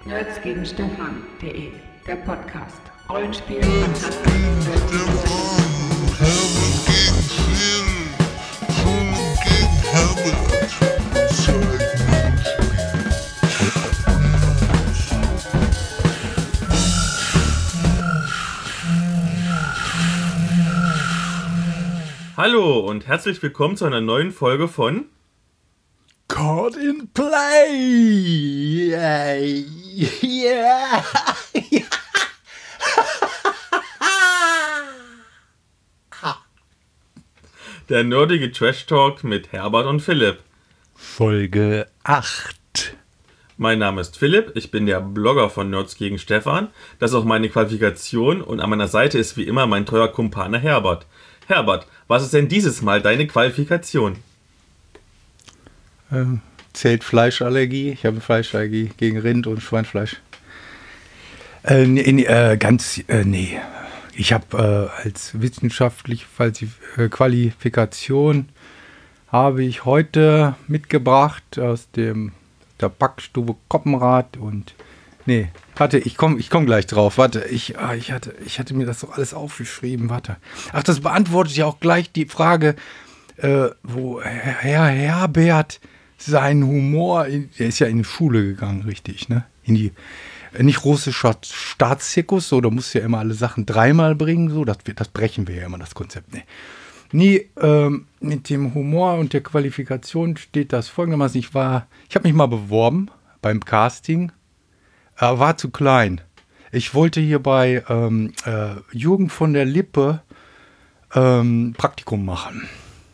Nerds gegen Stefan.de, der Podcast. Rollenspiel und Hallo und herzlich willkommen zu einer neuen Folge von Caught in Play! Yeah. der nerdige Trash Talk mit Herbert und Philipp. Folge 8. Mein Name ist Philipp, ich bin der Blogger von Nerds gegen Stefan. Das ist auch meine Qualifikation und an meiner Seite ist wie immer mein treuer Kumpane Herbert. Herbert, was ist denn dieses Mal deine Qualifikation? Zählt Fleischallergie? Ich habe Fleischallergie gegen Rind und Schweinefleisch. Nee. Ich habe als wissenschaftliche Qualifikation habe ich heute mitgebracht aus der Backstube Koppenrad und nee, warte, ich komm gleich drauf. Warte, ich hatte mir das doch alles aufgeschrieben. Warte. Ach, das beantwortet ja auch gleich die Frage, wo Herr Herbert seinen Humor, der ist ja in die Schule gegangen, richtig, ne? In die nicht russischer Staatszirkus, so, da musst du ja immer alle Sachen dreimal bringen, so, das brechen wir ja immer, das Konzept, ne? Nee, mit dem Humor und der Qualifikation steht das folgendermaßen, ich habe mich mal beworben beim Casting, war zu klein. Ich wollte hier bei Jürgen von der Lippe Praktikum machen.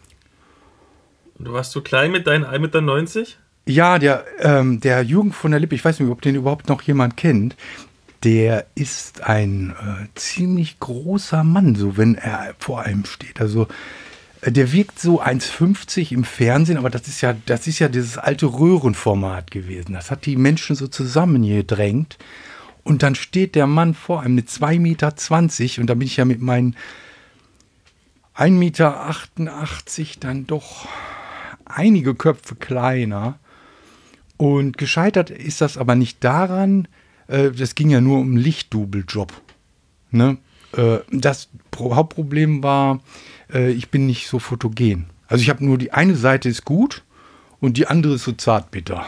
Du warst zu klein mit deinen 1,90 Meter? Ja, der Jürgen von der Lippe, ich weiß nicht, ob den überhaupt noch jemand kennt, der ist ein ziemlich großer Mann, so wenn er vor einem steht. Also der wirkt so 1,50 im Fernsehen, aber das ist ja dieses alte Röhrenformat gewesen. Das hat die Menschen so zusammengedrängt. Und dann steht der Mann vor einem mit 2,20 Meter und da bin ich ja mit meinen 1,88 Meter dann doch einige Köpfe kleiner. Und gescheitert ist das aber nicht daran, das ging ja nur um einen Lichtdubeljob. Ne? Das Hauptproblem war, ich bin nicht so fotogen. Also ich habe nur die eine Seite ist gut und die andere ist so zartbitter.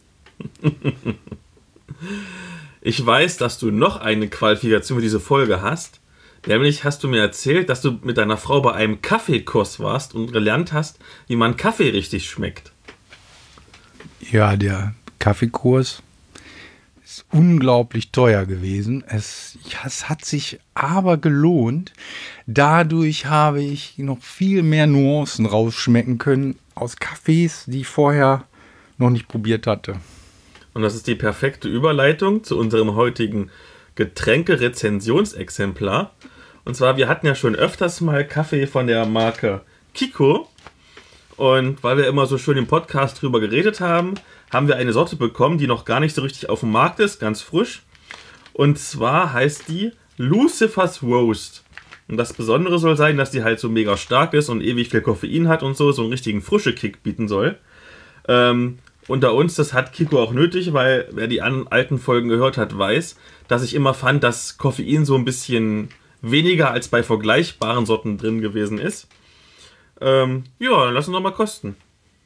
Ich weiß, dass du noch eine Qualifikation für diese Folge hast. Nämlich hast du mir erzählt, dass du mit deiner Frau bei einem Kaffeekurs warst und gelernt hast, wie man Kaffee richtig schmeckt. Ja, der Kaffeekurs ist unglaublich teuer gewesen. Es hat sich aber gelohnt. Dadurch habe ich noch viel mehr Nuancen rausschmecken können aus Kaffees, die ich vorher noch nicht probiert hatte. Und das ist die perfekte Überleitung zu unserem heutigen Getränke-Rezensionsexemplar. Und zwar, wir hatten ja schon öfters mal Kaffee von der Marke Kiko. Und weil wir immer so schön im Podcast drüber geredet haben, haben wir eine Sorte bekommen, die noch gar nicht so richtig auf dem Markt ist, ganz frisch. Und zwar heißt die Lucifer's Roast. Und das Besondere soll sein, dass die halt so mega stark ist und ewig viel Koffein hat und so einen richtigen Frische-Kick bieten soll. Unter uns, das hat Kiko auch nötig, weil wer die alten Folgen gehört hat, weiß, dass ich immer fand, dass Koffein so ein bisschen weniger als bei vergleichbaren Sorten drin gewesen ist. Ja, dann lass uns doch mal kosten.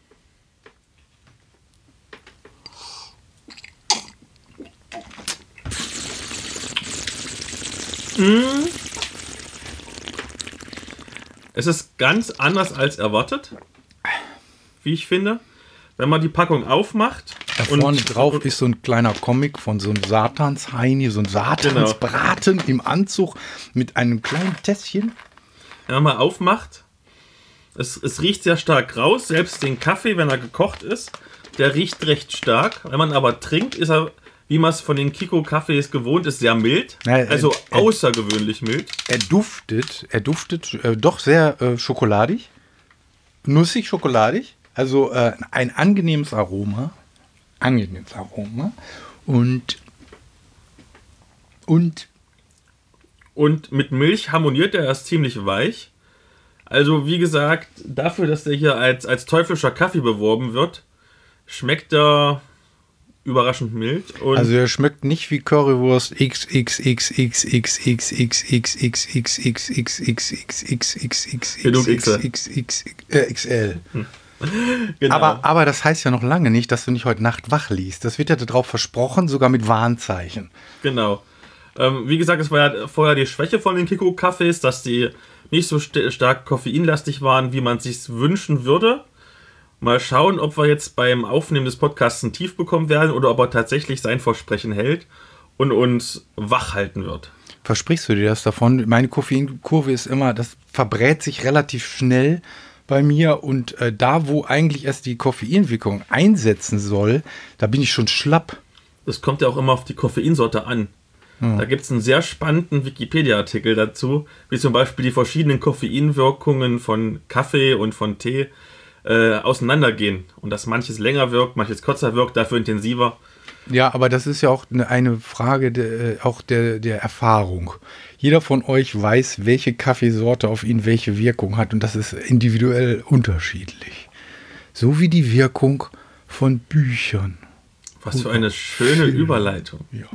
Es ist ganz anders als erwartet, wie ich finde. Wenn man die Packung aufmacht. Da vorne drauf ist so ein kleiner Comic von so einem Satansheini, so ein Satansbraten im Anzug mit einem kleinen Tässchen. Wenn man mal aufmacht, es riecht sehr stark raus. Selbst den Kaffee, wenn er gekocht ist, der riecht recht stark. Wenn man aber trinkt, ist er, wie man es von den Kiko-Kaffees gewohnt ist, sehr mild. Also außergewöhnlich mild. Er duftet doch sehr schokoladig. Nussig, schokoladig. Also ein angenehmes Aroma. Und mit Milch harmoniert er erst ziemlich weich. Also wie gesagt, dafür, dass der hier als teuflischer Kaffee beworben wird, schmeckt er überraschend mild. Und Also er schmeckt nicht wie Currywurst XL. genau. Aber das heißt ja noch lange nicht, dass du nicht heute Nacht wach liest. Das wird ja darauf versprochen, sogar mit Warnzeichen. Genau. Wie gesagt, es war ja vorher die Schwäche von den Kiko-Kaffees, dass die nicht so stark koffeinlastig waren, wie man es sich wünschen würde. Mal schauen, ob wir jetzt beim Aufnehmen des Podcasts ein Tief bekommen werden oder ob er tatsächlich sein Versprechen hält und uns wach halten wird. Versprichst du dir das davon? Meine Koffeinkurve ist immer, das verbrät sich relativ schnell bei mir und da, wo eigentlich erst die Koffeinwirkung einsetzen soll, da bin ich schon schlapp. Das kommt ja auch immer auf die Koffeinsorte an. Da gibt es einen sehr spannenden Wikipedia-Artikel dazu, wie zum Beispiel die verschiedenen Koffeinwirkungen von Kaffee und von Tee auseinandergehen. Und dass manches länger wirkt, manches kürzer wirkt, dafür intensiver. Ja, aber das ist ja auch eine Frage der Erfahrung. Jeder von euch weiß, welche Kaffeesorte auf ihn welche Wirkung hat und das ist individuell unterschiedlich. So wie die Wirkung von Büchern. Was für eine schöne Überleitung. Ja.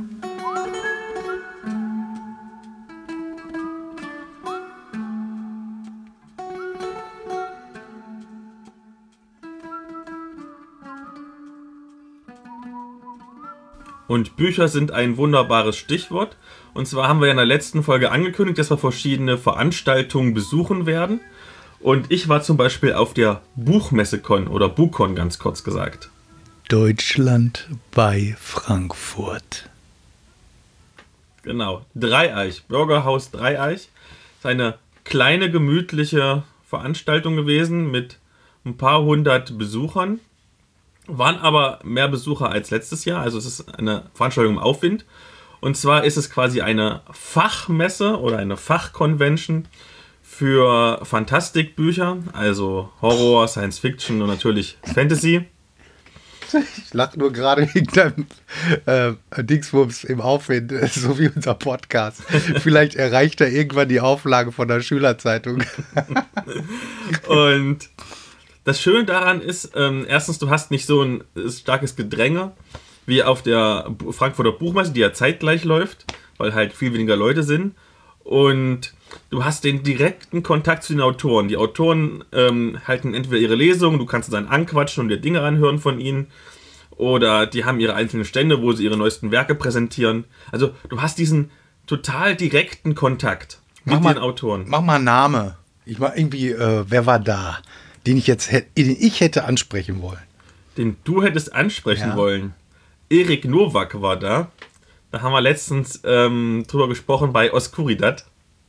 Und Bücher sind ein wunderbares Stichwort. Und zwar haben wir ja in der letzten Folge angekündigt, dass wir verschiedene Veranstaltungen besuchen werden. Und ich war zum Beispiel auf der Buchmesse-Con oder BuCon ganz kurz gesagt. Deutschland bei Frankfurt. Genau, Dreieich, Bürgerhaus Dreieich. Ist eine kleine, gemütliche Veranstaltung gewesen mit ein paar hundert Besuchern. Waren aber mehr Besucher als letztes Jahr, also es ist eine Veranstaltung im Aufwind. Und zwar ist es quasi eine Fachmesse oder eine Fachconvention für Fantastikbücher, also Horror, Science Fiction und natürlich Fantasy. Ich lache nur gerade wegen deinem Dingsbums im Aufwind, so wie unser Podcast. Vielleicht erreicht er irgendwann die Auflage von der Schülerzeitung. Und das Schöne daran ist, erstens, du hast nicht so ein starkes Gedränge wie auf der Frankfurter Buchmesse, die ja zeitgleich läuft, weil halt viel weniger Leute sind. Und du hast den direkten Kontakt zu den Autoren. Die Autoren halten entweder ihre Lesungen, du kannst dann anquatschen und dir Dinge anhören von ihnen. Oder die haben ihre einzelnen Stände, wo sie ihre neuesten Werke präsentieren. Also du hast diesen total direkten Kontakt mit den Autoren. Mach mal einen Namen. Ich war irgendwie, wer war da? Den ich hätte ansprechen wollen. Den du hättest ansprechen wollen. Erik Nowak war da. Da haben wir letztens drüber gesprochen bei Oscuridad.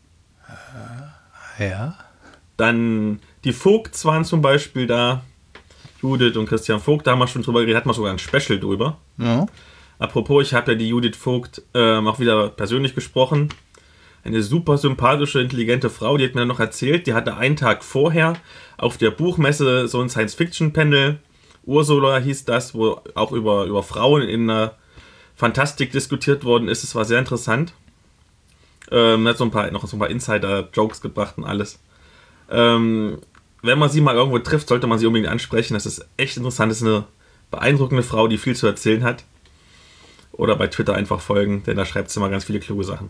Ja. Dann die Vogts waren zum Beispiel da. Judith und Christian Vogt, da haben wir schon drüber geredet, hatten wir sogar ein Special drüber. Ja. Apropos, ich habe ja die Judith Vogt auch wieder persönlich gesprochen. Eine super sympathische, intelligente Frau, die hat mir noch erzählt, die hatte einen Tag vorher auf der Buchmesse so ein Science-Fiction-Panel, Ursula hieß das, wo auch über Frauen in der Fantastik diskutiert worden ist. Es war sehr interessant. Hat noch so ein paar Insider-Jokes gebracht und alles. Wenn man sie mal irgendwo trifft, sollte man sie unbedingt ansprechen. Das ist echt interessant. Das ist eine beeindruckende Frau, die viel zu erzählen hat. Oder bei Twitter einfach folgen, denn da schreibt sie immer ganz viele kluge Sachen.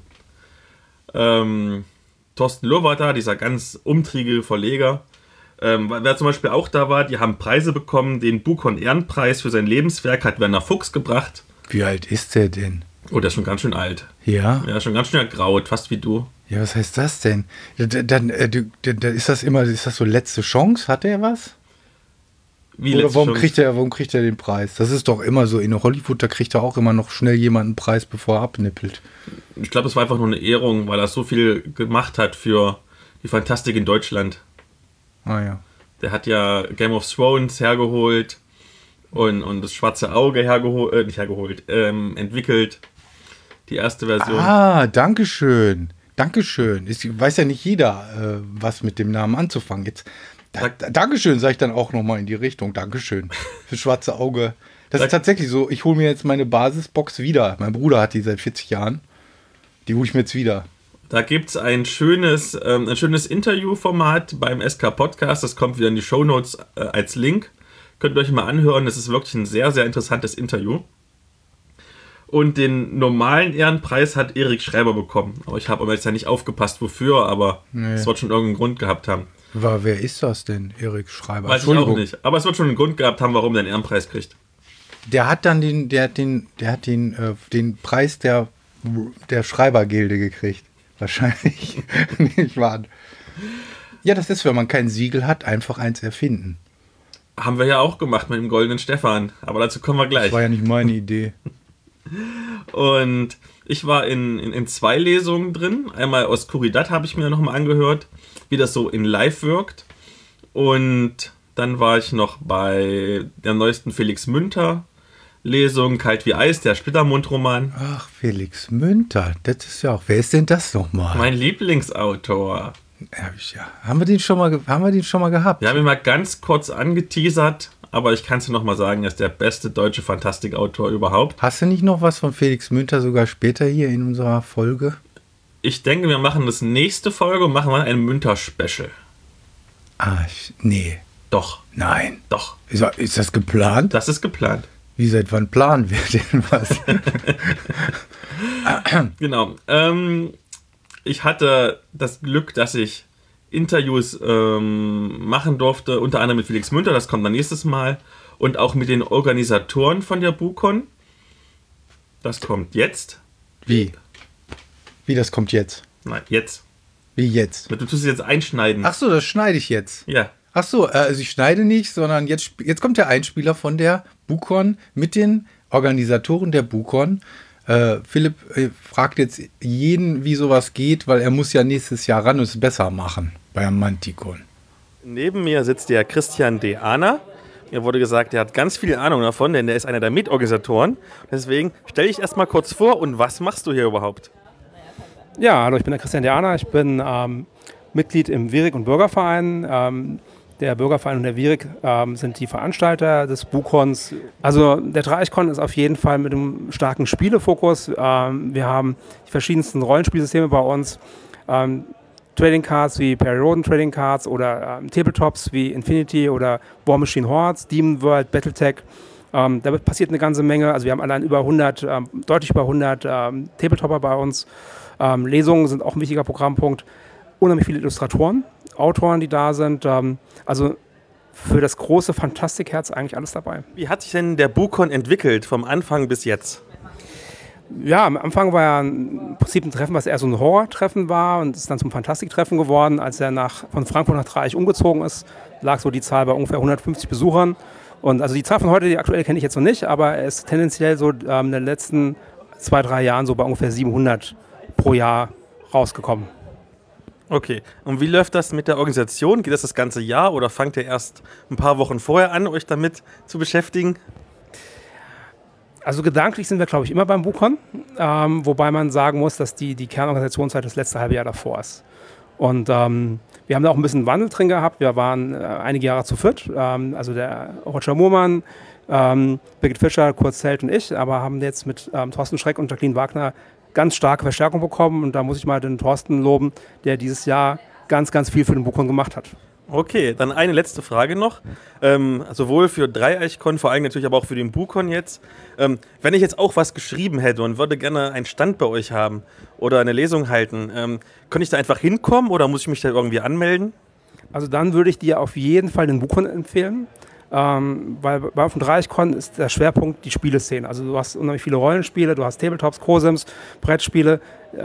Thorsten Löhr war da, dieser ganz umtriebige Verleger. Wer zum Beispiel auch da war, die haben Preise bekommen. Den BuCon Ehrenpreis für sein Lebenswerk hat Werner Fuchs gebracht. Wie alt ist der denn? Oh, der ist schon ganz schön alt. Ja? Ja, schon ganz schön ergraut, fast wie du. Ja, was heißt das denn? Dann ist das so letzte Chance? Hat er was? Wie Oder warum Chance? kriegt er den Preis? Das ist doch immer so, in Hollywood, da kriegt er auch immer noch schnell jemanden einen Preis, bevor er abnippelt. Ich glaube, es war einfach nur eine Ehrung, weil er so viel gemacht hat für die Fantastik in Deutschland. Ah ja. Der hat ja Game of Thrones hergeholt und das Schwarze Auge entwickelt. Die erste Version. Ah, Dankeschön. Dankeschön. Weiß ja nicht jeder, was mit dem Namen anzufangen. Jetzt, Dankeschön, sage ich dann auch nochmal in die Richtung. Dankeschön für Schwarze Auge. Das ist tatsächlich so, ich hole mir jetzt meine Basisbox wieder. Mein Bruder hat die seit 40 Jahren. Die hole ich mir jetzt wieder. Da gibt es ein schönes Interviewformat beim SK Podcast. Das kommt wieder in die Shownotes als Link. Könnt ihr euch mal anhören. Das ist wirklich ein sehr, sehr interessantes Interview. Und den normalen Ehrenpreis hat Erik Schreiber bekommen. Aber ich habe jetzt ja nicht aufgepasst, wofür, aber es wird schon irgendeinen Grund gehabt haben. Wer ist das denn, Erik Schreiber? Weiß ich auch nicht. Aber es wird schon einen Grund gehabt haben, warum der einen Ehrenpreis kriegt. Der hat dann den Preis der Schreibergilde gekriegt. Wahrscheinlich. Nicht wahr? Ja, das ist, wenn man kein Siegel hat, einfach eins erfinden. Haben wir ja auch gemacht mit dem Goldenen Stefan. Aber dazu kommen wir gleich. Das war ja nicht meine Idee. Und ich war in 2 Lesungen drin. Einmal Oscuridad habe ich mir nochmal angehört, wie das so in Live wirkt. Und dann war ich noch bei der neuesten Felix Münter Lesung, Kalt wie Eis, der Splittermund-Roman. Ach, Felix Münter, das ist ja auch. Wer ist denn das nochmal? Mein Lieblingsautor. Haben wir den schon mal gehabt? Wir haben ihn mal ganz kurz angeteasert, aber ich kann es dir nochmal sagen, er ist der beste deutsche Fantastikautor überhaupt. Hast du nicht noch was von Felix Münter sogar später hier in unserer Folge? Ich denke, wir machen das nächste Folge und machen mal ein Münter-Special. Nee. Doch. Nein. Doch. Ist das geplant? Das ist geplant. Wie, seit wann planen wir denn was? Genau. Ich hatte das Glück, dass ich Interviews machen durfte, unter anderem mit Felix Münter, das kommt dann nächstes Mal, und auch mit den Organisatoren von der BuCon. Das kommt jetzt. Wie? Wie, das kommt jetzt? Nein, jetzt. Wie jetzt? Du tust es jetzt einschneiden. Ach so, das schneide ich jetzt. Ja. Ach so, also ich schneide nicht, sondern jetzt kommt der Einspieler von der BuCon mit den Organisatoren der BuCon. Philipp fragt jetzt jeden, wie sowas geht, weil er muss ja nächstes Jahr ran und es besser machen bei Manticon. Neben mir sitzt der Christian De Ahna. Mir wurde gesagt, er hat ganz viel Ahnung davon, denn er ist einer der Mitorganisatoren. Deswegen stell dich erst mal kurz vor und was machst du hier überhaupt? Ja, hallo, ich bin der Christian De Ahna. Ich bin Mitglied im Virik und Bürgerverein. Der Bürgerverein und der Virik sind die Veranstalter des BuCons. Also der Dreieichkon ist auf jeden Fall mit einem starken Spielefokus. Wir haben die verschiedensten Rollenspielsysteme bei uns. Trading Cards wie Perry Roden Trading Cards oder Tabletops wie Infinity oder War Machine Hordes, Demon World, Battletech. Da passiert eine ganze Menge. Also wir haben allein über 100, deutlich über 100 Tabletopper bei uns. Lesungen sind auch ein wichtiger Programmpunkt. Unheimlich viele Illustratoren, Autoren, die da sind. Also für das große Fantastikherz eigentlich alles dabei. Wie hat sich denn der BuCon entwickelt, vom Anfang bis jetzt? Ja, am Anfang war ja im Prinzip ein Treffen, was eher so ein Horror-Treffen war und ist dann zum Fantastik-Treffen geworden. Als er von Frankfurt nach Dreieich umgezogen ist, lag so die Zahl bei ungefähr 150 Besuchern. Und also die Zahl von heute, die aktuell kenne ich jetzt noch nicht, aber er ist tendenziell so in den letzten 2-3 Jahren so bei ungefähr 700 pro Jahr rausgekommen. Okay, und wie läuft das mit der Organisation? Geht das ganze Jahr oder fangt ihr erst ein paar Wochen vorher an, euch damit zu beschäftigen? Also gedanklich sind wir, glaube ich, immer beim BuCon, wobei man sagen muss, dass die Kernorganisationszeit das letzte halbe Jahr davor ist. Und wir haben da auch ein bisschen Wandel drin gehabt. Wir waren einige Jahre zu viert, also der Roger Muhrmann, Birgit Fischer, Kurt Zelt und ich, aber haben jetzt mit Thorsten Schreck und Jacqueline Wagner ganz starke Verstärkung bekommen. Und da muss ich mal den Thorsten loben, der dieses Jahr ganz, ganz viel für den BuCon gemacht hat. Okay, dann eine letzte Frage noch. Sowohl für Dreieichkon, vor allem natürlich aber auch für den BuCon jetzt. Wenn ich jetzt auch was geschrieben hätte und würde gerne einen Stand bei euch haben oder eine Lesung halten, könnte ich da einfach hinkommen oder muss ich mich da irgendwie anmelden? Also dann würde ich dir auf jeden Fall den BuCon empfehlen. Weil auf dem Dreieichkon ist der Schwerpunkt die Spieleszene. Also du hast unheimlich viele Rollenspiele, du hast Tabletops, Cosims, Brettspiele.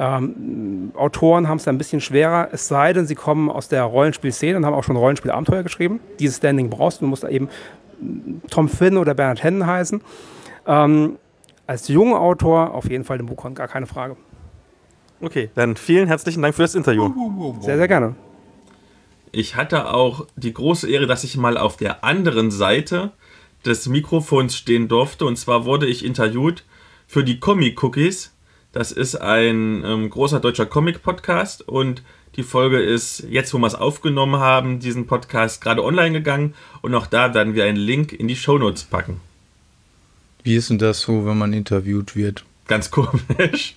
Autoren haben es da ein bisschen schwerer, es sei denn, sie kommen aus der Rollenspielszene und haben auch schon Rollenspielabenteuer geschrieben. Dieses Standing brauchst du, musst da eben Tom Finn oder Bernhard Hennen heißen. Als junger Autor auf jeden Fall den BuCon, gar keine Frage. Okay, dann vielen herzlichen Dank für das Interview. Sehr, sehr gerne. Ich hatte auch die große Ehre, dass ich mal auf der anderen Seite des Mikrofons stehen durfte. Und zwar wurde ich interviewt für die Comic Cookies. Das ist ein großer deutscher Comic-Podcast. Und die Folge ist, jetzt wo wir es aufgenommen haben, diesen Podcast gerade online gegangen. Und auch da werden wir einen Link in die Shownotes packen. Wie ist denn das so, wenn man interviewt wird? Ganz komisch.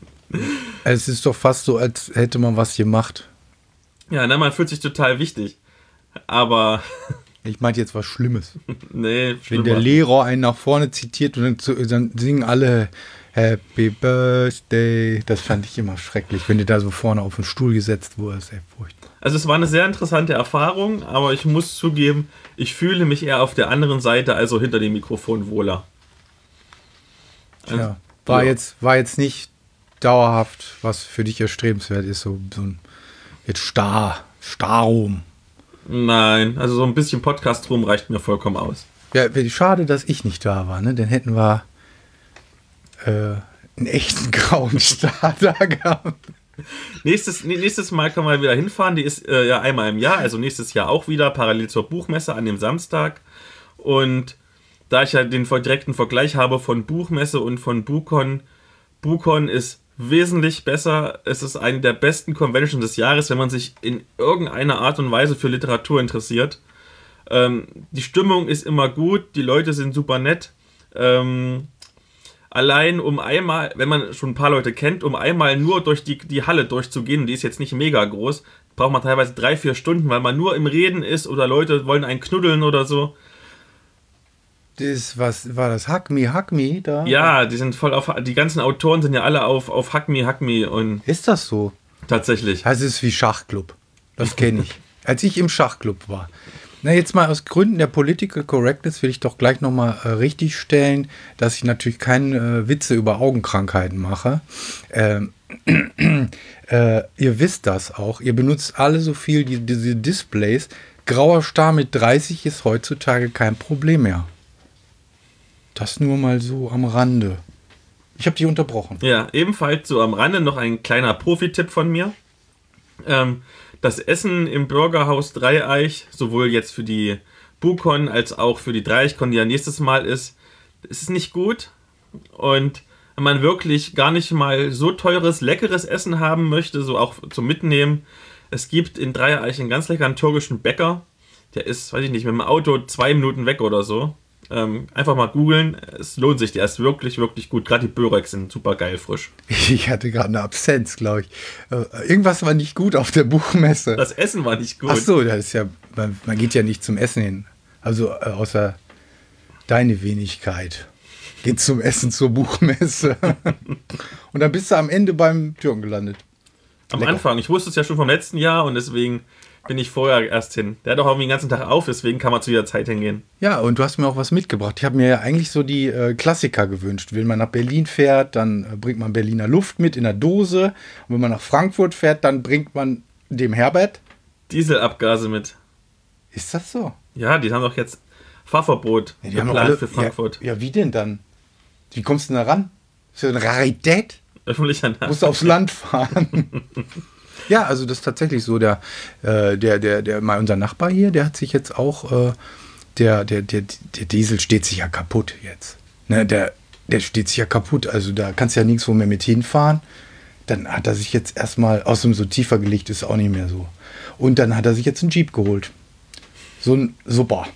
Es ist doch fast so, als hätte man was gemacht. Ja, na, man fühlt sich total wichtig. Aber ich meinte jetzt was Schlimmes. Nee, wenn der Lehrer einen nach vorne zitiert und dann singen alle Happy Birthday. Das fand ich immer schrecklich, wenn du da so vorne auf den Stuhl gesetzt wurdest. Ey, furchtbar. Also es war eine sehr interessante Erfahrung, aber ich muss zugeben, ich fühle mich eher auf der anderen Seite, also hinter dem Mikrofon wohler. Also, Ja. War jetzt nicht dauerhaft, was für dich erstrebenswert ist, so ein jetzt Starrum. Nein, also so ein bisschen Podcast-Rum reicht mir vollkommen aus. Ja, schade, dass ich nicht da war, ne? Dann hätten wir einen echten grauen Star da gehabt. Nächstes Mal können wir wieder hinfahren. Die ist ja einmal im Jahr, also nächstes Jahr auch wieder, parallel zur Buchmesse an dem Samstag. Und da ich ja den direkten Vergleich habe von Buchmesse und von BuCon, BuCon ist wesentlich besser. Es ist eine der besten Conventions des Jahres, wenn man sich in irgendeiner Art und Weise für Literatur interessiert. Die Stimmung ist immer gut, die Leute sind super nett. Allein um einmal, wenn man schon ein paar Leute kennt, um einmal nur durch die Halle durchzugehen, die ist jetzt nicht mega groß, braucht man teilweise 3-4 Stunden, weil man nur im Reden ist oder Leute wollen einen knuddeln oder so. Was war das? Hack Me da? Ja, die sind voll die ganzen Autoren sind ja alle auf Hack Me und Ist das so? tatsächlich. Das ist wie Schachclub. Das kenne ich. Als ich im Schachclub war. Na, jetzt mal aus Gründen der Political Correctness will ich doch gleich nochmal richtig stellen, dass ich natürlich keine Witze über Augenkrankheiten mache. Ihr wisst das auch. Ihr benutzt alle so viel diese Displays. Grauer Star mit 30 ist heutzutage kein Problem mehr. Das nur mal so am Rande. Ich habe dich unterbrochen. Ja, ebenfalls so am Rande noch ein kleiner Profi-Tipp von mir. Das Essen im Burgerhaus Dreieich, sowohl jetzt für die BuCon als auch für die Dreieichkon, die ja nächstes Mal ist nicht gut. Und wenn man wirklich gar nicht mal so teures, leckeres Essen haben möchte, so auch zum Mitnehmen, es gibt in Dreieich einen ganz leckeren türkischen Bäcker. Der ist, weiß ich nicht, mit dem Auto 2 Minuten weg oder so. Einfach mal googeln, es lohnt sich, der ist wirklich, wirklich gut. Gerade die Böreks sind super geil frisch. Ich hatte gerade eine Absenz, glaube ich. Irgendwas war nicht gut auf der Buchmesse. Das Essen war nicht gut. Ach so, das ist ja, man geht ja nicht zum Essen hin. Also außer deine Wenigkeit geht zum Essen zur Buchmesse. Und dann bist du am Ende beim Türken gelandet. Am Lecker. Anfang, ich wusste es ja schon vom letzten Jahr und deswegen bin ich vorher erst hin. Der hat auch irgendwie den ganzen Tag auf, deswegen kann man zu jeder Zeit hingehen. Ja, und du hast mir auch was mitgebracht. Ich habe mir ja eigentlich so die Klassiker gewünscht. Wenn man nach Berlin fährt, dann bringt man Berliner Luft mit in der Dose. Und wenn man nach Frankfurt fährt, dann bringt man dem Herbert. Dieselabgase mit. Ist das so? Ja, die haben doch jetzt Fahrverbot Ja, die haben doch geplant alle, für Frankfurt. Ja, wie denn dann? Wie kommst du denn da ran? Ist das eine Rarität? Öffentlicher Du musst aufs Land fahren. Ja, also das ist tatsächlich so. Der mal unser Nachbar hier, der hat sich jetzt auch, der Diesel steht sich ja kaputt jetzt. Ne, der steht sich ja kaputt. Also da kannst du ja nirgendwo mehr mit hinfahren. Dann hat er sich jetzt erstmal, außerdem so tiefer gelegt ist auch nicht mehr so. Und dann hat er sich jetzt einen Jeep geholt. So ein Super.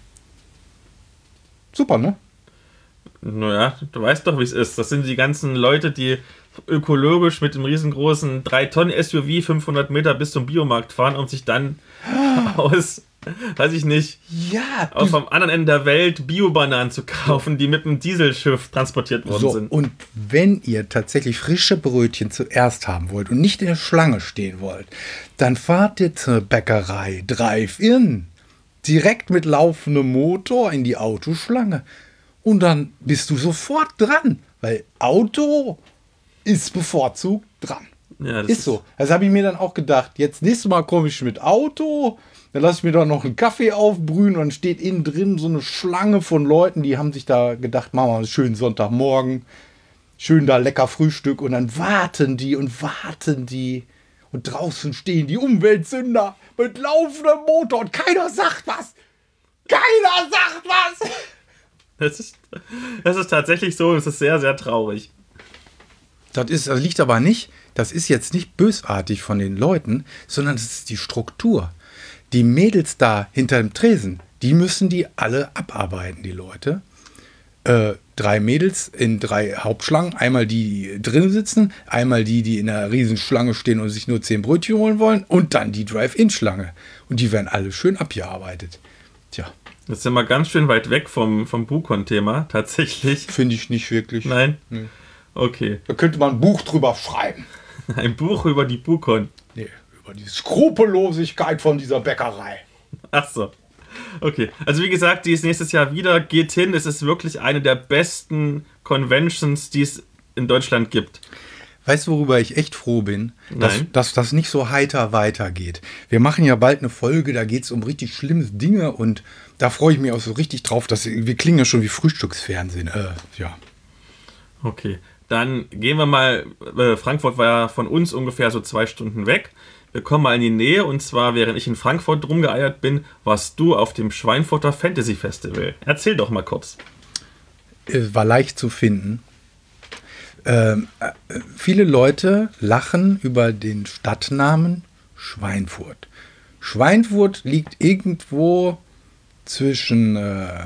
Super, ne? Naja, du weißt doch, wie es ist. Das sind die ganzen Leute, die ökologisch mit dem riesengroßen 3-Tonnen-SUV 500 Meter bis zum Biomarkt fahren und sich dann aus, weiß ich nicht, Ja. vom anderen Ende der Welt Biobananen zu kaufen, die mit einem Dieselschiff transportiert worden So, sind. und wenn ihr tatsächlich frische Brötchen zuerst haben wollt und nicht in der Schlange stehen wollt, dann fahrt ihr zur Bäckerei Drive-In. Direkt mit laufendem Motor in die Autoschlange. Und dann bist du sofort dran, weil Auto ist bevorzugt dran. Ja, das Ist so. Das habe ich mir dann auch gedacht. Jetzt nächstes Mal komme ich mit Auto, dann lasse ich mir da noch einen Kaffee aufbrühen und dann steht innen drin so eine Schlange von Leuten, die haben sich da gedacht, machen wir einen schönen Sonntagmorgen, schön da lecker Frühstück und dann warten die und draußen stehen die Umweltsünder mit laufendem Motor und keiner sagt was. Keiner sagt was. Das ist tatsächlich so, es ist sehr, sehr traurig. Das liegt aber nicht, das ist jetzt nicht bösartig von den Leuten, sondern das ist die Struktur. Die Mädels da hinter dem Tresen, die müssen die alle abarbeiten, die Leute. 3 Mädels in 3 Hauptschlangen. Einmal die drin sitzen, einmal die in einer riesen Schlange stehen und sich nur 10 Brötchen holen wollen und dann die Drive-In-Schlange. Und die werden alle schön abgearbeitet. Tja. Jetzt sind wir ganz schön weit weg vom BuCon-Thema, tatsächlich. Finde ich nicht wirklich. Nein. Nee. Okay. Da könnte man ein Buch drüber schreiben. Ein Buch über die Bukon. Nee, über die Skrupellosigkeit von dieser Bäckerei. Ach so. Okay. Also wie gesagt, die ist nächstes Jahr wieder. Geht hin. Es ist wirklich eine der besten Conventions, die es in Deutschland gibt. Weißt du, worüber ich echt froh bin? Nein. Dass das nicht so heiter weitergeht. Wir machen ja bald eine Folge, da geht es um richtig schlimme Dinge und da freue ich mich auch so richtig drauf. Wir klingen ja schon wie Frühstücksfernsehen. Ja. Okay. Dann gehen wir mal, Frankfurt war ja von uns ungefähr so 2 Stunden weg. Wir kommen mal in die Nähe und zwar, während ich in Frankfurt rumgeeiert bin, warst du auf dem Schweinfurter Fantasy Festival. Erzähl doch mal kurz. Es war leicht zu finden. Viele Leute lachen über den Stadtnamen Schweinfurt. Schweinfurt liegt irgendwo zwischen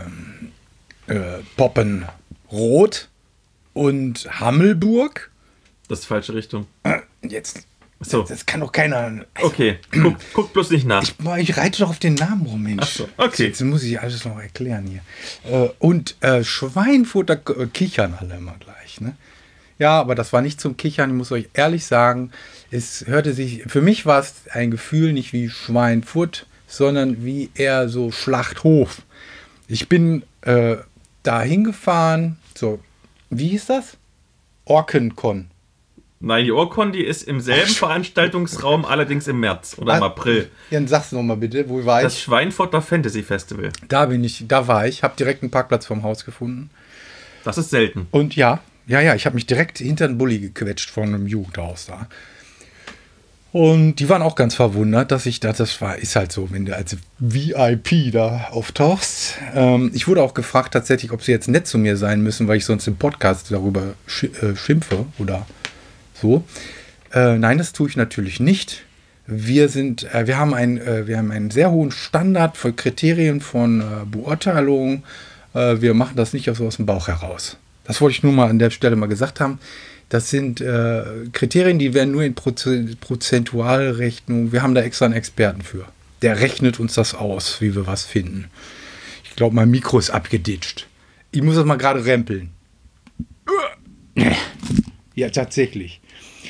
Poppenrot und Hammelburg. Das ist die falsche Richtung. Jetzt, So. das kann doch keiner. Okay, guck bloß nicht nach. Ich reite doch auf den Namen rum, Mensch. Ach so, okay. Jetzt muss ich alles noch erklären hier. Und Schweinfurt, da kichern alle immer gleich, ne? Ja, aber das war nicht zum Kichern, ich muss euch ehrlich sagen, es hörte sich, für mich war es ein Gefühl nicht wie Schweinfurt, sondern wie eher so Schlachthof. Ich bin da hingefahren, so, wie hieß das? Orkencon. Nein, die Orcon, die ist im selben Veranstaltungsraum, allerdings im März oder im April. Ja, dann sag's nochmal bitte, wo war Das ich? Schweinfurter Fantasy Festival. Da war ich, habe direkt einen Parkplatz vorm Haus gefunden. Das ist selten. Und ja, ich habe mich direkt hinter den Bulli gequetscht von einem Jugendhaus da. Und die waren auch ganz verwundert, dass ich da, ist halt so, wenn du als VIP da auftauchst. Ich wurde auch gefragt tatsächlich, ob sie jetzt nett zu mir sein müssen, weil ich sonst im Podcast darüber schimpfe oder so. Nein, das tue ich natürlich nicht. Wir haben einen sehr hohen Standard für Kriterien von Beurteilung. Wir machen das nicht so aus dem Bauch heraus. Das wollte ich nur mal an der Stelle mal gesagt haben. Das sind Kriterien, die werden nur in Prozentualrechnung. Wir haben da extra einen Experten für. Der rechnet uns das aus, wie wir was finden. Ich glaube, mein Mikro ist abgeditscht. Ich muss das mal gerade rempeln. Ja, tatsächlich.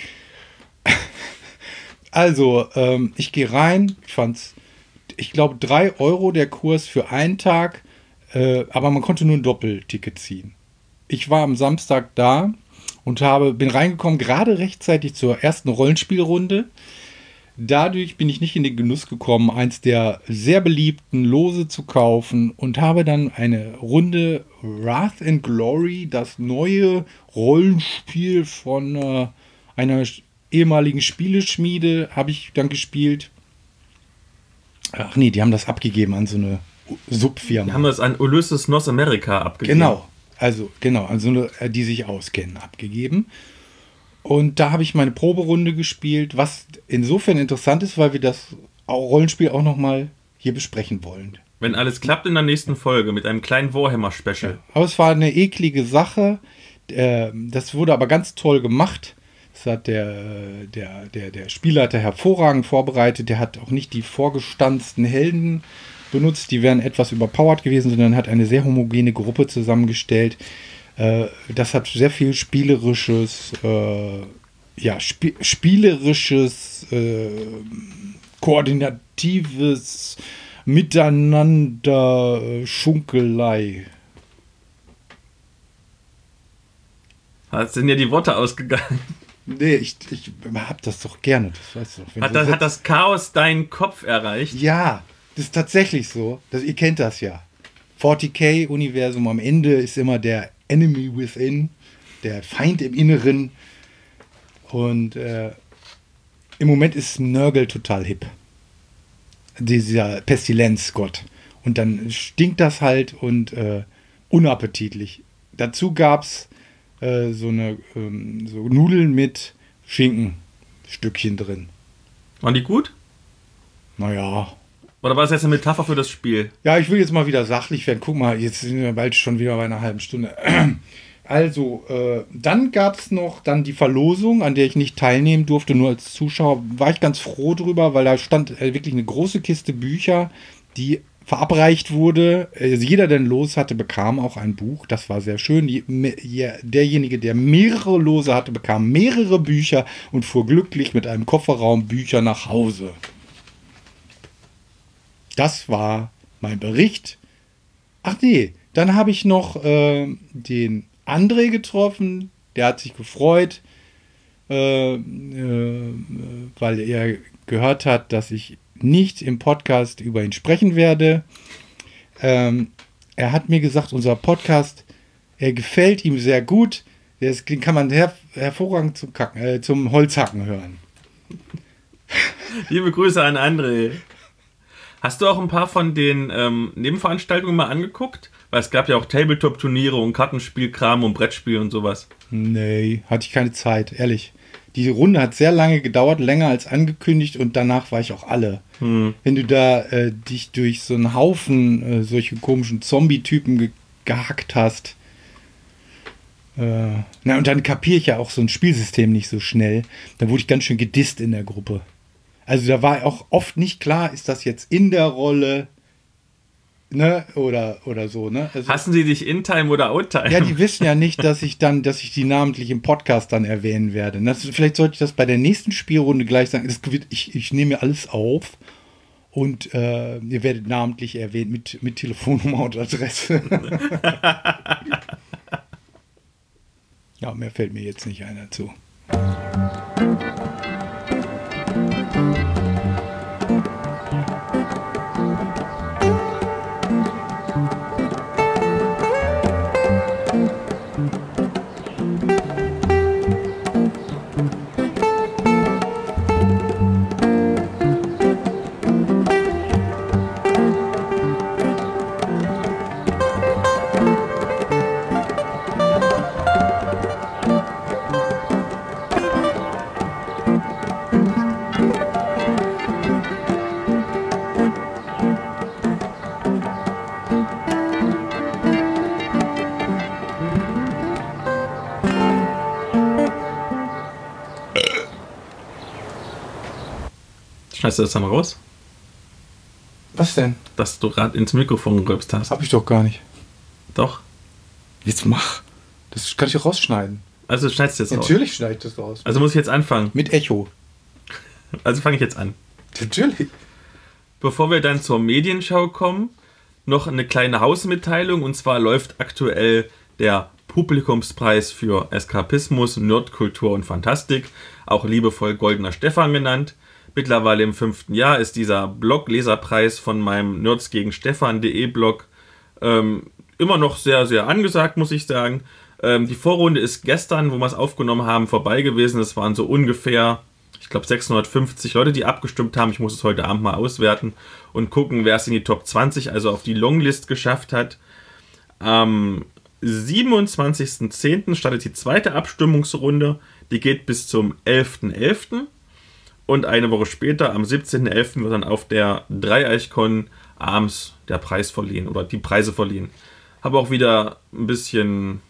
Also, ich gehe rein. Ich glaube, 3 Euro der Kurs für einen Tag. Aber man konnte nur ein Doppelticket ziehen. Ich war am Samstag da und bin reingekommen, gerade rechtzeitig zur ersten Rollenspielrunde. Dadurch bin ich nicht in den Genuss gekommen, eins der sehr beliebten Lose zu kaufen und habe dann eine Runde Wrath and Glory, das neue Rollenspiel von einer ehemaligen Spieleschmiede, habe ich dann gespielt. Ach nee, die haben das abgegeben an so eine Subfirma. Wir haben das an Ulysses North America abgegeben. Genau, also die sich auskennen, abgegeben. Und da habe ich meine Proberunde gespielt, was insofern interessant ist, weil wir das Rollenspiel auch nochmal hier besprechen wollen. Wenn alles klappt in der nächsten Folge mit einem kleinen Warhammer-Special. Ja, aber es war eine eklige Sache. Das wurde aber ganz toll gemacht. Das hat der Spielleiter hervorragend vorbereitet. Der hat auch nicht die vorgestanzten Helden benutzt, die wären etwas überpowered gewesen, sondern hat eine sehr homogene Gruppe zusammengestellt. Das hat sehr viel spielerisches, koordinatives Miteinander, Schunkelei. Da sind ja die Worte ausgegangen. Nee, ich hab das doch gerne, das weißt du doch. Hat das Chaos deinen Kopf erreicht? Ja, das ist tatsächlich so. Ihr kennt das ja. 40k-Universum, am Ende ist immer der Enemy within, der Feind im Inneren. Und im Moment ist Nurgle total hip. Dieser Pestilenzgott. Und dann stinkt das halt und unappetitlich. Dazu gab es so Nudeln mit Schinkenstückchen drin. Waren die gut? Naja. Oder war das jetzt eine Metapher für das Spiel? Ja, ich will jetzt mal wieder sachlich werden. Guck mal, jetzt sind wir bald schon wieder bei einer halben Stunde. Also, dann gab es noch die Verlosung, an der ich nicht teilnehmen durfte, nur als Zuschauer. War ich ganz froh drüber, weil da stand wirklich eine große Kiste Bücher, die verabreicht wurde. Also jeder, der ein Los hatte, bekam auch ein Buch. Das war sehr schön. Derjenige, der mehrere Lose hatte, bekam mehrere Bücher und fuhr glücklich mit einem Kofferraum Bücher nach Hause. Das war mein Bericht. Ach nee, dann habe ich noch den André getroffen. Der hat sich gefreut, weil er gehört hat, dass ich nicht im Podcast über ihn sprechen werde. Er hat mir gesagt, unser Podcast, er gefällt ihm sehr gut. Den kann man hervorragend zum Holzhacken hören. Liebe Grüße an André. Hast du auch ein paar von den Nebenveranstaltungen mal angeguckt? Weil es gab ja auch Tabletop-Turniere und Kartenspielkram und Brettspiel und sowas. Nee, hatte ich keine Zeit, ehrlich. Die Runde hat sehr lange gedauert, länger als angekündigt und danach war ich auch alle. Wenn du da dich durch so einen Haufen solche komischen Zombie-Typen gehackt hast, und dann kapiere ich ja auch so ein Spielsystem nicht so schnell, dann wurde ich ganz schön gedisst in der Gruppe. Also da war auch oft nicht klar, ist das jetzt in der Rolle, ne, oder so, ne? Also, hassen sie dich in-time oder out-time? ja, die wissen ja nicht, dass ich die namentlich im Podcast dann erwähnen werde. Vielleicht sollte ich das bei der nächsten Spielrunde gleich sagen. Ich nehme mir alles auf und ihr werdet namentlich erwähnt mit Telefonnummer und Adresse. Ja, mehr fällt mir jetzt nicht einer zu. Schneidest du das dann raus? Was denn? Dass du gerade ins Mikrofon gerülpst hast. Hab ich doch gar nicht. Doch. Jetzt mach. Das kann ich doch rausschneiden. Also schneidest du jetzt raus. Natürlich schneide ich das raus. Also muss ich jetzt anfangen. Mit Echo. Also fange ich jetzt an. Natürlich. Bevor wir dann zur Medienschau kommen, noch eine kleine Hausmitteilung. Und zwar läuft aktuell der Publikumspreis für Eskapismus, Nerdkultur und Fantastik, auch liebevoll Goldener Stefan genannt. Mittlerweile im 5. Jahr ist dieser Blog-Leserpreis von meinem nerdsgegenstefan.de Blog immer noch sehr, sehr angesagt, muss ich sagen. Die Vorrunde ist gestern, wo wir es aufgenommen haben, vorbei gewesen. Es waren so ungefähr, ich glaube, 650 Leute, die abgestimmt haben. Ich muss es heute Abend mal auswerten und gucken, wer es in die Top 20, also auf die Longlist geschafft hat. Am 27.10. startet die zweite Abstimmungsrunde. Die geht bis zum 11.11. Und eine Woche später, am 17.11. wird dann auf der Dreieichkon abends der Preis verliehen oder die Preise verliehen. Habe auch wieder ein bisschen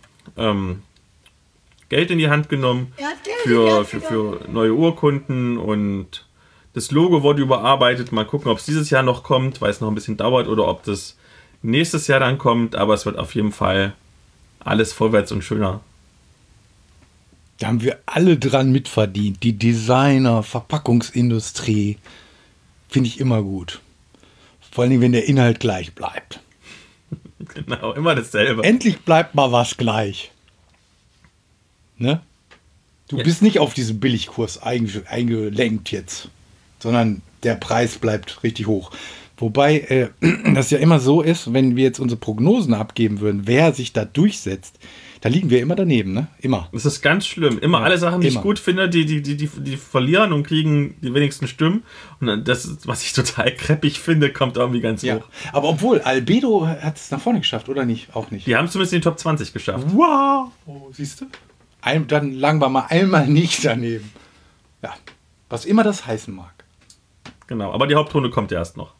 Geld in die Hand genommen für neue Urkunden und das Logo wurde überarbeitet. Mal gucken, ob es dieses Jahr noch kommt, weil es noch ein bisschen dauert oder ob das nächstes Jahr dann kommt. Aber es wird auf jeden Fall alles vorwärts und schöner. Da haben wir alle dran mitverdient. Die Designer, Verpackungsindustrie. Finde ich immer gut. Vor allem, wenn der Inhalt gleich bleibt. Genau, immer dasselbe. Endlich bleibt mal was gleich. Ne? Du bist nicht auf diesen Billigkurs eingelenkt jetzt, sondern der Preis bleibt richtig hoch. Wobei das ja immer so ist, wenn wir jetzt unsere Prognosen abgeben würden, wer sich da durchsetzt, da liegen wir immer daneben, ne? Immer. Das ist ganz schlimm. Immer alle Sachen, die ich gut finde, die verlieren und kriegen die wenigsten Stimmen. Und das, was ich total kreppig finde, kommt irgendwie ganz hoch. Aber obwohl, Albedo hat es nach vorne geschafft, oder nicht? Auch nicht. Die haben es zumindest in die Top 20 geschafft. Wow! Siehst du? Dann lagen wir mal einmal nicht daneben. Ja, was immer das heißen mag. Genau, aber die Hauptrunde kommt ja erst noch.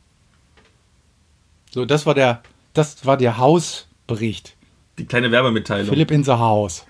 So, das war der Hausbericht. Die kleine Werbemitteilung. Philipp in the House.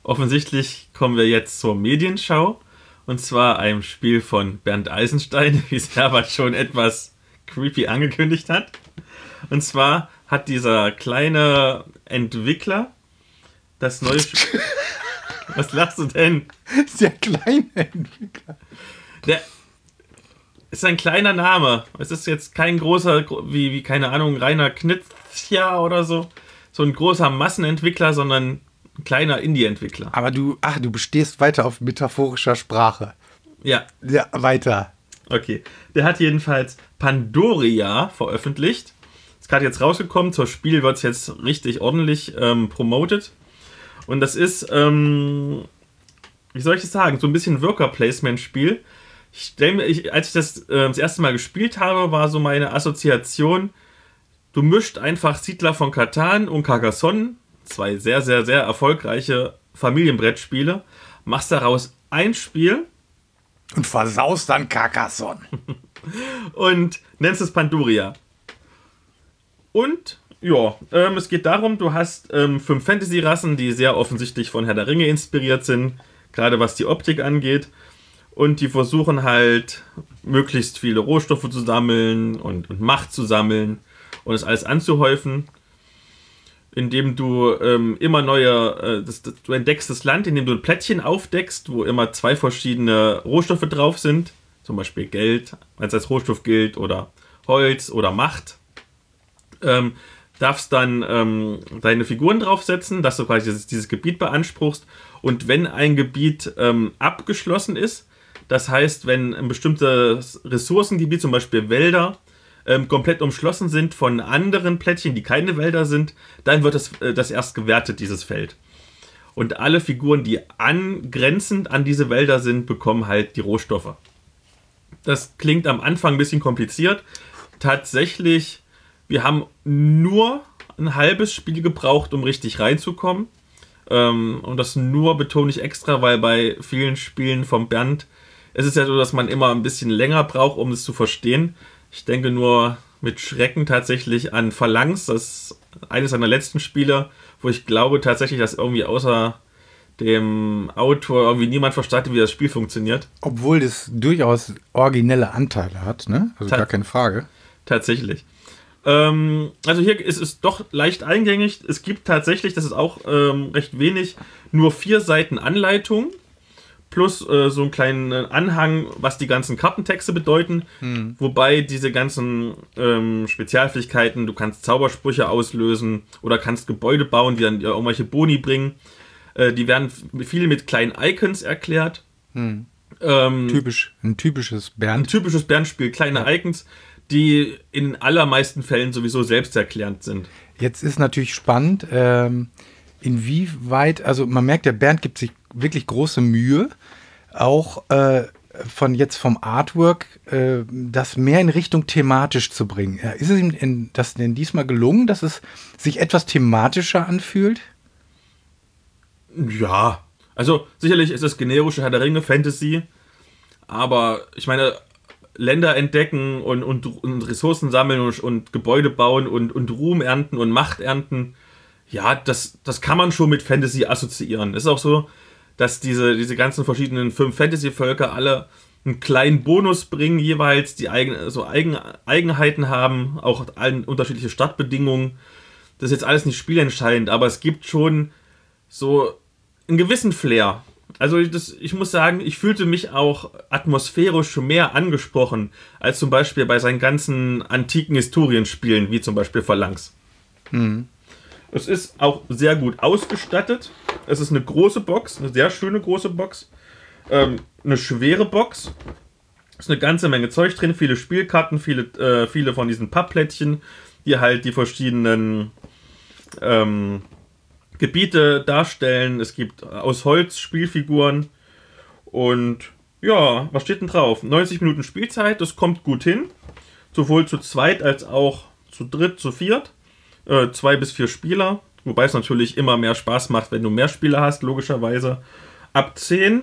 offensichtlich kommen wir jetzt zur Medienschau. Und zwar einem Spiel von Bernd Eisenstein, wie es Herbert schon etwas creepy angekündigt hat. Und zwar hat dieser kleine Entwickler das neue Spiel... Was lachst du denn? Der kleine Entwickler. Der ist ein kleiner Name. Es ist jetzt kein großer, wie keine Ahnung, Rainer Knizia oder so. So ein großer Massenentwickler, sondern ein kleiner Indie-Entwickler. Aber du bestehst weiter auf metaphorischer Sprache. Ja. Ja, weiter. Okay. Der hat jedenfalls Pandoria veröffentlicht. Ist gerade jetzt rausgekommen. Zur Spiel wird es jetzt richtig ordentlich promotet. Und das ist, wie soll ich das sagen, so ein bisschen Worker-Placement-Spiel. Als ich das erste Mal gespielt habe, war so meine Assoziation, du mischt einfach Siedler von Catan und Carcassonne, 2 sehr, sehr, sehr erfolgreiche Familienbrettspiele, machst daraus ein Spiel und versaust dann Carcassonne. Und nennst es Pandoria. Und ja, es geht darum, du hast 5 Fantasy-Rassen, die sehr offensichtlich von Herr der Ringe inspiriert sind, gerade was die Optik angeht. Und die versuchen halt, möglichst viele Rohstoffe zu sammeln und Macht zu sammeln und es alles anzuhäufen, indem du immer neue, du entdeckst das Land, indem du ein Plättchen aufdeckst, wo immer 2 verschiedene Rohstoffe drauf sind, zum Beispiel Geld, als Rohstoff gilt, oder Holz oder Macht. Darfst dann deine Figuren draufsetzen, dass du quasi dieses Gebiet beanspruchst. Und wenn ein Gebiet abgeschlossen ist, das heißt, wenn ein bestimmtes Ressourcengebiet, zum Beispiel Wälder, komplett umschlossen sind von anderen Plättchen, die keine Wälder sind, dann wird das erst gewertet, dieses Feld. Und alle Figuren, die angrenzend an diese Wälder sind, bekommen halt die Rohstoffe. Das klingt am Anfang ein bisschen kompliziert. Tatsächlich, wir haben nur ein halbes Spiel gebraucht, um richtig reinzukommen. Und das nur betone ich extra, weil bei vielen Spielen vom Bernd ist es ja so, dass man immer ein bisschen länger braucht, um es zu verstehen. Ich denke nur mit Schrecken tatsächlich an Phalanx, das ist eines seiner letzten Spiele, wo ich glaube tatsächlich, dass irgendwie außer dem Autor irgendwie niemand verstanden, wie das Spiel funktioniert. Obwohl das durchaus originelle Anteile hat, ne? Also gar keine Frage. Tatsächlich. Also hier ist es doch leicht eingängig. Es gibt tatsächlich, das ist auch recht wenig, nur 4 Seiten Anleitung plus so einen kleinen Anhang, was die ganzen Kartentexte bedeuten. Wobei diese ganzen Spezialfähigkeiten, du kannst Zaubersprüche auslösen oder kannst Gebäude bauen, die dann irgendwelche Boni bringen. Die werden viel mit kleinen Icons erklärt. Ein typisches Bernd. Ein typisches Bernd-Spiel, kleine Icons, die in allermeisten Fällen sowieso selbsterklärend sind. Jetzt ist natürlich spannend, inwieweit, also man merkt, der Bernd gibt sich wirklich große Mühe, auch vom Artwork, das mehr in Richtung thematisch zu bringen. Ist es ihm das denn diesmal gelungen, dass es sich etwas thematischer anfühlt? Ja, also sicherlich ist es generische Herr der Ringe, Fantasy, aber ich meine, Länder entdecken und Ressourcen sammeln und Gebäude bauen und Ruhm ernten und Macht ernten, ja, das kann man schon mit Fantasy assoziieren. Es ist auch so, dass diese ganzen verschiedenen 5 Fantasy-Völker alle einen kleinen Bonus bringen, jeweils, die Eigenheiten haben, auch unterschiedliche Startbedingungen. Das ist jetzt alles nicht spielentscheidend, aber es gibt schon so einen gewissen Flair. Also ich muss sagen, ich fühlte mich auch atmosphärisch mehr angesprochen, als zum Beispiel bei seinen ganzen antiken Historienspielen, wie zum Beispiel Phalanx. Es ist auch sehr gut ausgestattet. Es ist eine große Box, eine sehr schöne große Box. Eine schwere Box. Es ist eine ganze Menge Zeug drin, viele Spielkarten, viele von diesen Pappplättchen, die halt die verschiedenen Gebiete darstellen. Es gibt aus Holz Spielfiguren. Und ja, was steht denn drauf? 90 Minuten Spielzeit, das kommt gut hin. Sowohl zu zweit als auch zu dritt, zu viert. 2 bis 4 Spieler. Wobei es natürlich immer mehr Spaß macht, wenn du mehr Spieler hast, logischerweise. Ab 10.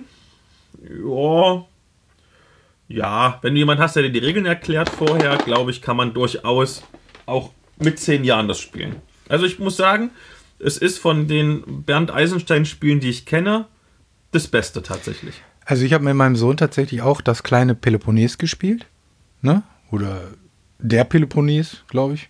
Ja, wenn du jemanden hast, der dir die Regeln erklärt vorher, glaube ich, kann man durchaus auch mit 10 Jahren das spielen. Also ich muss sagen, es ist von den Bernd Eisenstein-Spielen, die ich kenne, das Beste tatsächlich. Also ich habe mit meinem Sohn tatsächlich auch das kleine Peloponnes gespielt, ne? Oder der Peloponnes, glaube ich.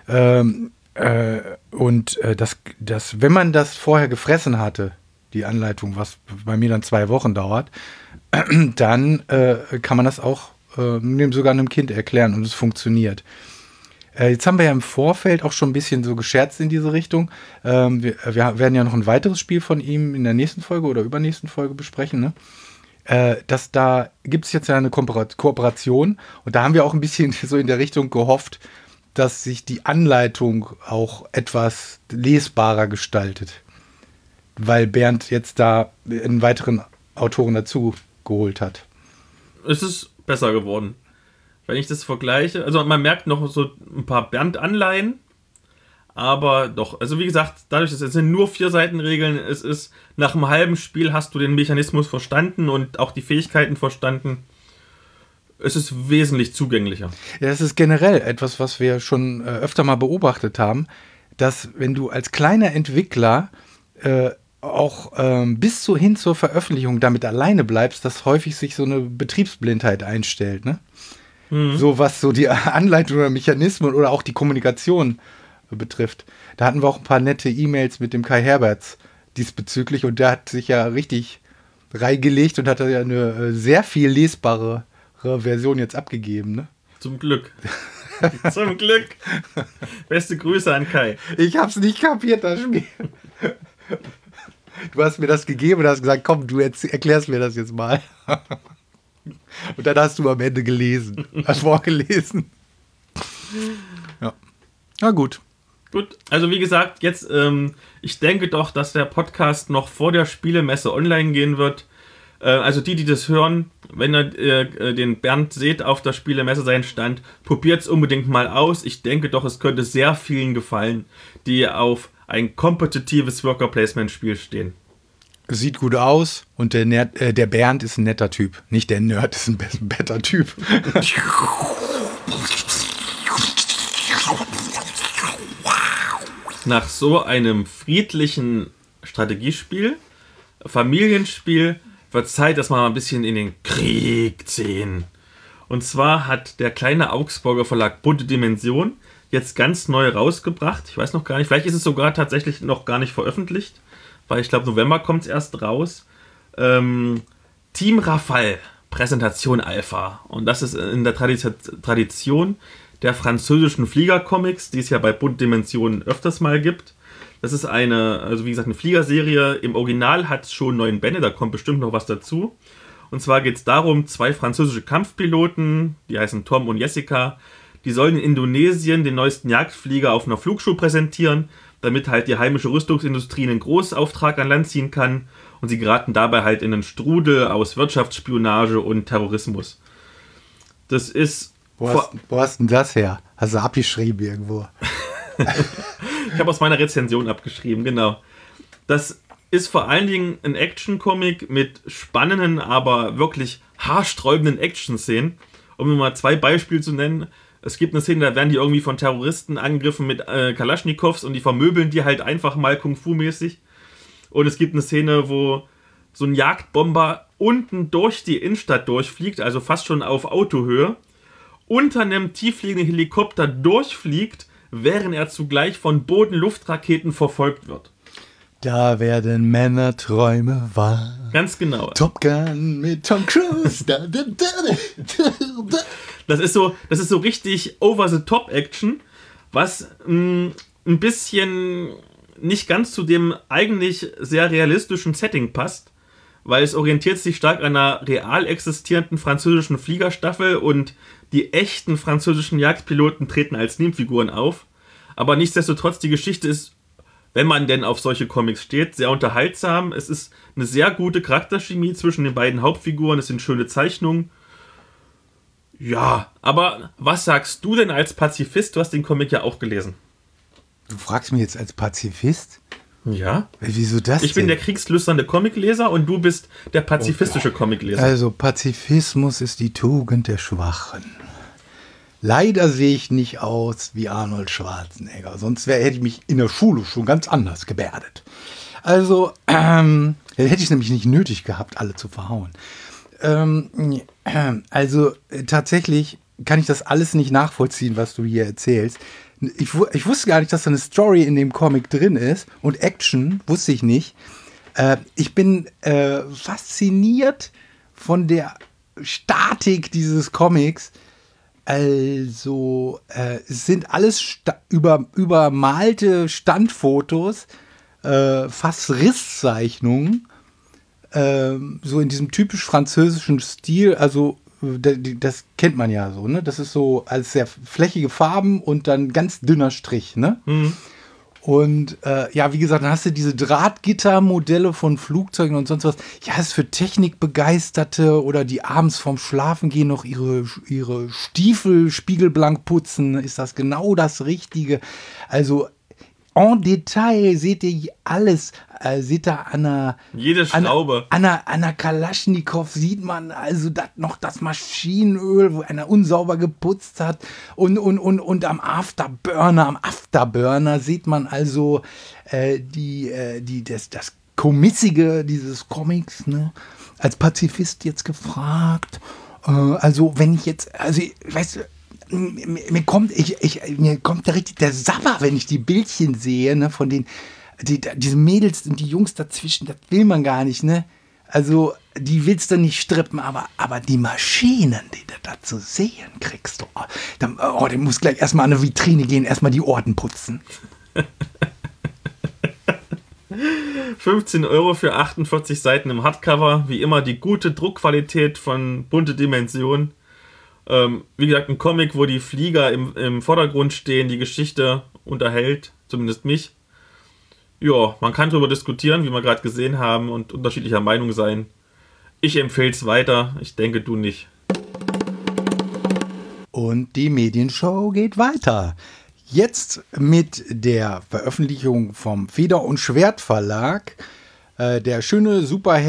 Das, wenn man das vorher gefressen hatte, die Anleitung, was bei mir dann 2 Wochen dauert, dann kann man das auch sogar einem Kind erklären und es funktioniert. Jetzt haben wir ja im Vorfeld auch schon ein bisschen so gescherzt in diese Richtung. Wir werden ja noch ein weiteres Spiel von ihm in der nächsten Folge oder übernächsten Folge besprechen, ne? Da gibt es jetzt ja eine Kooperation und da haben wir auch ein bisschen so in der Richtung gehofft, dass sich die Anleitung auch etwas lesbarer gestaltet, weil Bernd jetzt da einen weiteren Autoren dazu geholt hat. Es ist besser geworden. Wenn ich das vergleiche, also man merkt noch so ein paar Bernd-Anleihen, aber doch, also wie gesagt, dadurch, dass es sind nur 4 Seitenregeln, es ist, nach einem halben Spiel hast du den Mechanismus verstanden und auch die Fähigkeiten verstanden. Es ist wesentlich zugänglicher. Ja, das ist generell etwas, was wir schon öfter mal beobachtet haben, dass wenn du als kleiner Entwickler auch bis hin zur Veröffentlichung damit alleine bleibst, dass häufig sich so eine Betriebsblindheit einstellt, ne? So was so die Anleitung oder Mechanismen oder auch die Kommunikation betrifft. Da hatten wir auch ein paar nette E-Mails mit dem Kai Herberts diesbezüglich und der hat sich ja richtig reingelegt und hat ja eine sehr viel lesbare Version jetzt abgegeben, ne? Zum Glück. Zum Glück. Beste Grüße an Kai. Ich hab's nicht kapiert, das Spiel. Du hast mir das gegeben und hast gesagt, komm, du erklärst mir das jetzt mal. Und dann hast du am Ende gelesen. Hast vorgelesen. Ja. Na gut. Gut, also wie gesagt, jetzt, ich denke doch, dass der Podcast noch vor der Spielemesse online gehen wird. Also die das hören, wenn ihr den Bernd seht auf der Spielemesse, seinen Stand, probiert es unbedingt mal aus. Ich denke doch, es könnte sehr vielen gefallen, die auf ein kompetitives Worker-Placement-Spiel stehen. Sieht gut aus und der Bernd ist ein netter Typ. Nicht der Nerd ist ein better Typ. Nach so einem friedlichen Strategiespiel, Familienspiel, wird Zeit, dass wir mal ein bisschen in den Krieg ziehen. Und zwar hat der kleine Augsburger Verlag Bunte Dimension jetzt ganz neu rausgebracht. Ich weiß noch gar nicht, vielleicht ist es sogar tatsächlich noch gar nicht veröffentlicht, weil ich glaube, November kommt es erst raus. Team Rafale, Präsentation Alpha. Und das ist in der Tradition der französischen Fliegercomics, die es ja bei Bunte Dimension öfters mal gibt. Das ist also wie gesagt, eine Fliegerserie. Im Original hat es schon 9 Bände, da kommt bestimmt noch was dazu. Und zwar geht es darum, 2 französische Kampfpiloten, die heißen Tom und Jessica, die sollen in Indonesien den neuesten Jagdflieger auf einer Flugshow präsentieren, damit halt die heimische Rüstungsindustrie einen Großauftrag an Land ziehen kann. Und sie geraten dabei halt in einen Strudel aus Wirtschaftsspionage und Terrorismus. Das ist... Wo hast denn das her? Hast du abgeschrieben irgendwo? Ich habe aus meiner Rezension abgeschrieben, genau. Das ist vor allen Dingen ein Action-Comic mit spannenden, aber wirklich haarsträubenden Action-Szenen. Um nur mal 2 Beispiele zu nennen. Es gibt eine Szene, da werden die irgendwie von Terroristen angegriffen mit Kalaschnikows und die vermöbeln die halt einfach mal Kung-Fu-mäßig. Und es gibt eine Szene, wo so ein Jagdbomber unten durch die Innenstadt durchfliegt, also fast schon auf Autohöhe, unter einem tieffliegenden Helikopter durchfliegt, während er zugleich von Boden-Luft-Raketen verfolgt wird. Da werden Männerträume wahr. Ganz genau. Top Gun mit Tom Cruise. Das ist so richtig Over-the-Top-Action, was ein bisschen nicht ganz zu dem eigentlich sehr realistischen Setting passt, weil es orientiert sich stark an einer real existierenden französischen Fliegerstaffel und die echten französischen Jagdpiloten treten als Nebenfiguren auf. Aber nichtsdestotrotz, die Geschichte ist, wenn man denn auf solche Comics steht, sehr unterhaltsam. Es ist eine sehr gute Charakterchemie zwischen den beiden Hauptfiguren, es sind schöne Zeichnungen. Ja, aber was sagst du denn als Pazifist? Du hast den Comic ja auch gelesen. Du fragst mich jetzt als Pazifist? Ja. Wieso das Ich bin der kriegslüsternde Comicleser und du bist der pazifistische Comicleser. Also Pazifismus ist die Tugend der Schwachen. Leider sehe ich nicht aus wie Arnold Schwarzenegger. Sonst hätte ich mich in der Schule schon ganz anders gebärdet. Also, hätte ich es nämlich nicht nötig gehabt, alle zu verhauen. Tatsächlich kann ich das alles nicht nachvollziehen, was du hier erzählst. Ich wusste gar nicht, dass da eine Story in dem Comic drin ist. Und Action wusste ich nicht. Ich bin fasziniert von der Statik dieses Comics. Also, es sind alles übermalte Standfotos, fast Risszeichnungen, so in diesem typisch französischen Stil. Also, das kennt man ja so, ne? Das ist so als sehr flächige Farben und dann ganz dünner Strich, ne? Mhm. Und wie gesagt, dann hast du diese Drahtgittermodelle von Flugzeugen und sonst was. Ja, ist für Technikbegeisterte oder die abends vorm Schlafengehen noch ihre Stiefel spiegelblank putzen, ist das genau das Richtige. Also en Detail seht ihr alles. Seht ihr jede Schraube. An einer Kalaschnikow sieht man also das Maschinenöl, wo einer unsauber geputzt hat. Und am Afterburner sieht man also das Komissige dieses Comics, ne? Als Pazifist jetzt gefragt. Also wenn ich jetzt, weißt du, mir kommt da richtig der Sabber, wenn ich die Bildchen sehe, ne, von diese Mädels und die Jungs dazwischen, das will man gar nicht, ne? Also, die willst du nicht strippen, aber die Maschinen, die du da zu sehen kriegst, du musst gleich erstmal an eine Vitrine gehen, erstmal die Orden putzen. 15 € für 48 Seiten im Hardcover, wie immer die gute Druckqualität von Bunte Dimension. Wie gesagt, ein Comic, wo die Flieger im Vordergrund stehen, die Geschichte unterhält, zumindest mich. Ja, man kann darüber diskutieren, wie wir gerade gesehen haben, und unterschiedlicher Meinung sein. Ich empfehle es weiter, ich denke, du nicht. Und die Medienshow geht weiter. Jetzt mit der Veröffentlichung vom Feder- und Schwert-Verlag, der schöne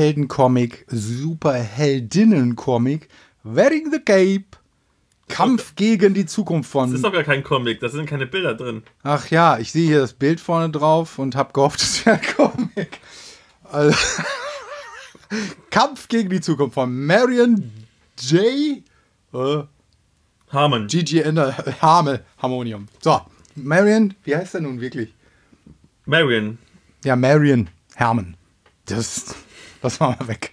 Superheldinnen-Comic, Wearing the Cape. Kampf gegen die Zukunft von... Das ist doch gar kein Comic, da sind keine Bilder drin. Ach ja, ich sehe hier das Bild vorne drauf und habe gehofft, es wäre ein Comic. Also, Kampf gegen die Zukunft von Marion J. Harmon. G.G. Harmonium. So, Marion, wie heißt er nun wirklich? Marion. Ja, Marion Harmon. Das machen wir weg.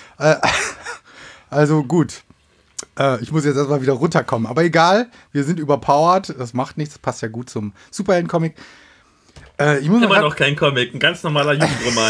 Also gut. Ich muss jetzt erstmal wieder runterkommen. Aber egal, wir sind überpowered. Das macht nichts. Das passt ja gut zum Superhelden-Comic. Immer noch kein Comic. Ein ganz normaler Jugendroman.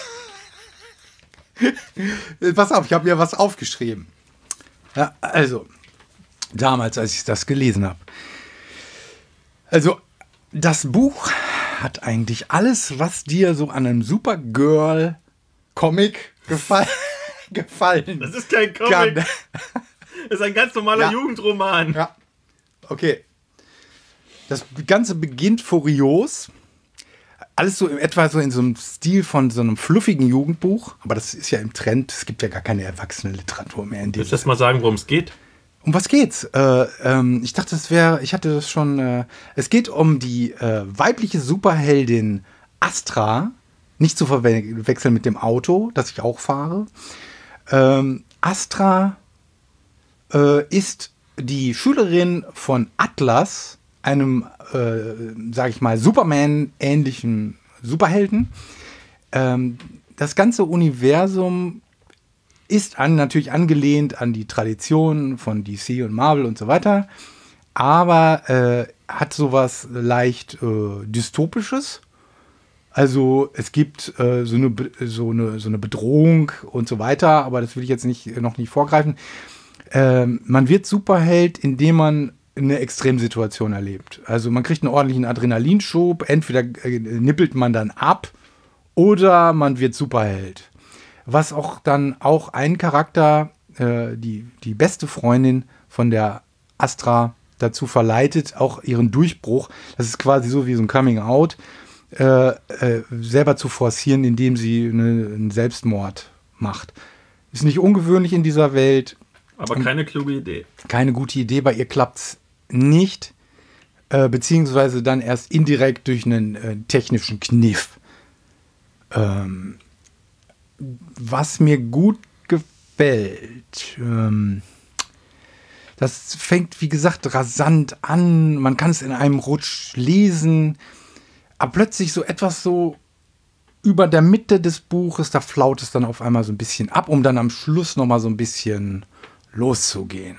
Pass auf, ich habe mir was aufgeschrieben. Ja, also, damals, als ich das gelesen habe. Also, das Buch hat eigentlich alles, was dir so an einem Supergirl-Comic gefallen. Das ist kein Comic. Das ist ein ganz normaler Jugendroman. Ja, okay. Das Ganze beginnt furios. Alles so etwa so in so einem Stil von so einem fluffigen Jugendbuch. Aber das ist ja im Trend. Es gibt ja gar keine Erwachsene-Literatur mehr in dem. Willst du erst mal sagen, worum es geht? Um was geht's? Ich dachte, ich hatte das schon. Es geht um die weibliche Superheldin Astra. Nicht zu verwechseln mit dem Auto, das ich auch fahre. Astra ist die Schülerin von Atlas, einem, sag ich mal, Superman-ähnlichen Superhelden. Das ganze Universum ist natürlich angelehnt an die Traditionen von DC und Marvel und so weiter, aber hat sowas leicht Dystopisches. Also es gibt so eine Bedrohung und so weiter, aber das will ich jetzt noch nicht vorgreifen. Man wird Superheld, indem man eine Extremsituation erlebt. Also man kriegt einen ordentlichen Adrenalinschub, entweder nippelt man dann ab oder man wird Superheld. Was auch dann auch ein Charakter, die beste Freundin von der Astra dazu verleitet, auch ihren Durchbruch, das ist quasi so wie so ein Coming-out, selber zu forcieren, indem sie einen Selbstmord macht. Ist nicht ungewöhnlich in dieser Welt. Aber keine kluge Idee. Keine gute Idee, bei ihr klappt's nicht, beziehungsweise dann erst indirekt durch einen technischen Kniff. Was mir gut gefällt, das fängt, wie gesagt, rasant an, man kann es in einem Rutsch lesen, aber plötzlich so etwas so über der Mitte des Buches, da flaut es dann auf einmal so ein bisschen ab, um dann am Schluss nochmal so ein bisschen loszugehen.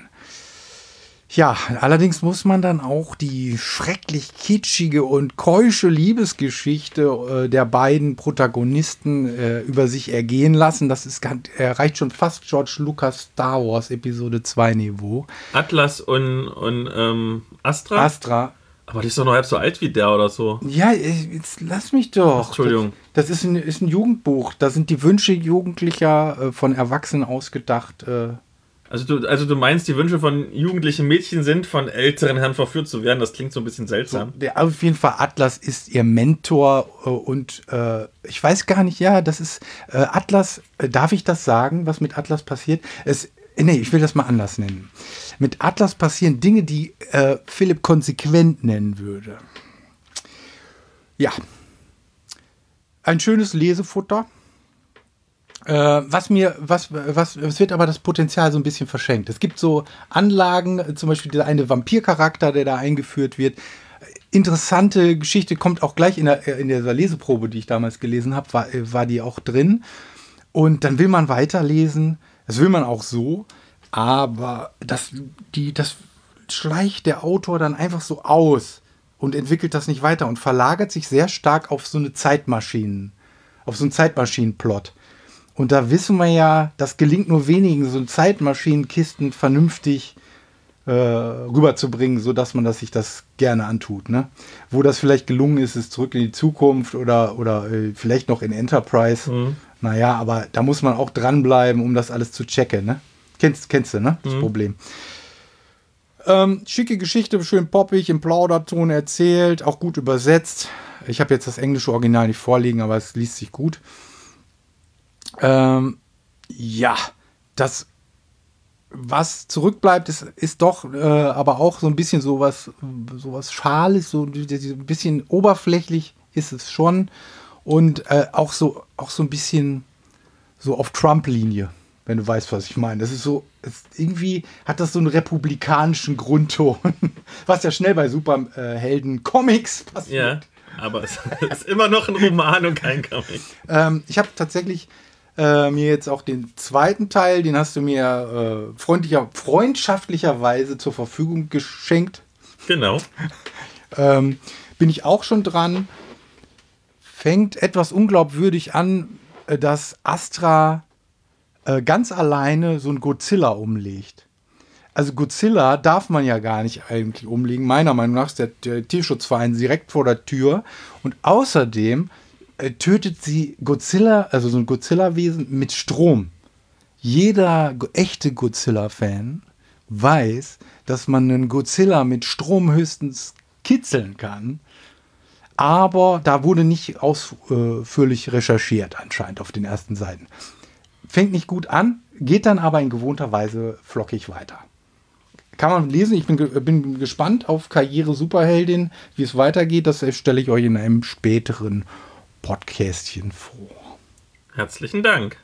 Ja, allerdings muss man dann auch die schrecklich kitschige und keusche Liebesgeschichte der beiden Protagonisten über sich ergehen lassen. Das erreicht schon fast George Lucas Star Wars Episode 2 Niveau. Atlas und Astra? Astra. Aber die ist doch noch halb so alt wie der oder so. Ja, jetzt lass mich doch. Entschuldigung. Das ist ein Jugendbuch. Da sind die Wünsche Jugendlicher von Erwachsenen ausgedacht. Also du meinst, die Wünsche von jugendlichen Mädchen sind, von älteren Herren verführt zu werden? Das klingt so ein bisschen seltsam. So, auf jeden Fall, Atlas ist ihr Mentor und ich weiß gar nicht, ja, das ist Atlas, darf ich das sagen, was mit Atlas passiert? Nee, ich will das mal anders nennen. Mit Atlas passieren Dinge, die Philipp konsequent nennen würde. Ja. Ein schönes Lesefutter. Was wird aber das Potenzial so ein bisschen verschenkt. Es gibt so Anlagen, zum Beispiel der eine Vampircharakter, der da eingeführt wird. Interessante Geschichte, kommt auch gleich in der Leseprobe, die ich damals gelesen habe, war die auch drin. Und dann will man weiterlesen. Das will man auch so. Aber das schleicht der Autor dann einfach so aus und entwickelt das nicht weiter und verlagert sich sehr stark auf so einen Zeitmaschinenplot. Und da wissen wir ja, das gelingt nur wenigen, so Zeitmaschinenkisten vernünftig rüberzubringen, sodass man sich das gerne antut. Ne? Wo das vielleicht gelungen ist, ist Zurück in die Zukunft oder vielleicht noch in Enterprise. Mhm. Naja, aber da muss man auch dranbleiben, um das alles zu checken. Ne? Kennst du, ne? Das Problem. Schicke Geschichte, schön poppig, im Plauderton erzählt, auch gut übersetzt. Ich habe jetzt das englische Original nicht vorliegen, aber es liest sich gut. Ja, das, was zurückbleibt, ist doch aber auch so ein bisschen sowas Schales, so ein bisschen oberflächlich ist es schon und auch so ein bisschen so auf Trump-Linie, wenn du weißt, was ich meine. Das ist so, irgendwie hat das so einen republikanischen Grundton, was ja schnell bei Superhelden-Comics passiert. Ja, aber es ist immer noch ein Roman und kein Comic. Ich habe tatsächlich mir jetzt auch den zweiten Teil, den hast du mir freundschaftlicherweise zur Verfügung geschenkt. Genau. Bin ich auch schon dran. Fängt etwas unglaubwürdig an, dass Astra ganz alleine so ein Godzilla umlegt. Also Godzilla darf man ja gar nicht eigentlich umlegen. Meiner Meinung nach ist der Tierschutzverein direkt vor der Tür. Und außerdem tötet sie Godzilla, also so ein Godzilla-Wesen, mit Strom. Jeder echte Godzilla-Fan weiß, dass man einen Godzilla mit Strom höchstens kitzeln kann. Aber da wurde nicht ausführlich recherchiert anscheinend auf den ersten Seiten. Fängt nicht gut an, geht dann aber in gewohnter Weise flockig weiter. Kann man lesen, ich bin gespannt auf Karriere Superheldin, wie es weitergeht. Das stelle ich euch in einem späteren Podcastchen vor. Herzlichen Dank.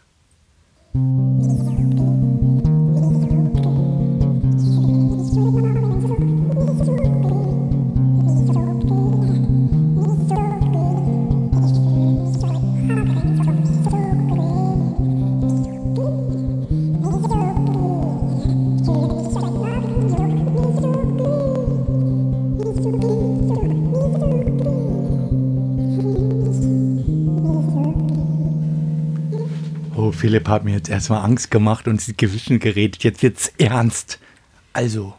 Philipp hat mir jetzt erstmal Angst gemacht und ins Gewissen geredet. Jetzt wird's ernst. Also.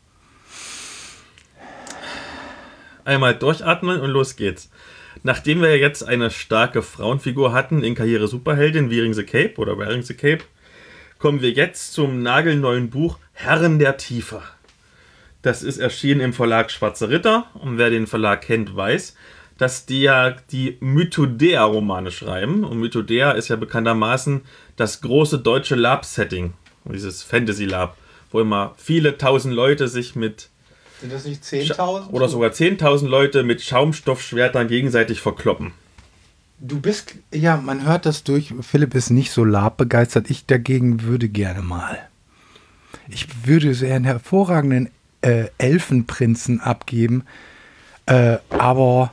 Einmal durchatmen und los geht's. Nachdem wir jetzt eine starke Frauenfigur hatten in Karriere Superheldin, Wearing the Cape, kommen wir jetzt zum nagelneuen Buch Herren der Tiefe. Das ist erschienen im Verlag Schwarze Ritter. Und wer den Verlag kennt, weiß, dass die ja die Mythodea-Romane schreiben. Und Mythodea ist ja bekanntermaßen das große deutsche Lab-Setting, dieses Fantasy-Lab, wo immer viele tausend Leute sich mit Sind das nicht 10.000? Oder sogar 10.000 Leute mit Schaumstoffschwertern gegenseitig verkloppen. Du bist, ja, man hört das durch. Philipp ist nicht so labbegeistert. Ich dagegen würde gerne mal. Ich würde sehr einen hervorragenden Elfenprinzen abgeben. Aber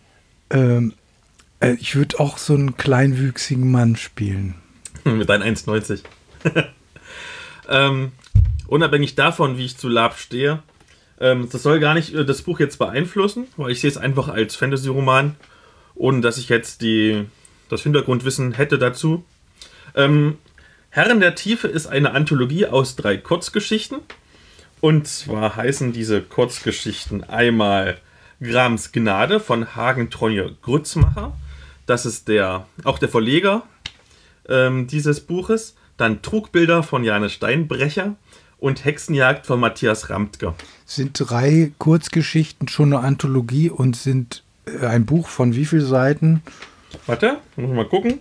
ich würde auch so einen kleinwüchsigen Mann spielen. Mit deinen 1,90. Unabhängig davon, wie ich zu Lab stehe, das soll gar nicht das Buch jetzt beeinflussen, weil ich sehe es einfach als Fantasy-Roman, ohne dass ich jetzt das Hintergrundwissen hätte dazu. Herren der Tiefe ist eine Anthologie aus 3 Kurzgeschichten. Und zwar heißen diese Kurzgeschichten einmal Grams Gnade von Hagen Tronje Grützmacher. Das ist auch der Verleger dieses Buches. Dann Trugbilder von Jane Steinbrecher und Hexenjagd von Matthias Ramtke. Sind 3 Kurzgeschichten schon eine Anthologie und sind ein Buch von wie vielen Seiten? Warte, muss ich mal gucken.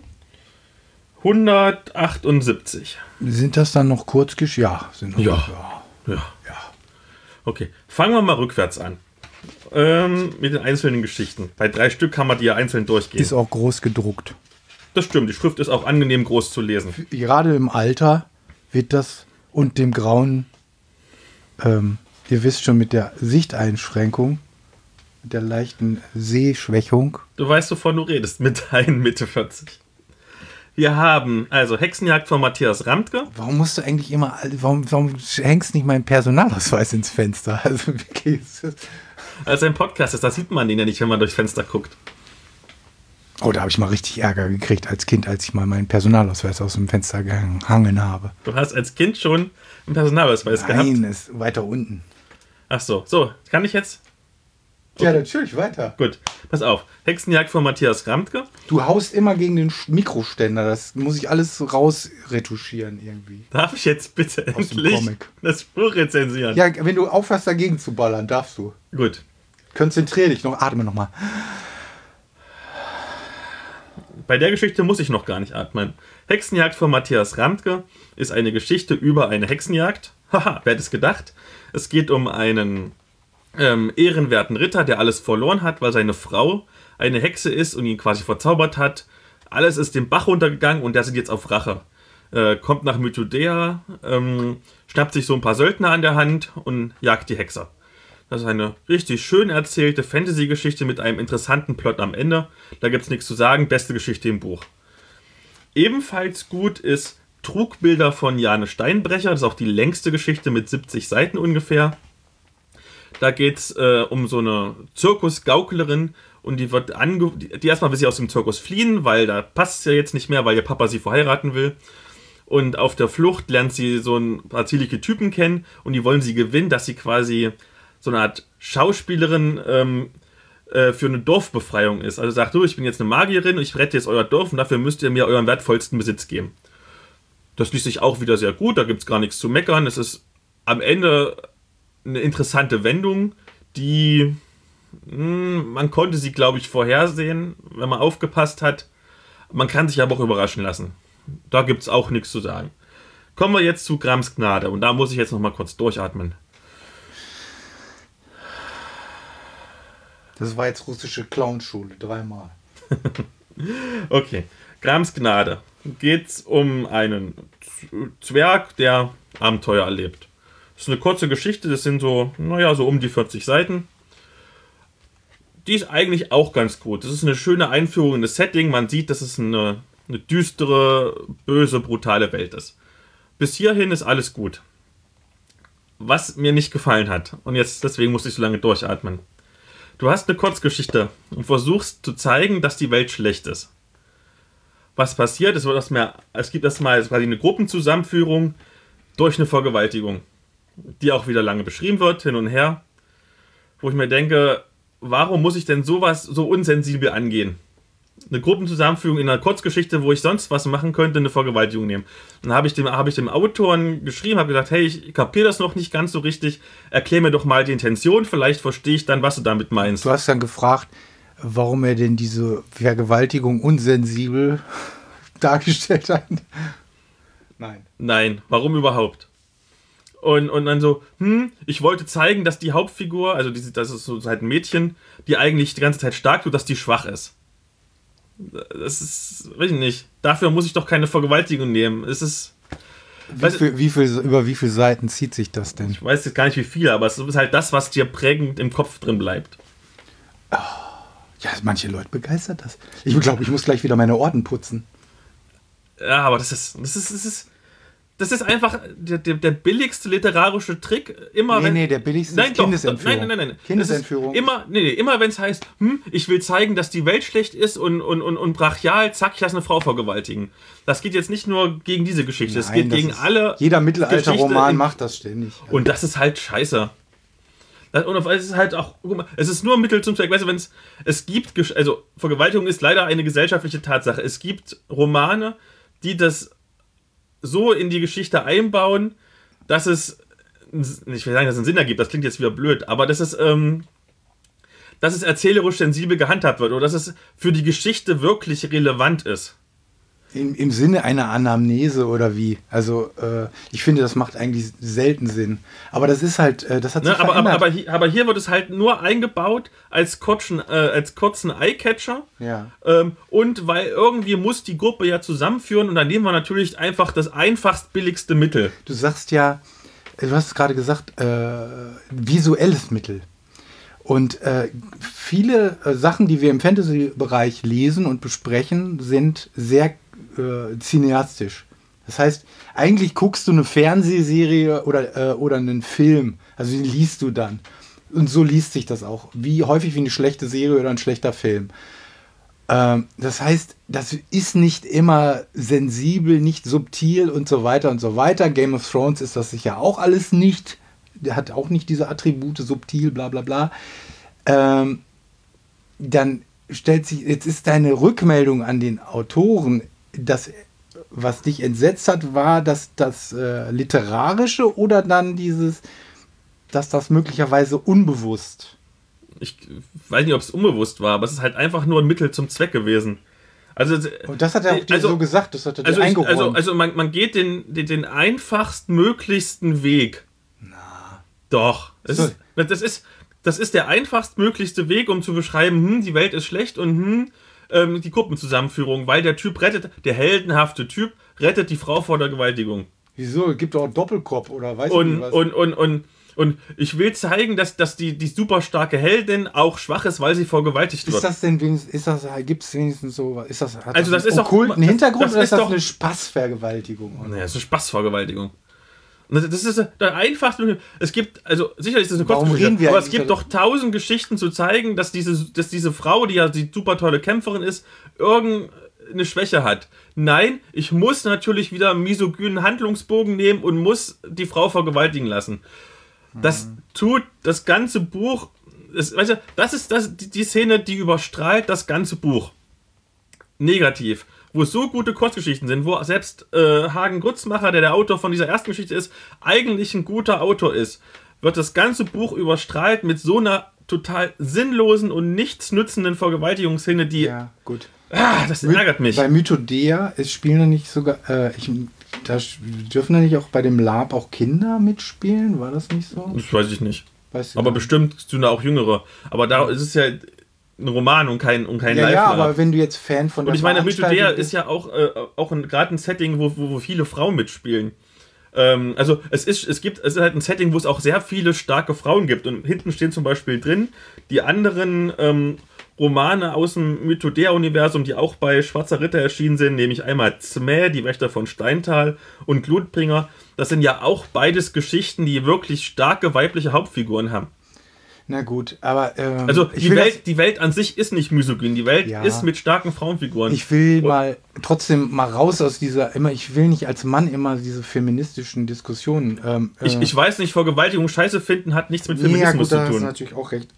178. Sind das dann noch Kurzgeschichten? Ja, sind noch. Ja. Okay, fangen wir mal rückwärts an. Mit den einzelnen Geschichten. Bei 3 Stück kann man die ja einzeln durchgehen. Ist auch groß gedruckt. Das stimmt, die Schrift ist auch angenehm groß zu lesen. Gerade im Alter wird das und dem grauen, ihr wisst schon, mit der Sichteinschränkung, mit der leichten Sehschwächung. Du weißt, wovon du redest, mit deinen Mitte 40. Wir haben also Hexenjagd von Matthias Ramtke. Warum musst du eigentlich immer, warum hängst du nicht meinen Personalausweis ins Fenster? Also wirklich. Als ein Podcast ist, da sieht man den ja nicht, wenn man durchs Fenster guckt. Oh, da habe ich mal richtig Ärger gekriegt als Kind, als ich mal meinen Personalausweis aus dem Fenster gehangen habe. Du hast als Kind schon einen Personalausweis gehabt? Nein, ist weiter unten. Ach so, kann ich jetzt? Okay. Ja, natürlich, weiter. Gut, pass auf. Hexenjagd von Matthias Ramtke. Du haust immer gegen den Mikroständer, das muss ich alles rausretuschieren irgendwie. Darf ich jetzt bitte endlich das Buch rezensieren? Ja, wenn du aufhörst dagegen zu ballern, darfst du. Gut. Konzentrier dich noch, atme noch mal. Bei der Geschichte muss ich noch gar nicht atmen. Hexenjagd von Matthias Ramtke ist eine Geschichte über eine Hexenjagd. Haha, wer hätte es gedacht? Es geht um einen ehrenwerten Ritter, der alles verloren hat, weil seine Frau eine Hexe ist und ihn quasi verzaubert hat. Alles ist den Bach runtergegangen und der sind jetzt auf Rache. Kommt nach Mythodea, schnappt sich so ein paar Söldner an der Hand und jagt die Hexer. Das ist eine richtig schön erzählte Fantasy-Geschichte mit einem interessanten Plot am Ende. Da gibt es nichts zu sagen, beste Geschichte im Buch. Ebenfalls gut ist Trugbilder von Jane Steinbrecher. Das ist auch die längste Geschichte mit 70 Seiten ungefähr. Da geht es um so eine Zirkusgauklerin und die wird die erstmal will sie aus dem Zirkus fliehen, weil da passt es ja jetzt nicht mehr, weil ihr Papa sie verheiraten will. Und auf der Flucht lernt sie so ein paar zierliche Typen kennen und die wollen sie gewinnen, dass sie quasi so eine Art Schauspielerin für eine Dorfbefreiung ist. Also sagt, du, ich bin jetzt eine Magierin, ich rette jetzt euer Dorf und dafür müsst ihr mir euren wertvollsten Besitz geben. Das liest sich auch wieder sehr gut, da gibt es gar nichts zu meckern. Es ist am Ende eine interessante Wendung, die man konnte sie, glaube ich, vorhersehen, wenn man aufgepasst hat. Man kann sich aber auch überraschen lassen. Da gibt es auch nichts zu sagen. Kommen wir jetzt zu Grams Gnade und da muss ich jetzt noch mal kurz durchatmen. Das war jetzt russische Clownschule, 3-mal. Okay, Grams Gnade. Geht's um einen Zwerg, der Abenteuer erlebt. Das ist eine kurze Geschichte, das sind so um die 40 Seiten. Die ist eigentlich auch ganz gut. Das ist eine schöne Einführung in das Setting. Man sieht, dass es eine düstere, böse, brutale Welt ist. Bis hierhin ist alles gut. Was mir nicht gefallen hat, und jetzt deswegen musste ich so lange durchatmen. Du hast eine Kurzgeschichte und versuchst zu zeigen, dass die Welt schlecht ist. Was passiert? Es gibt erstmal quasi eine Gruppenzusammenführung durch eine Vergewaltigung, die auch wieder lange beschrieben wird, hin und her. Wo ich mir denke, warum muss ich denn sowas so unsensibel angehen? Eine Gruppenzusammenführung in einer Kurzgeschichte, wo ich sonst was machen könnte, eine Vergewaltigung nehmen. Dann habe ich dem Autoren geschrieben, habe gesagt, hey, ich kapiere das noch nicht ganz so richtig, erklär mir doch mal die Intention, vielleicht verstehe ich dann, was du damit meinst. Du hast dann gefragt, warum er denn diese Vergewaltigung unsensibel dargestellt hat. Nein. Nein, warum überhaupt? Und dann so, ich wollte zeigen, dass die Hauptfigur, also das ist so halt ein Mädchen, die eigentlich die ganze Zeit stark tut, dass die schwach ist. Das ist, weiß ich nicht. Dafür muss ich doch keine Vergewaltigung nehmen. Es ist... Über wie viele Seiten zieht sich das denn? Ich weiß jetzt gar nicht wie viel, aber es ist halt das, was dir prägend im Kopf drin bleibt. Ja, manche Leute begeistert das. Ich glaube, ich muss gleich wieder meine Orden putzen. Ja, aber das ist einfach der billigste literarische Trick. Immer der billigste ist Kindesentführung. Nein. Kindesentführung. Immer wenn es heißt, ich will zeigen, dass die Welt schlecht ist und brachial, zack, ich lasse eine Frau vergewaltigen. Das geht jetzt nicht nur gegen diese Geschichte, es geht gegen alle. Jeder Mittelalterroman macht das ständig. Und das ist halt scheiße. Und es ist halt auch, guck mal, es ist nur ein Mittel zum Zweck. Weißt du, also Vergewaltigung ist leider eine gesellschaftliche Tatsache. Es gibt Romane, die das so in die Geschichte einbauen, dass es, ich will sagen, dass es einen Sinn ergibt, das klingt jetzt wieder blöd, aber dass es erzählerisch sensibel gehandhabt wird oder dass es für die Geschichte wirklich relevant ist. Im Sinne einer Anamnese oder wie? Also ich finde, das macht eigentlich selten Sinn. Aber das ist halt, das hat sich verändert. Aber hier wird es halt nur eingebaut als kurzen Eyecatcher. Ja. Und weil irgendwie muss die Gruppe ja zusammenführen und dann nehmen wir natürlich einfach das einfachst billigste Mittel. Du sagst ja, du hast es gerade gesagt, visuelles Mittel. Und viele Sachen, die wir im Fantasy-Bereich lesen und besprechen, sind sehr cineastisch. Das heißt, eigentlich guckst du eine Fernsehserie oder einen Film, also den liest du dann. Und so liest sich das auch. Häufig wie eine schlechte Serie oder ein schlechter Film. Das heißt, das ist nicht immer sensibel, nicht subtil und so weiter und so weiter. Game of Thrones ist das sicher auch alles nicht. Der hat auch nicht diese Attribute, subtil, bla bla bla. Dann stellt sich, jetzt ist deine Rückmeldung an den Autoren, was dich entsetzt hat, war das Literarische oder dann dass das möglicherweise unbewusst? Ich weiß nicht, ob es unbewusst war, aber es ist halt einfach nur ein Mittel zum Zweck gewesen. Also, und das hat er auch dir so gesagt, das hat er dir eingeräumt. Also man geht den einfachst möglichsten Weg. Na. Doch. Das ist der einfachst möglichste Weg, um zu beschreiben, die Welt ist schlecht und die Gruppenzusammenführung, weil der heldenhafte Typ rettet die Frau vor der Vergewaltigung. Wieso? Es gibt doch einen Doppelkopf oder weiß ich nicht was. Und ich will zeigen, dass die super starke Heldin auch schwach ist, weil sie vergewaltigt wird. Ist das denn wenigstens, gibt es wenigstens so, hat das das ist okkulten doch, Hintergrund das oder ist ist das doch eine Spaßvergewaltigung? Naja, das ist eine Spaßvergewaltigung. Das ist der einfachste. Es gibt, also sicherlich ist das eine Kurzgeschichte, aber es gibt doch 1000 Geschichten zu zeigen, dass diese Frau, die ja die super tolle Kämpferin ist, irgendeine Schwäche hat. Nein, ich muss natürlich wieder einen misogynen Handlungsbogen nehmen und muss die Frau vergewaltigen lassen. Das tut das ganze Buch. Weißt du, das ist die Szene, die überstrahlt das ganze Buch. Negativ. Wo es so gute Kurzgeschichten sind, wo selbst Hagen Grützmacher, der Autor von dieser ersten Geschichte ist, eigentlich ein guter Autor ist, wird das ganze Buch überstrahlt mit so einer total sinnlosen und nichtsnützenden Vergewaltigungsszene, die... Ja, gut. Das ärgert mich. Bei Mythodea spielen da nicht sogar... dürfen da nicht auch bei dem Lab auch Kinder mitspielen? War das nicht so? Das weiß ich nicht. Weißt du aber nicht? bestimmt sind da auch Jüngere. Aber da ist es ja ein Roman und kein Live-Lab. Ja, aber wenn du jetzt Fan von und ich meine, Mythodea ist ja auch gerade ein Setting, wo viele Frauen mitspielen. Also es ist halt ein Setting, wo es auch sehr viele starke Frauen gibt. Und hinten stehen zum Beispiel drin die anderen Romane aus dem Mythodea-Universum, die auch bei Schwarzer Ritter erschienen sind, nämlich einmal Zmäh, die Wächter von Steintal und Glutbringer. Das sind ja auch beides Geschichten, die wirklich starke weibliche Hauptfiguren haben. Na gut, aber... also die Welt an sich ist nicht misogyn, die Welt ist mit starken Frauenfiguren. Ich will trotzdem mal raus aus ich will nicht als Mann immer diese feministischen Diskussionen... Ich weiß nicht, Vergewaltigung scheiße finden hat nichts mit Feminismus zu tun. Ja, gut, da hast du natürlich auch recht.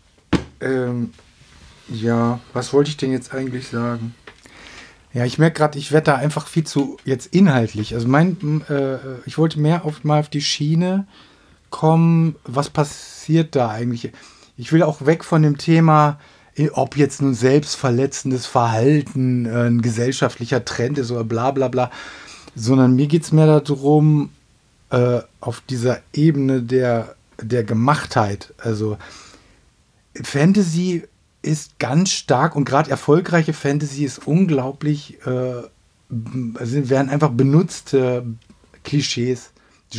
Ja, was wollte ich denn jetzt eigentlich sagen? Ja, ich merke gerade, ich werde da einfach viel zu jetzt inhaltlich. Also ich wollte mehr mal auf die Schiene kommen, was passiert da eigentlich? Ich will auch weg von dem Thema, ob jetzt nun selbstverletzendes Verhalten ein gesellschaftlicher Trend ist oder bla bla bla, sondern mir geht es mehr darum, auf dieser Ebene der Gemachtheit. Also Fantasy ist ganz stark und gerade erfolgreiche Fantasy ist unglaublich, werden einfach benutzte Klischees,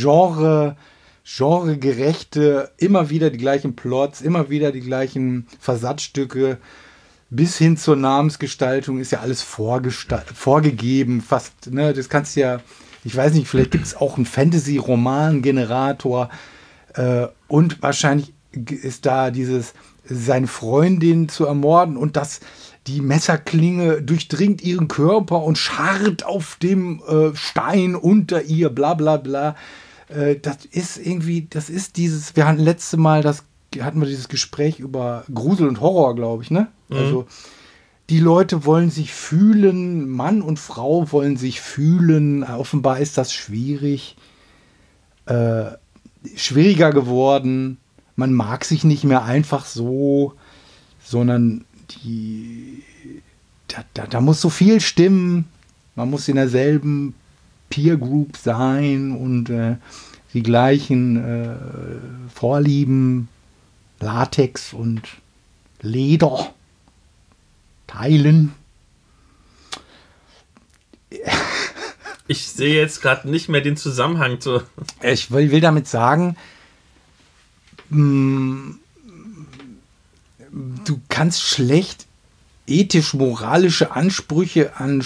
genregerechte, immer wieder die gleichen Plots, immer wieder die gleichen Versatzstücke, bis hin zur Namensgestaltung ist ja alles vorgegeben, fast, ne, das kannst du ja, ich weiß nicht, vielleicht gibt es auch einen Fantasy-Roman-Generator und wahrscheinlich ist da seine Freundin zu ermorden und die Messerklinge durchdringt ihren Körper und scharrt auf dem Stein unter ihr, bla bla bla. Das ist dieses, wir hatten letztes Mal hatten wir dieses Gespräch über Grusel und Horror, glaube ich, ne? Mhm. Also die Leute wollen sich fühlen, Mann und Frau wollen sich fühlen. Offenbar ist das schwieriger geworden. Man mag sich nicht mehr einfach so, sondern da muss so viel stimmen. Man muss in derselben Peer Group sein und die gleichen Vorlieben, Latex und Leder teilen. Ich sehe jetzt gerade nicht mehr den Zusammenhang zu. Ich will damit sagen, du kannst schlecht ethisch-moralische Ansprüche an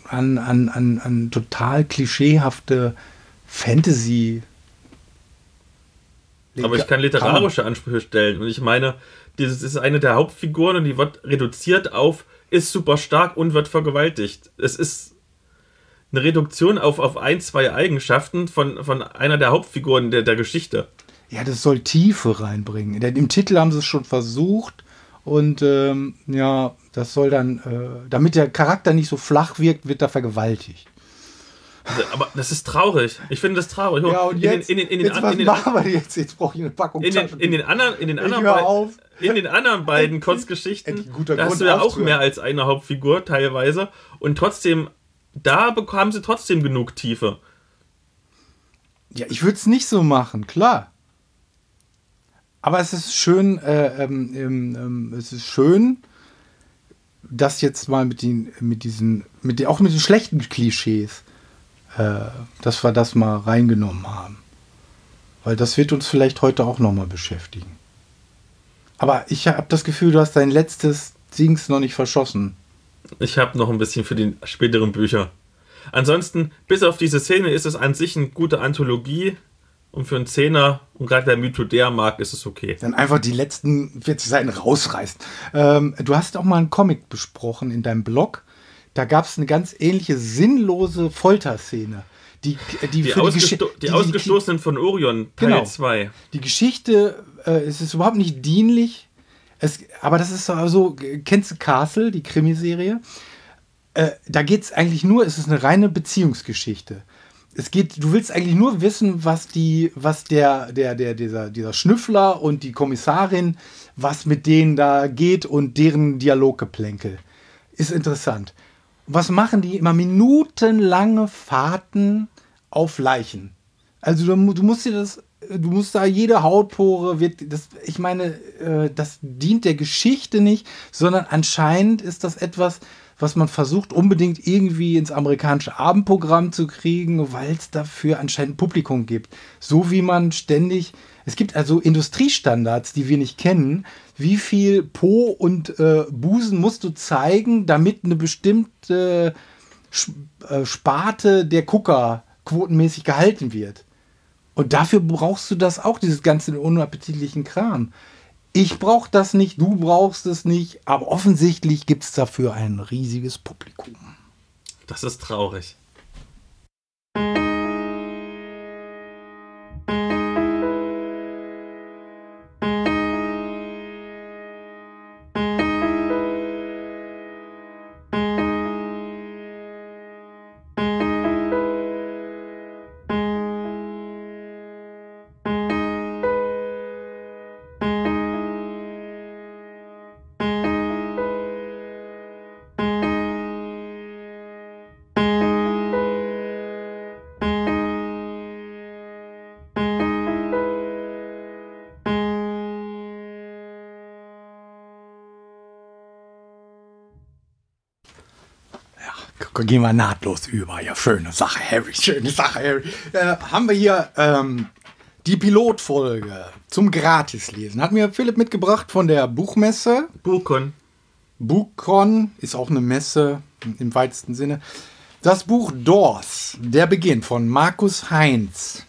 total klischeehafte Fantasy. Aber ich kann literarische Ansprüche stellen. Und ich meine, das ist eine der Hauptfiguren und die wird reduziert auf, ist super stark und wird vergewaltigt. Es ist eine Reduktion auf 1, 2 Eigenschaften von einer der Hauptfiguren der Geschichte. Ja, das soll Tiefe reinbringen. Im Titel haben sie es schon versucht und das soll dann, damit der Charakter nicht so flach wirkt, wird er vergewaltigt. Aber das ist traurig. Ich finde das traurig. Ja, und jetzt machen wir jetzt? Jetzt brauche ich eine Packung in den anderen beiden Kurzgeschichten, da hast du ja auch mehr als eine Hauptfigur teilweise. Und trotzdem, da bekommen sie trotzdem genug Tiefe. Ja, ich würde es nicht so machen, klar. Aber es ist schön, dass jetzt mal mit den schlechten Klischees, dass wir das mal reingenommen haben. Weil das wird uns vielleicht heute auch nochmal beschäftigen. Aber ich habe das Gefühl, du hast dein letztes Dings noch nicht verschossen. Ich habe noch ein bisschen für die späteren Bücher. Ansonsten, bis auf diese Szene ist es an sich eine gute Anthologie. Und für einen Zehner, und gerade wer Mythodea mag, ist es okay. Dann einfach die letzten 40 Seiten rausreißen. Du hast auch mal einen Comic besprochen in deinem Blog. Da gab es eine ganz ähnliche sinnlose Folterszene. Die Ausgestoßenen von Orion, Teil 2. Die Geschichte, es ist überhaupt nicht dienlich. Aber das ist so, kennst du Castle, die Krimiserie? Da geht es eigentlich nur, es ist eine reine Beziehungsgeschichte. Du willst eigentlich nur wissen, was dieser Schnüffler und die Kommissarin, was mit denen da geht und deren Dialoggeplänkel. Ist interessant. Was machen die? Immer minutenlange Fahrten auf Leichen. Also du musst da jede Hautpore das dient der Geschichte nicht, sondern anscheinend ist das etwas, was man versucht unbedingt irgendwie ins amerikanische Abendprogramm zu kriegen, weil es dafür anscheinend Publikum gibt. So wie man es gibt also Industriestandards, die wir nicht kennen. Wie viel Po und Busen musst du zeigen, damit eine bestimmte Sparte der Gucker quotenmäßig gehalten wird? Und dafür brauchst du das auch, dieses ganze unappetitlichen Kram. Ich brauche das nicht, du brauchst es nicht, aber offensichtlich gibt es dafür ein riesiges Publikum. Das ist traurig. gehen wir nahtlos über. Ja, schöne Sache, Harry, schöne Sache, Harry. Haben wir hier die Pilotfolge zum Gratislesen. Hat mir Philipp mitgebracht von der Buchmesse. Buchcon ist auch eine Messe im weitesten Sinne. Das Buch Doors, der Beginn von Markus Heitz.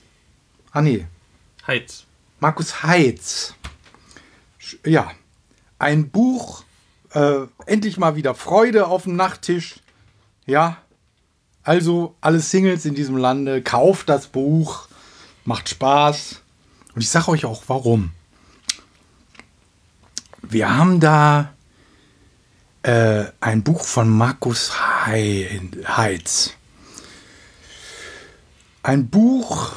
Markus Heitz. Ja, ein Buch, endlich mal wieder Freude auf dem Nachttisch. Ja, also alle Singles in diesem Lande, kauft das Buch, macht Spaß. Und ich sage euch auch, warum. Wir haben da ein Buch von Markus Heitz. Ein Buch,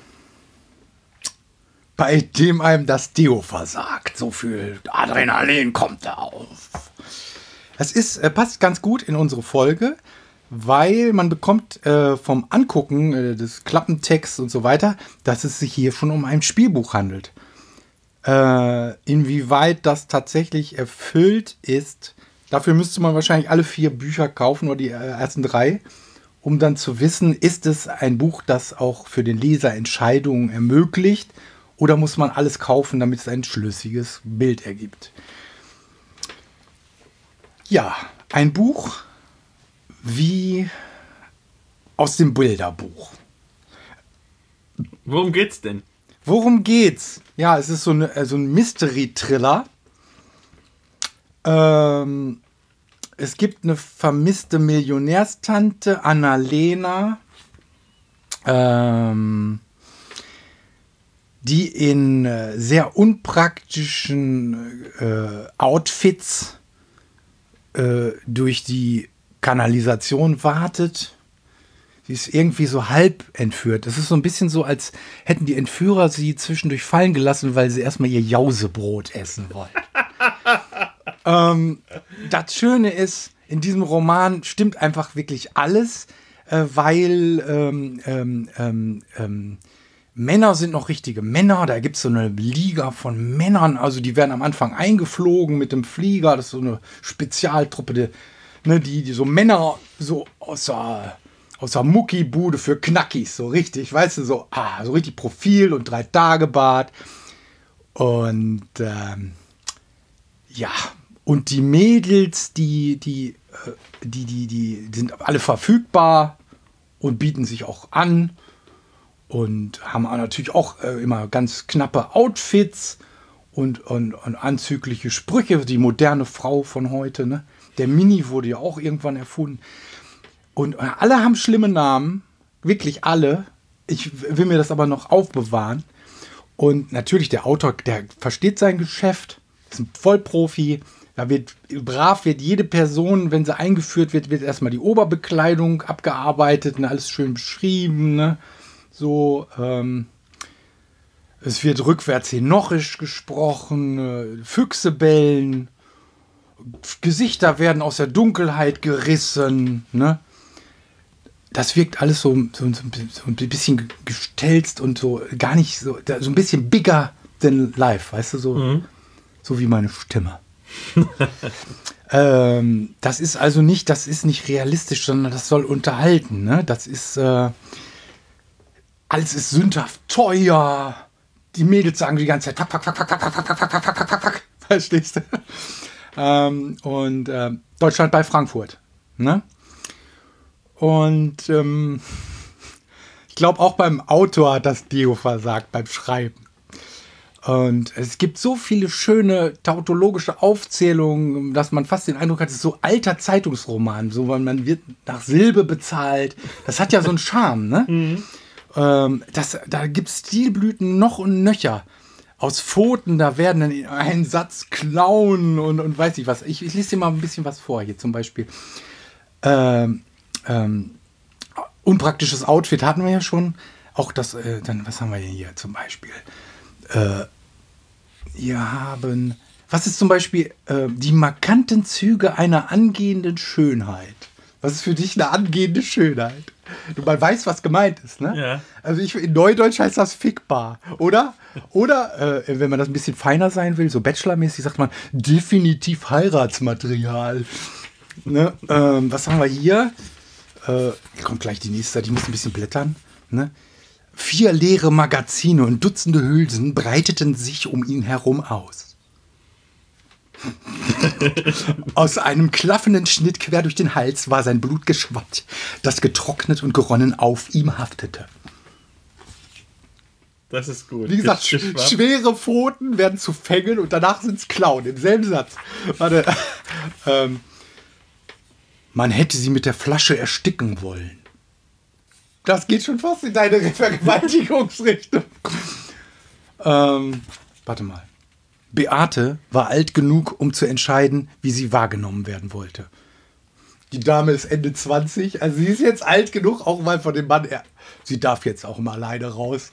bei dem einem das Deo versagt. So viel Adrenalin kommt da auf. Es passt ganz gut in unsere Folge, weil man bekommt vom Angucken des Klappentexts und so weiter, dass es sich hier schon um ein Spielbuch handelt. Inwieweit das tatsächlich erfüllt ist, dafür müsste man wahrscheinlich alle 4 Bücher kaufen oder die ersten 3, um dann zu wissen, ist es ein Buch, das auch für den Leser Entscheidungen ermöglicht, oder muss man alles kaufen, damit es ein schlüssiges Bild ergibt. Ja, ein Buch wie aus dem Bilderbuch. Worum geht's denn? Worum geht's? Ja, es ist so ein Mystery-Thriller. Es gibt eine vermisste Millionärstante, Annalena, die in sehr unpraktischen Outfits durch die Kanalisation wartet. Sie ist irgendwie so halb entführt. Es ist so ein bisschen so, als hätten die Entführer sie zwischendurch fallen gelassen, weil sie erstmal ihr Jausebrot essen wollen. Das Schöne ist, in diesem Roman stimmt einfach wirklich alles, weil Männer sind noch richtige Männer. Da gibt es so eine Liga von Männern. Also die werden am Anfang eingeflogen mit dem Flieger. Das ist so eine Spezialtruppe, die so Männer so aus der Muckibude für Knackis. So richtig, weißt du, so richtig Profil und 3-Tage-Bart. Und ja, und die Mädels, die sind alle verfügbar und bieten sich auch an und haben natürlich auch immer ganz knappe Outfits und anzügliche Sprüche. Die moderne Frau von heute, ne? Der Mini wurde ja auch irgendwann erfunden. Und alle haben schlimme Namen, wirklich alle. Ich will mir das aber noch aufbewahren. Und natürlich der Autor, der versteht sein Geschäft, ist ein Vollprofi. Da wird jede Person, wenn sie eingeführt wird erstmal die Oberbekleidung abgearbeitet und alles schön beschrieben. Ne? So, es wird rückwärts henochisch gesprochen, Füchse bellen, Gesichter werden aus der Dunkelheit gerissen. Ne? Das wirkt alles so ein bisschen gestelzt und so gar nicht so ein bisschen bigger than life, weißt du, so, so wie meine Stimme. Das ist also nicht realistisch, sondern das soll unterhalten. Ne? Das ist alles ist sündhaft teuer. Die Mädels sagen die ganze Zeit tak. Verstehst du? Deutschland bei Frankfurt. Ne? Und ich glaube auch beim Autor hat das Deo versagt, beim Schreiben. Und es gibt so viele schöne tautologische Aufzählungen, dass man fast den Eindruck hat, es ist so alter Zeitungsroman, so, weil man wird nach Silbe bezahlt. Das hat ja so einen Charme, ne? Da gibt es Stilblüten noch und nöcher. Aus Pfoten, da werden dann einen Satz klauen und weiß nicht was. Ich lese dir mal ein bisschen was vor, hier zum Beispiel. Unpraktisches Outfit hatten wir ja schon. Auch das, dann, was haben wir denn hier zum Beispiel? Was ist zum Beispiel die markanten Züge einer angehenden Schönheit? Was ist für dich eine angehende Schönheit? Man weiß, was gemeint ist, ne? Ja. Also in Neudeutsch heißt das fickbar, oder? Oder, wenn man das ein bisschen feiner sein will, so bachelormäßig, sagt man definitiv Heiratsmaterial. Ne? Was haben wir hier? Kommt gleich die nächste, ich muss ein bisschen blättern. Ne? 4 leere Magazine und Dutzende Hülsen breiteten sich um ihn herum aus. Aus einem klaffenden Schnitt quer durch den Hals war sein Blut geschwappt, das getrocknet und geronnen auf ihm haftete. Das ist gut. Wie gesagt, schwere Pfoten werden zu Fängen und danach sind es Klauen. Im selben Satz. Warte. Man hätte sie mit der Flasche ersticken wollen. Das geht schon fast in deine Vergewaltigungsrichtung. Warte mal. Beate war alt genug, um zu entscheiden, wie sie wahrgenommen werden wollte. Die Dame ist Ende 20, also sie ist jetzt alt genug, auch mal von dem Mann. Sie darf jetzt auch mal alleine raus.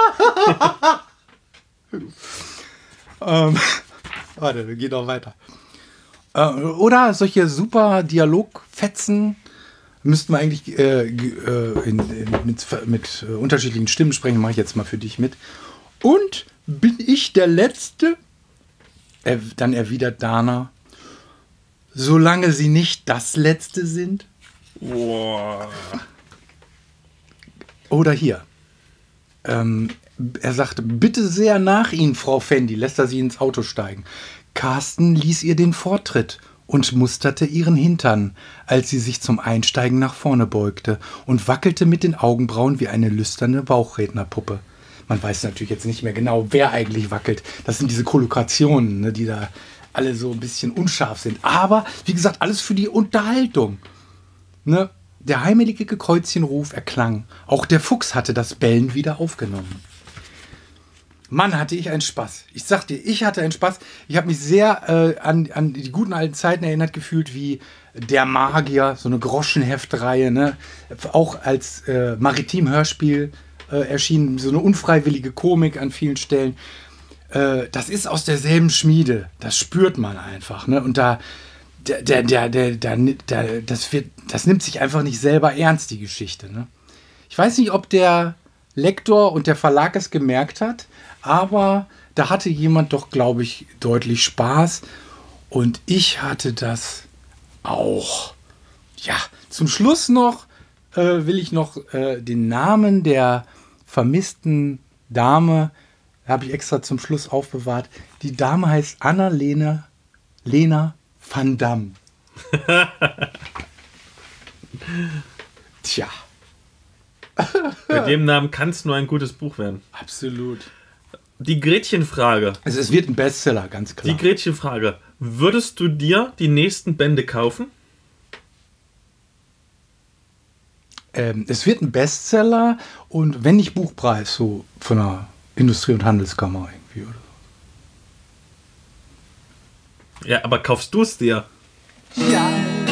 Warte, wir gehen noch weiter. Oder solche super Dialogfetzen müssten wir eigentlich mit unterschiedlichen Stimmen sprechen. Mache ich jetzt mal für dich mit. Und bin ich der Letzte? Dann erwidert Dana, solange sie nicht das Letzte sind. Wow. Oder hier. Er sagt, bitte sehr nach Ihnen, Frau Fendi, lässt er sie ins Auto steigen. Carsten ließ ihr den Vortritt und musterte ihren Hintern, als sie sich zum Einsteigen nach vorne beugte und wackelte mit den Augenbrauen wie eine lüsterne Bauchrednerpuppe. Man weiß natürlich jetzt nicht mehr genau, wer eigentlich wackelt. Das sind diese Kollokationen, ne, die da alle so ein bisschen unscharf sind. Aber, wie gesagt, alles für die Unterhaltung. Ne? Der heimelige Kreuzchenruf erklang. Auch der Fuchs hatte das Bellen wieder aufgenommen. Mann, hatte ich einen Spaß. Ich sag dir, ich hatte einen Spaß. Ich habe mich sehr an die guten alten Zeiten erinnert gefühlt, wie Der Magier, so eine Groschenheftreihe, ne? Auch als Maritim-Hörspiel erschienen, so eine unfreiwillige Komik an vielen Stellen. Das ist aus derselben Schmiede. Das spürt man einfach. Ne? Und das nimmt sich einfach nicht selber ernst, die Geschichte. Ne? Ich weiß nicht, ob der Lektor und der Verlag es gemerkt hat, aber da hatte jemand doch, glaube ich, deutlich Spaß. Und ich hatte das auch. Ja, zum Schluss noch will ich noch den Namen der vermissten Dame, habe ich extra zum Schluss aufbewahrt. Die Dame heißt Anna-Lena van Damme. Tja. Mit dem Namen kann es nur ein gutes Buch werden. Absolut. Die Gretchenfrage. Also es wird ein Bestseller, ganz klar. Die Gretchenfrage. Würdest du dir die nächsten Bände kaufen? Es wird ein Bestseller und wenn nicht Buchpreis, so von der Industrie- und Handelskammer irgendwie, oder so. Ja, aber kaufst du es dir? Ja.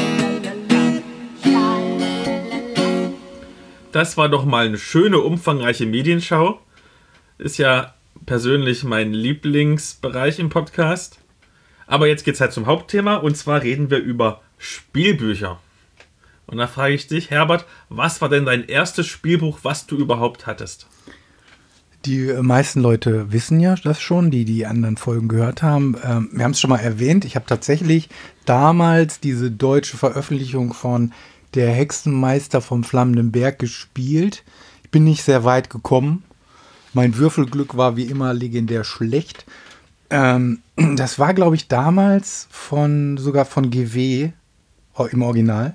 Das war doch mal eine schöne, umfangreiche Medienschau. Ist ja persönlich mein Lieblingsbereich im Podcast. Aber jetzt geht's halt zum Hauptthema und zwar reden wir über Spielbücher. Und da frage ich dich, Herbert, was war denn dein erstes Spielbuch, was du überhaupt hattest? Die meisten Leute wissen ja das schon, die anderen Folgen gehört haben. Wir haben es schon mal erwähnt. Ich habe tatsächlich damals diese deutsche Veröffentlichung von Der Hexenmeister vom Flammenden Berg gespielt. Ich bin nicht sehr weit gekommen. Mein Würfelglück war wie immer legendär schlecht. Das war, glaube ich, damals sogar von GW im Original.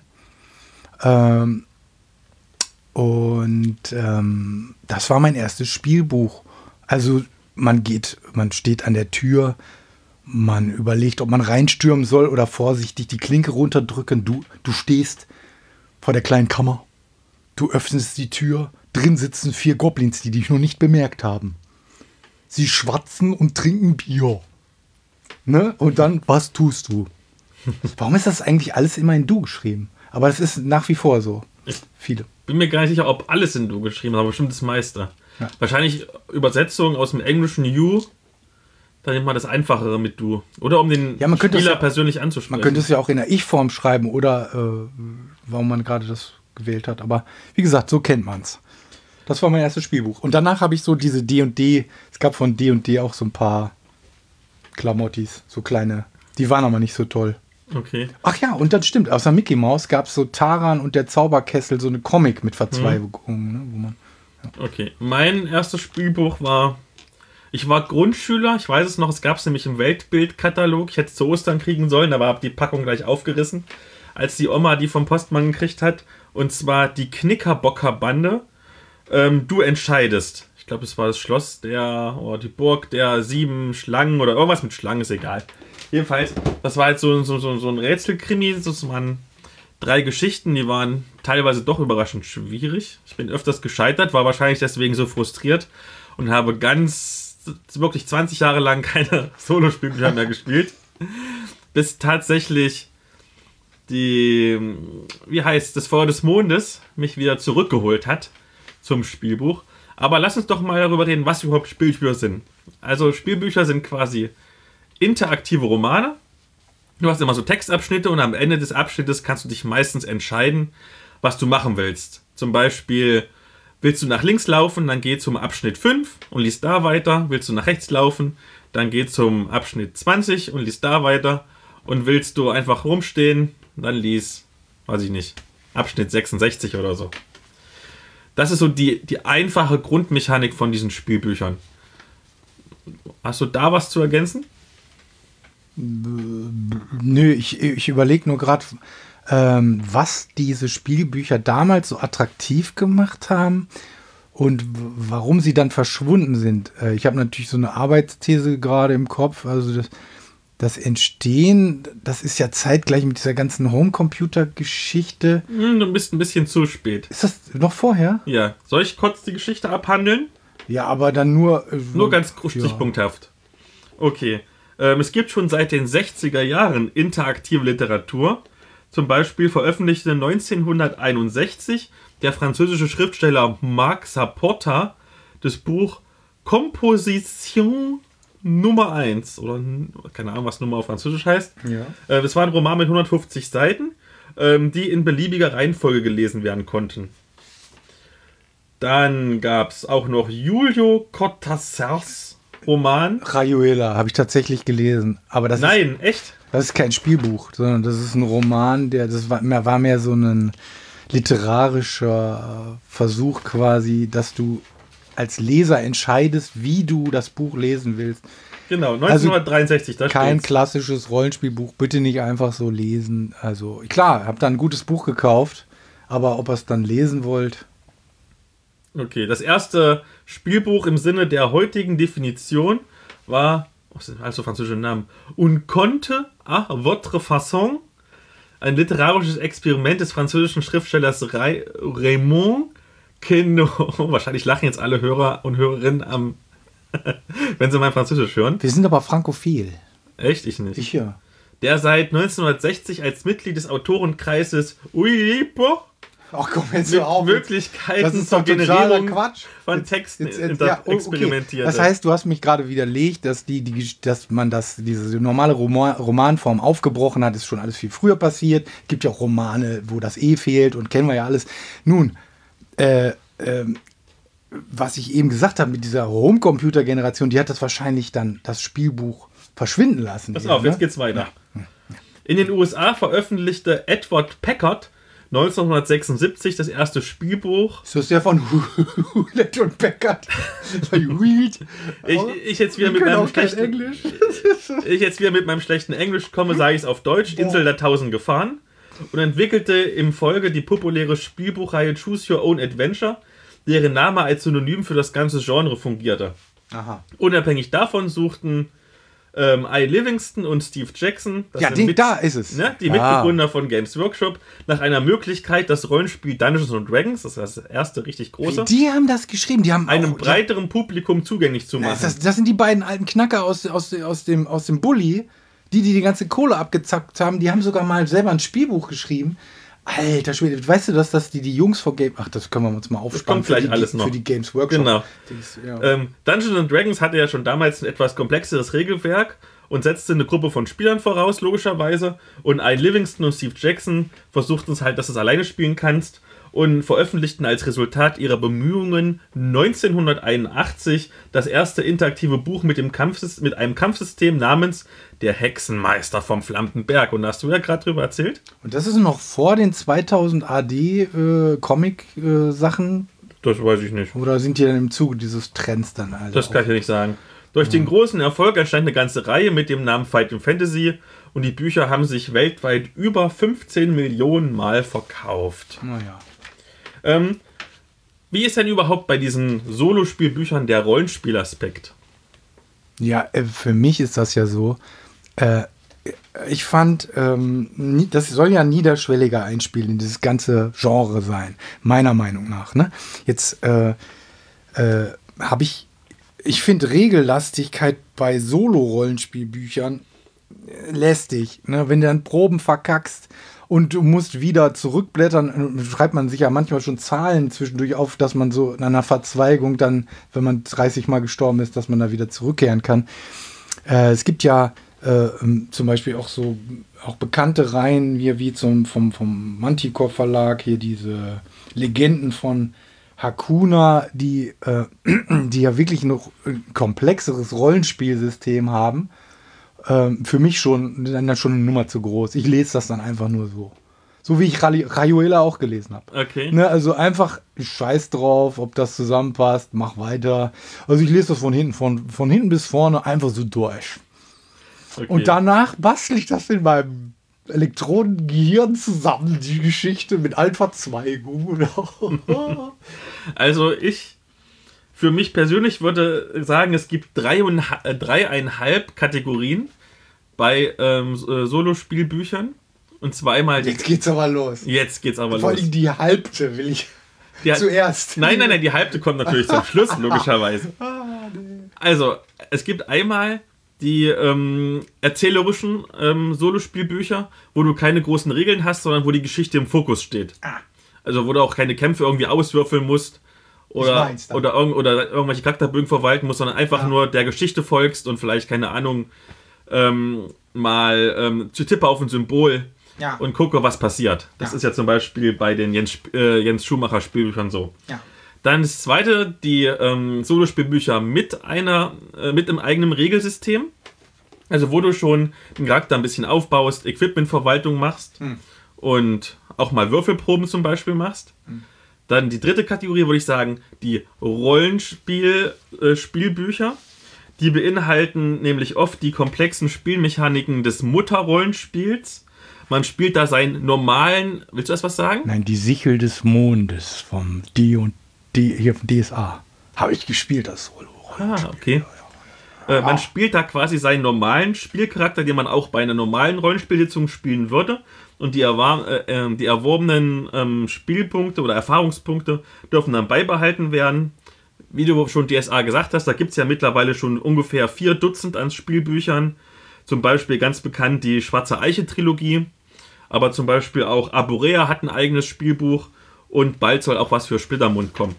Das war mein erstes Spielbuch. Also man steht an der Tür, man überlegt, ob man reinstürmen soll oder vorsichtig die Klinke runterdrücken. Du stehst vor der kleinen Kammer, du öffnest die Tür, drin sitzen 4 Goblins, die dich noch nicht bemerkt haben. Sie schwatzen und trinken Bier. Ne? Und dann, was tust du? Warum ist das eigentlich alles immer in Du geschrieben? Aber es ist nach wie vor so. Viele. Bin mir gar nicht sicher, ob alles in Du geschrieben ist, aber bestimmt das meiste. Ja. Wahrscheinlich Übersetzung aus dem englischen You, dann nimmt man das Einfachere mit Du. Oder um den Spieler persönlich anzusprechen. Man könnte es ja auch in der Ich-Form schreiben oder warum man gerade das gewählt hat. Aber wie gesagt, so kennt man es. Das war mein erstes Spielbuch. Und danach habe ich so diese D&D, es gab von D&D auch so ein paar Klamottis, so kleine, die waren aber nicht so toll. Okay. Ach ja, und das stimmt. Außer Mickey Mouse gab es so Taran und der Zauberkessel, so eine Comic mit Verzweigungen. Ne, wo man, Okay. Mein erstes Spielbuch war... Ich war Grundschüler, ich weiß es noch, es gab es nämlich im Weltbildkatalog. Ich hätte es zu Ostern kriegen sollen, aber habe die Packung gleich aufgerissen, als die Oma die vom Postmann gekriegt hat. Und zwar die Knickerbocker-Bande. Du entscheidest. Ich glaube, es war das Schloss die Burg der 7 Schlangen oder irgendwas mit Schlangen, ist egal. Jedenfalls, das war halt so ein Rätselkrimi. Das waren 3 Geschichten, die waren teilweise doch überraschend schwierig. Ich bin öfters gescheitert, war wahrscheinlich deswegen so frustriert und habe wirklich 20 Jahre lang keine Solospielbücher mehr gespielt. Bis tatsächlich das Feuer des Mondes mich wieder zurückgeholt hat zum Spielbuch. Aber lass uns doch mal darüber reden, was überhaupt Spielbücher sind. Also Spielbücher sind quasi interaktive Romane. Du hast immer so Textabschnitte und am Ende des Abschnittes kannst du dich meistens entscheiden, was du machen willst. Zum Beispiel willst du nach links laufen, dann geh zum Abschnitt 5 und liest da weiter. Willst du nach rechts laufen, dann geh zum Abschnitt 20 und liest da weiter. Und willst du einfach rumstehen, dann lies, weiß ich nicht, Abschnitt 66 oder so. Das ist so die einfache Grundmechanik von diesen Spielbüchern. Hast du da was zu ergänzen? Nö, ich überlege nur gerade, was diese Spielbücher damals so attraktiv gemacht haben und warum sie dann verschwunden sind. Ich habe natürlich so eine Arbeitsthese gerade im Kopf. Also das Entstehen, das ist ja zeitgleich mit dieser ganzen Homecomputer-Geschichte. Du bist ein bisschen zu spät. Ist das noch vorher? Ja. Soll ich kurz die Geschichte abhandeln? Ja, aber dann nur... Nur ganz stichpunkthaft. Okay. Es gibt schon seit den 60er Jahren interaktive Literatur. Zum Beispiel veröffentlichte 1961 der französische Schriftsteller Marc Saporta das Buch Composition Nummer 1. Oder keine Ahnung, was Nummer auf Französisch heißt. Ja. Das war ein Roman mit 150 Seiten, die in beliebiger Reihenfolge gelesen werden konnten. Dann gab es auch noch Julio Cortázars Roman. Rayuela habe ich tatsächlich gelesen. Aber das Echt? Das ist kein Spielbuch, sondern das ist ein Roman, das war mehr so ein literarischer Versuch quasi, dass du als Leser entscheidest, wie du das Buch lesen willst. Genau, 1963. Also kein klassisches Rollenspielbuch, bitte nicht einfach so lesen. Also klar, habe da ein gutes Buch gekauft, aber ob ihr es dann lesen wollt... Okay, das erste Spielbuch im Sinne der heutigen Definition war, was sind also französische Namen, Un conte à votre façon, ein literarisches Experiment des französischen Schriftstellers Raymond Queneau. Wahrscheinlich lachen jetzt alle Hörer und Hörerinnen wenn sie mein Französisch hören. Wir sind aber frankophil. Echt? Ich nicht. Ich ja. Der seit 1960 als Mitglied des Autorenkreises Oulipo Ach komm, jetzt mit hör auf. Möglichkeiten Das ist zur doch totaler Generierung Quatsch. von Texten Okay. experimentiert. Das heißt, du hast mich gerade widerlegt, dass dass man diese normale Romanform aufgebrochen hat, ist schon alles viel früher passiert. Gibt ja auch Romane, wo das fehlt und kennen wir ja alles. Nun, was ich eben gesagt habe mit dieser Homecomputer-Generation, die hat das wahrscheinlich dann das Spielbuch verschwinden lassen. Pass auf, jetzt geht's weiter. In den USA veröffentlichte Edward Packard 1976 das erste Spielbuch. Ist das der von Hewlett und Packard? Ich jetzt wieder mit meinem schlechten Englisch. Ich jetzt wieder mit meinem schlechten Englisch komme, sage ich es auf Deutsch. Insel der 1000 Gefahren. Und entwickelte im Folge die populäre Spielbuchreihe Choose Your Own Adventure, deren Name als Synonym für das ganze Genre fungierte. Aha. Unabhängig davon suchten I. Livingston und Steve Jackson, da ist es. Ne, die Mitbegründer von Games Workshop, nach einer Möglichkeit, das Rollenspiel Dungeons & Dragons, das ist das erste richtig große, die haben das geschrieben. Die haben einem breiteren Publikum zugänglich zu machen. Das sind die beiden alten Knacker aus dem Bulli, die ganze Kohle abgezackt haben. Die haben sogar mal selber ein Spielbuch geschrieben. Alter Schwede, weißt du, dass das die Jungs von Games... Ach, das können wir uns mal aufsparen. Das kommt gleich alles noch. Für die Games Workshop. Genau. Ja. Dungeons & Dragons hatte ja schon damals ein etwas komplexeres Regelwerk und setzte eine Gruppe von Spielern voraus, logischerweise. Und I. Livingston und Steve Jackson versuchten es halt, dass du es alleine spielen kannst. und veröffentlichten als Resultat ihrer Bemühungen 1981 das erste interaktive Buch mit einem Kampfsystem namens Der Hexenmeister vom Flammenberg. Und da hast du ja gerade drüber erzählt. Und das ist noch vor den 2000 AD Comic-Sachen? Das weiß ich nicht. Oder sind die dann im Zuge dieses Trends dann? Also Das kann ich ja nicht sagen. Durch den großen Erfolg entstand eine ganze Reihe mit dem Namen Fighting Fantasy und die Bücher haben sich weltweit über 15 Millionen Mal verkauft. Naja. Wie ist denn überhaupt bei diesen Solospielbüchern der Rollenspielaspekt? Ja, für mich ist das ja so. Ich fand, das soll ja niederschwelliger Einspielen in dieses ganze Genre sein, meiner Meinung nach. Ne? Jetzt habe ich finde Regellastigkeit bei Solo-Rollenspielbüchern lästig. Ne? Wenn du dann Proben verkackst und du musst wieder zurückblättern, schreibt man sich ja manchmal schon Zahlen zwischendurch auf, dass man so in einer Verzweigung dann, wenn man 30 Mal gestorben ist, dass man da wieder zurückkehren kann. Es gibt ja zum Beispiel auch bekannte Reihen wie vom Manticore Verlag, hier diese Legenden von Hakuna, die ja wirklich noch ein komplexeres Rollenspielsystem haben. Für mich schon eine Nummer zu groß. Ich lese das dann einfach nur so. So wie ich Rayuela auch gelesen habe. Okay. Ne, also einfach scheiß drauf, ob das zusammenpasst, mach weiter. Also ich lese das von hinten bis vorne einfach so durch. Okay. Und danach bastel ich das in meinem Elektronengehirn zusammen, die Geschichte mit allen Verzweigungen. Also für mich persönlich würde sagen, es gibt 3,5 Kategorien bei Solospielbüchern. Und zweimal... Jetzt geht's aber los. Vor allem die halbte will ich zuerst. Nein, die halbte kommt natürlich zum Schluss, logischerweise. Also, es gibt einmal die erzählerischen Solospielbücher, wo du keine großen Regeln hast, sondern wo die Geschichte im Fokus steht. Also, wo du auch keine Kämpfe irgendwie auswürfeln musst oder irgendwelche Charakterbögen verwalten musst, sondern einfach nur der Geschichte folgst und vielleicht, keine Ahnung, zu tippe auf ein Symbol und gucke, was passiert. Das ist ja zum Beispiel bei den Jens Schumacher Spielbüchern so. Ja. Dann das zweite, die Solospielbücher mit einem eigenen Regelsystem. Also wo du schon den Charakter ein bisschen aufbaust, Equipmentverwaltung machst und auch mal Würfelproben zum Beispiel machst. Dann die dritte Kategorie, würde ich sagen, die Rollenspielbücher. Die beinhalten nämlich oft die komplexen Spielmechaniken des Mutterrollenspiels. Man spielt da seinen normalen... Willst du erst was sagen? Nein, die Sichel des Mondes vom D&D hier von DSA. Habe ich gespielt, das Solo. Okay. Man spielt da quasi seinen normalen Spielcharakter, den man auch bei einer normalen Rollenspielsitzung spielen würde. Und die erworbenen Spielpunkte oder Erfahrungspunkte dürfen dann beibehalten werden. Wie du schon DSA gesagt hast, da gibt es ja mittlerweile schon ungefähr 4 Dutzend an Spielbüchern. Zum Beispiel ganz bekannt die Schwarze Eiche-Trilogie. Aber zum Beispiel auch Arborea hat ein eigenes Spielbuch. Und bald soll auch was für Splittermund kommen.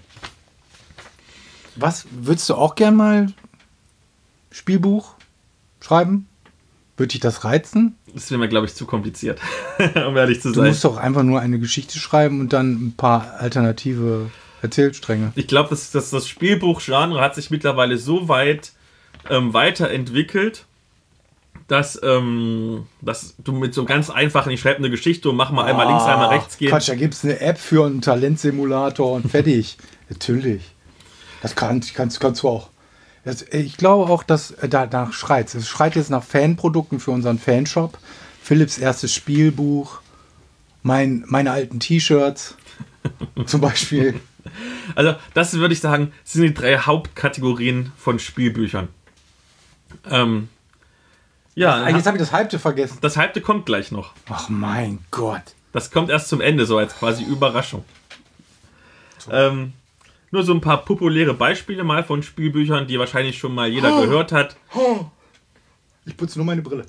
Was, würdest du auch gern mal Spielbuch schreiben? Würde dich das reizen? Das wäre mir, glaube ich, zu kompliziert, um ehrlich zu sein. Du musst doch einfach nur eine Geschichte schreiben und dann ein paar alternative Erzählstränge. Ich glaube, das Spielbuch-Genre hat sich mittlerweile so weit weiterentwickelt, dass du mit so ganz einfachen, ich schreibe eine Geschichte und mach mal einmal links, einmal rechts gehen. Quatsch, da gibt es eine App für einen Talentsimulator und fertig. Natürlich. Das kannst du auch. Ich glaube auch, dass danach schreit. Es schreit jetzt nach Fanprodukten für unseren Fanshop. Philipps erstes Spielbuch, meine alten T-Shirts zum Beispiel. Also das würde ich sagen, sind die 3 Hauptkategorien von Spielbüchern. Ja, jetzt habe ich das Halbte vergessen. Das Halbte kommt gleich noch. Ach mein Gott. Das kommt erst zum Ende, so als quasi Überraschung. Nur so ein paar populäre Beispiele mal von Spielbüchern, die wahrscheinlich schon mal jeder gehört hat. Ich putze nur meine Brille.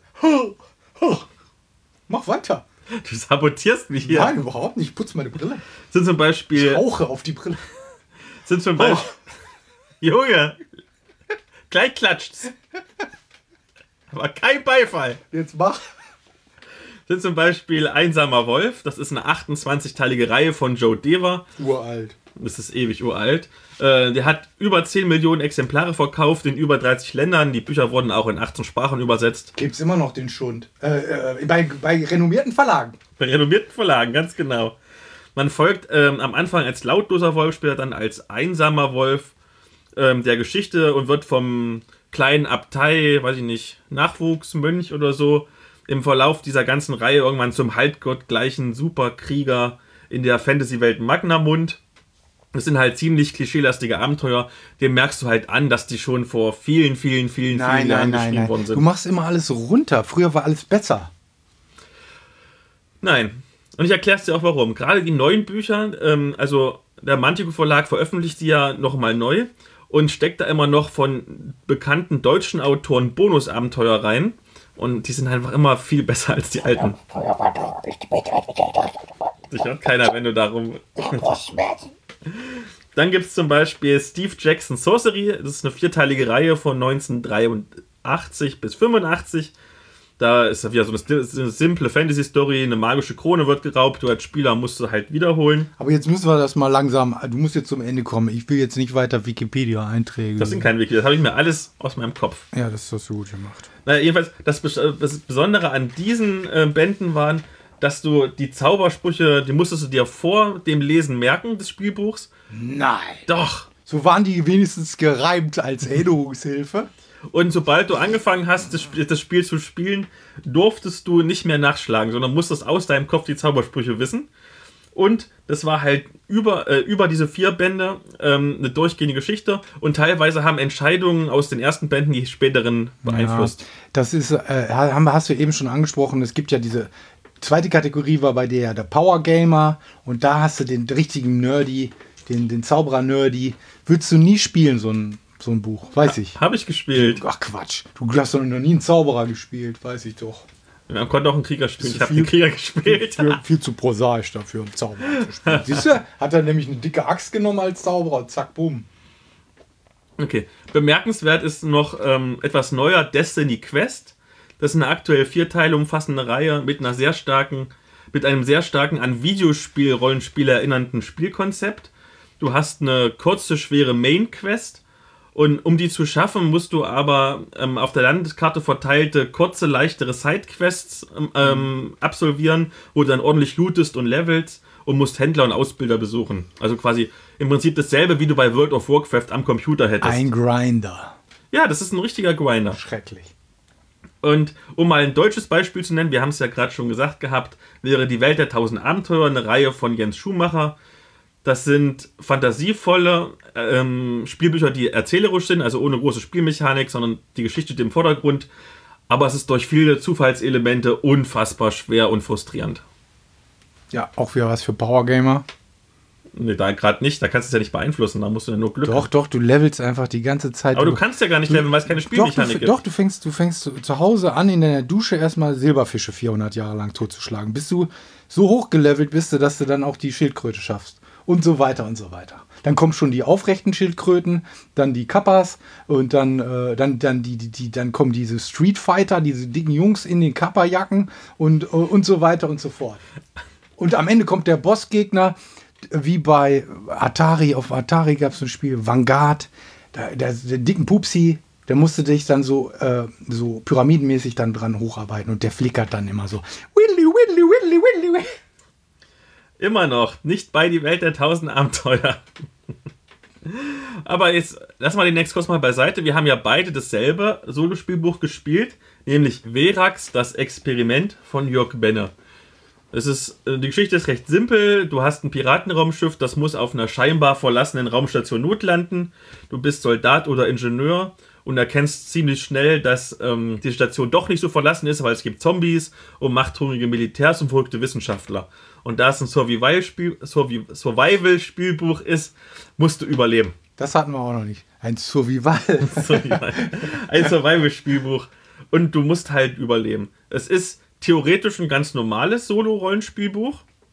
Mach weiter. Du sabotierst mich hier. Nein, überhaupt nicht. Ich putze meine Brille. Sind zum Beispiel... Ich rauche auf die Brille. Sind zum Beispiel... Junge, gleich klatscht's. Aber kein Beifall. Jetzt mach. sind zum Beispiel Einsamer Wolf. Das ist eine 28-teilige Reihe von Joe Dever. Uralt. Das ist ewig uralt. Der hat über 10 Millionen Exemplare verkauft in über 30 Ländern. Die Bücher wurden auch in 18 Sprachen übersetzt. Gibt's immer noch den Schund. Bei renommierten Verlagen. Bei renommierten Verlagen, ganz genau. Man folgt am Anfang als lautloser Wolf, später dann als einsamer Wolf der Geschichte und wird vom kleinen Abtei, weiß ich nicht, Nachwuchsmönch oder so, im Verlauf dieser ganzen Reihe irgendwann zum halbgottgleichen Superkrieger in der Fantasy-Welt Magnamund. Das sind halt ziemlich klischeelastige Abenteuer. Dem merkst du halt an, dass die schon vor vielen Jahren geschrieben worden sind. Du machst immer alles runter. Früher war alles besser. Nein. Und ich erkläre es dir auch warum. Gerade die neuen Bücher, also der Mantico Verlag veröffentlicht die ja nochmal neu und steckt da immer noch von bekannten deutschen Autoren Bonusabenteuer rein. Und die sind einfach immer viel besser als die alten. Dich hört keiner, wenn du darum... Dann gibt es zum Beispiel Steve Jackson Sorcery. Das ist eine 4-teilige Reihe von 1983 bis 85. Da ist ja wieder so eine simple Fantasy-Story. Eine magische Krone wird geraubt. Du als Spieler musst du halt wiederholen. Aber jetzt müssen wir das mal langsam... Du musst jetzt zum Ende kommen. Ich will jetzt nicht weiter Wikipedia-Einträge. Das sind keine Wiki. Das habe ich mir alles aus meinem Kopf. Ja, das hast du gut gemacht. Naja, jedenfalls, das Besondere an diesen Bänden waren, dass du die Zaubersprüche, die musstest du dir vor dem Lesen merken des Spielbuchs. Nein. Doch. So waren die wenigstens gereimt als Erinnerungshilfe. Und sobald du angefangen hast, das Spiel zu spielen, durftest du nicht mehr nachschlagen, sondern musstest aus deinem Kopf die Zaubersprüche wissen. Und das war halt über diese 4 Bände eine durchgehende Geschichte. Und teilweise haben Entscheidungen aus den ersten Bänden die späteren beeinflusst. Ja, das ist, hast du eben schon angesprochen, es gibt ja diese zweite Kategorie war bei der Power Gamer. Und da hast du den richtigen Nerdy, den Zauberer-Nerdy. Würdest du nie spielen, so ein Buch, weiß ich. Habe ich gespielt. Ach Quatsch, du hast doch noch nie einen Zauberer gespielt, weiß ich doch. Man konnte auch einen Krieger spielen. Ich habe einen Krieger gespielt. Viel zu prosaisch dafür, einen Zauberer zu spielen. Siehst du, hat er nämlich eine dicke Axt genommen als Zauberer. Zack, bumm. Okay. Bemerkenswert ist noch etwas neuer Destiny Quest. Das ist eine aktuell 4 Teile umfassende Reihe mit einem sehr starken an Videospiel-Rollenspiel erinnernden Spielkonzept. Du hast eine kurze, schwere Main-Quest. Und um die zu schaffen, musst du aber auf der Landeskarte verteilte, kurze, leichtere Sidequests absolvieren, wo du dann ordentlich lootest und levelst und musst Händler und Ausbilder besuchen. Also quasi im Prinzip dasselbe, wie du bei World of Warcraft am Computer hättest. Ein Grinder. Ja, das ist ein richtiger Grinder. Schrecklich. Und um mal ein deutsches Beispiel zu nennen, wir haben es ja gerade schon gesagt gehabt, wäre die Welt der 1000 Abenteuer eine Reihe von Jens Schumacher. Das sind fantasievolle Spielbücher, die erzählerisch sind, also ohne große Spielmechanik, sondern die Geschichte steht im Vordergrund. Aber es ist durch viele Zufallselemente unfassbar schwer und frustrierend. Ja, auch wieder was für Powergamer. Nee, da gerade nicht, da kannst du es ja nicht beeinflussen, da musst du ja nur Glück haben. Doch, du levelst einfach die ganze Zeit. Aber du kannst ja gar nicht leveln, weil es keine Spielmechanik gibt. Doch, du fängst zu Hause an, in deiner Dusche erstmal Silberfische 400 Jahre lang totzuschlagen, bis du so hoch gelevelt bist, dass du dann auch die Schildkröte schaffst. Und so weiter und so weiter. Dann kommen schon die aufrechten Schildkröten, dann die Kappas und dann kommen diese Street Fighter, diese dicken Jungs in den Kappa-Jacken und so weiter und so fort. Und am Ende kommt der Bossgegner, wie bei Atari. Auf Atari gab es ein Spiel, Vanguard, der dicken Pupsi, der musste dich dann so pyramidenmäßig dann dran hocharbeiten und der flickert dann immer so. Willy, willy, willy, willy, willy. Immer noch, nicht bei die Welt der 1000 Abenteuer. Aber jetzt lass mal den Exkurs mal beiseite. Wir haben ja beide dasselbe Solospielbuch gespielt, nämlich Verax, das Experiment von Jörg Benne. Die Geschichte ist recht simpel. Du hast ein Piratenraumschiff, das muss auf einer scheinbar verlassenen Raumstation notlanden. Du bist Soldat oder Ingenieur und erkennst ziemlich schnell, dass die Station doch nicht so verlassen ist, weil es gibt Zombies und machthungrige Militärs und verrückte Wissenschaftler. Und da es ein Survival-Spielbuch ist, musst du überleben. Das hatten wir auch noch nicht. Ein Survival. Ein Survival-Spielbuch. Und du musst halt überleben. Es ist theoretisch ein ganz normales Solo-Rollenspielbuch.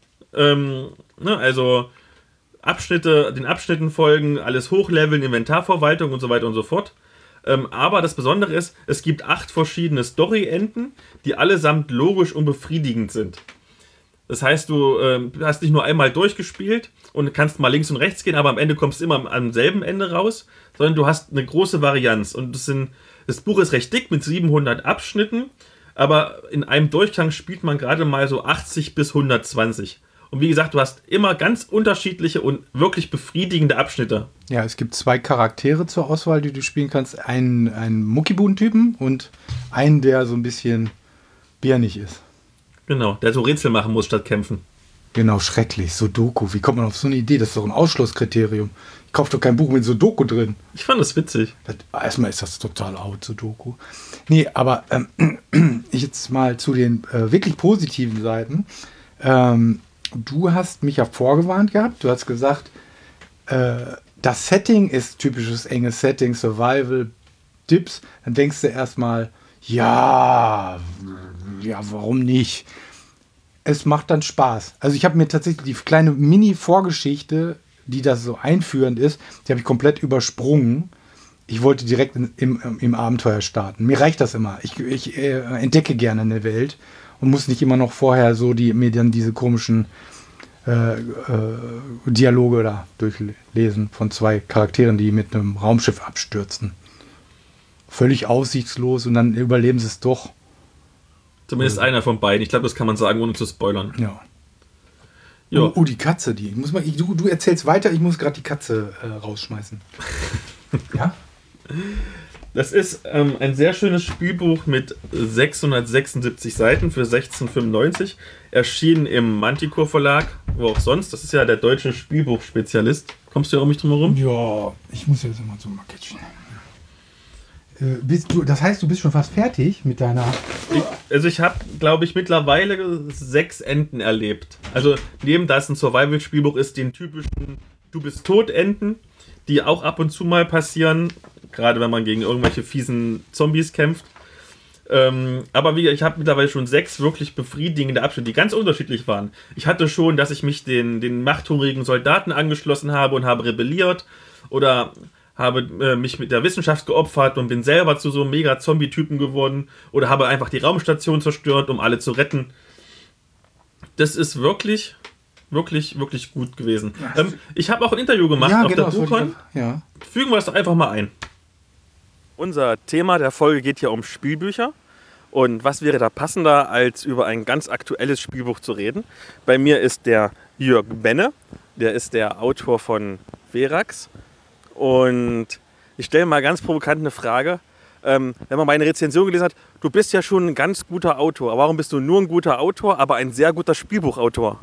Also den Abschnitten folgen, alles hochleveln, Inventarverwaltung und so weiter und so fort. Aber das Besondere ist, es gibt 8 verschiedene Story-Enden, die allesamt logisch und befriedigend sind. Das heißt, du hast nicht nur einmal durchgespielt und kannst mal links und rechts gehen, aber am Ende kommst du immer am selben Ende raus, sondern du hast eine große Varianz. Und das Buch ist recht dick mit 700 Abschnitten, aber in einem Durchgang spielt man gerade mal so 80 bis 120. Und wie gesagt, du hast immer ganz unterschiedliche und wirklich befriedigende Abschnitte. Ja, es gibt 2 Charaktere zur Auswahl, die du spielen kannst. Einen Muckibuhn-Typen und einen, der so ein bisschen bärnig ist. Genau, der so Rätsel machen muss statt kämpfen. Genau, schrecklich. Sudoku. Wie kommt man auf so eine Idee? Das ist doch ein Ausschlusskriterium. Ich kaufe doch kein Buch mit Sudoku drin. Ich fand das witzig. Erstmal ist das total out, Sudoku. Nee, aber jetzt mal zu den wirklich positiven Seiten. Du hast mich ja vorgewarnt gehabt. Du hast gesagt, das Setting ist typisches enges Setting, Survival, Tipps. Dann denkst du erstmal, ja, warum nicht? Es macht dann Spaß. Also ich habe mir tatsächlich die kleine Mini-Vorgeschichte, die das so einführend ist, die habe ich komplett übersprungen. Ich wollte direkt im Abenteuer starten. Mir reicht das immer. Ich entdecke gerne eine Welt und muss nicht immer noch vorher so mir dann diese komischen Dialoge da durchlesen von 2 Charakteren, die mit einem Raumschiff abstürzen. Völlig aussichtslos und dann überleben sie es doch. Zumindest einer von beiden. Ich glaube, das kann man sagen, ohne zu spoilern. Ja. Jo. Oh, die Katze, du erzählst weiter, ich muss gerade die Katze rausschmeißen. Ja? Das ist ein sehr schönes Spielbuch mit 676 Seiten für 16,95. Erschienen im Manticore Verlag, wo auch sonst. Das ist ja der deutsche Spielbuchspezialist. Kommst du ja um mich drum herum? Ja, ich muss jetzt immer zum Markettchen. Das heißt, du bist schon fast fertig mit deiner... Ich habe, glaube ich, mittlerweile 6 Enden erlebt. Also neben dass ein Survival-Spielbuch ist, den typischen Du bist tot Enden, die auch ab und zu mal passieren, gerade wenn man gegen irgendwelche fiesen Zombies kämpft. Aber ich habe mittlerweile schon 6 wirklich befriedigende Abschnitte, die ganz unterschiedlich waren. Ich hatte schon, dass ich mich den machthungrigen Soldaten angeschlossen habe und habe rebelliert oder habe mich mit der Wissenschaft geopfert und bin selber zu so einem Mega-Zombie-Typen geworden oder habe einfach die Raumstation zerstört, um alle zu retten. Das ist wirklich, wirklich, wirklich gut gewesen. Ich habe auch ein Interview gemacht auf der BuchCon. Ja. Fügen wir es doch einfach mal ein. Unser Thema der Folge geht ja um Spielbücher. Und was wäre da passender, als über ein ganz aktuelles Spielbuch zu reden? Bei mir ist der Jörg Benne, der ist der Autor von Verax. Und ich stelle mal ganz provokant eine Frage. Wenn man meine Rezension gelesen hat, du bist ja schon ein ganz guter Autor. Aber warum bist du nur ein guter Autor, aber ein sehr guter Spielbuchautor?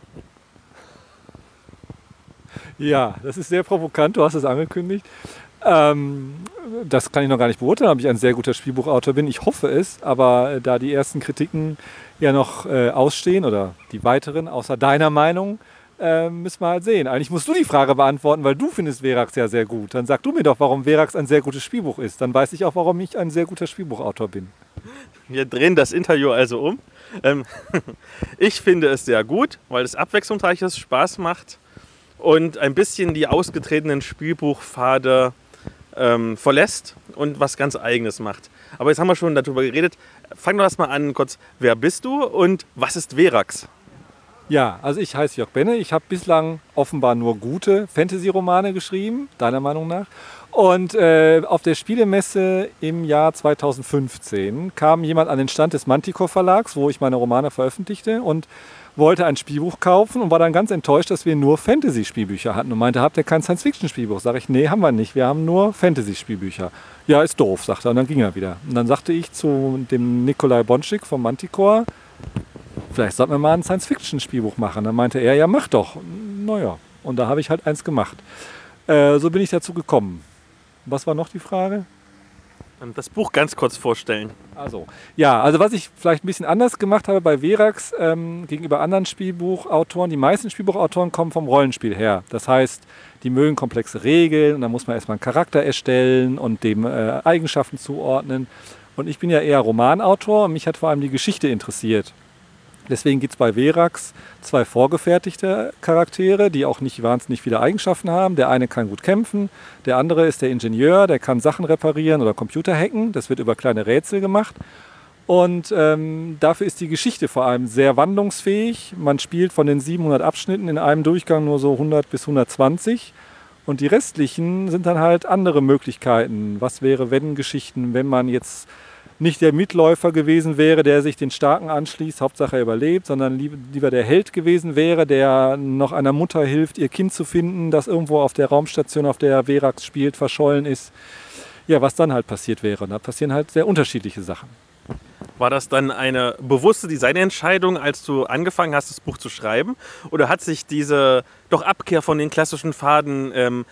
Ja, das ist sehr provokant, du hast es angekündigt. Das kann ich noch gar nicht beurteilen, ob ich ein sehr guter Spielbuchautor bin. Ich hoffe es, aber da die ersten Kritiken ja noch ausstehen oder die weiteren, außer deiner Meinung, müssen wir halt sehen. Eigentlich musst du die Frage beantworten, weil du findest Verax ja sehr gut. Dann sag du mir doch, warum Verax ein sehr gutes Spielbuch ist. Dann weiß ich auch, warum ich ein sehr guter Spielbuchautor bin. Wir drehen das Interview also um. Ich finde es sehr gut, weil es abwechslungsreich ist, Spaß macht und ein bisschen die ausgetretenen Spielbuchpfade verlässt und was ganz Eigenes macht. Aber jetzt haben wir schon darüber geredet. Fang doch erstmal an kurz. Wer bist du und was ist Verax? Ja, also ich heiße Jörg Benne. Ich habe bislang offenbar nur gute Fantasy-Romane geschrieben, deiner Meinung nach. Und auf der Spielemesse im Jahr 2015 kam jemand an den Stand des Manticore Verlags, wo ich meine Romane veröffentlichte, und wollte ein Spielbuch kaufen und war dann ganz enttäuscht, dass wir nur Fantasy-Spielbücher hatten und meinte, habt ihr kein Science-Fiction-Spielbuch? Sag ich, nee, haben wir nicht, wir haben nur Fantasy-Spielbücher. Ja, ist doof, sagt er, und dann ging er wieder. Und dann sagte ich zu dem Nikolai Bonschik vom Manticore, vielleicht sollten wir mal ein Science-Fiction-Spielbuch machen. Dann meinte er, ja, mach doch. Naja, und da habe ich halt eins gemacht. So bin ich dazu gekommen. Was war noch die Frage? Das Buch ganz kurz vorstellen. Also was ich vielleicht ein bisschen anders gemacht habe bei Verax gegenüber anderen Spielbuchautoren, die meisten Spielbuchautoren kommen vom Rollenspiel her. Das heißt, die mögen komplexe Regeln und dann muss man erstmal einen Charakter erstellen und dem Eigenschaften zuordnen. Und ich bin ja eher Romanautor und mich hat vor allem die Geschichte interessiert. Deswegen gibt es bei Verax 2 vorgefertigte Charaktere, die auch nicht wahnsinnig viele Eigenschaften haben. Der eine kann gut kämpfen, der andere ist der Ingenieur, der kann Sachen reparieren oder Computer hacken. Das wird über kleine Rätsel gemacht. Und dafür ist die Geschichte vor allem sehr wandlungsfähig. Man spielt von den 700 Abschnitten in einem Durchgang nur so 100 bis 120. Und die restlichen sind dann halt andere Möglichkeiten. Was wäre, wenn Geschichten, wenn man jetzt nicht der Mitläufer gewesen wäre, der sich den Starken anschließt, Hauptsache er überlebt, sondern lieber der Held gewesen wäre, der noch einer Mutter hilft, ihr Kind zu finden, das irgendwo auf der Raumstation, auf der Verax spielt, verschollen ist. Ja, was dann halt passiert wäre. Da passieren halt sehr unterschiedliche Sachen. War das dann eine bewusste Designentscheidung, als du angefangen hast, das Buch zu schreiben? Oder hat sich diese doch Abkehr von den klassischen Faden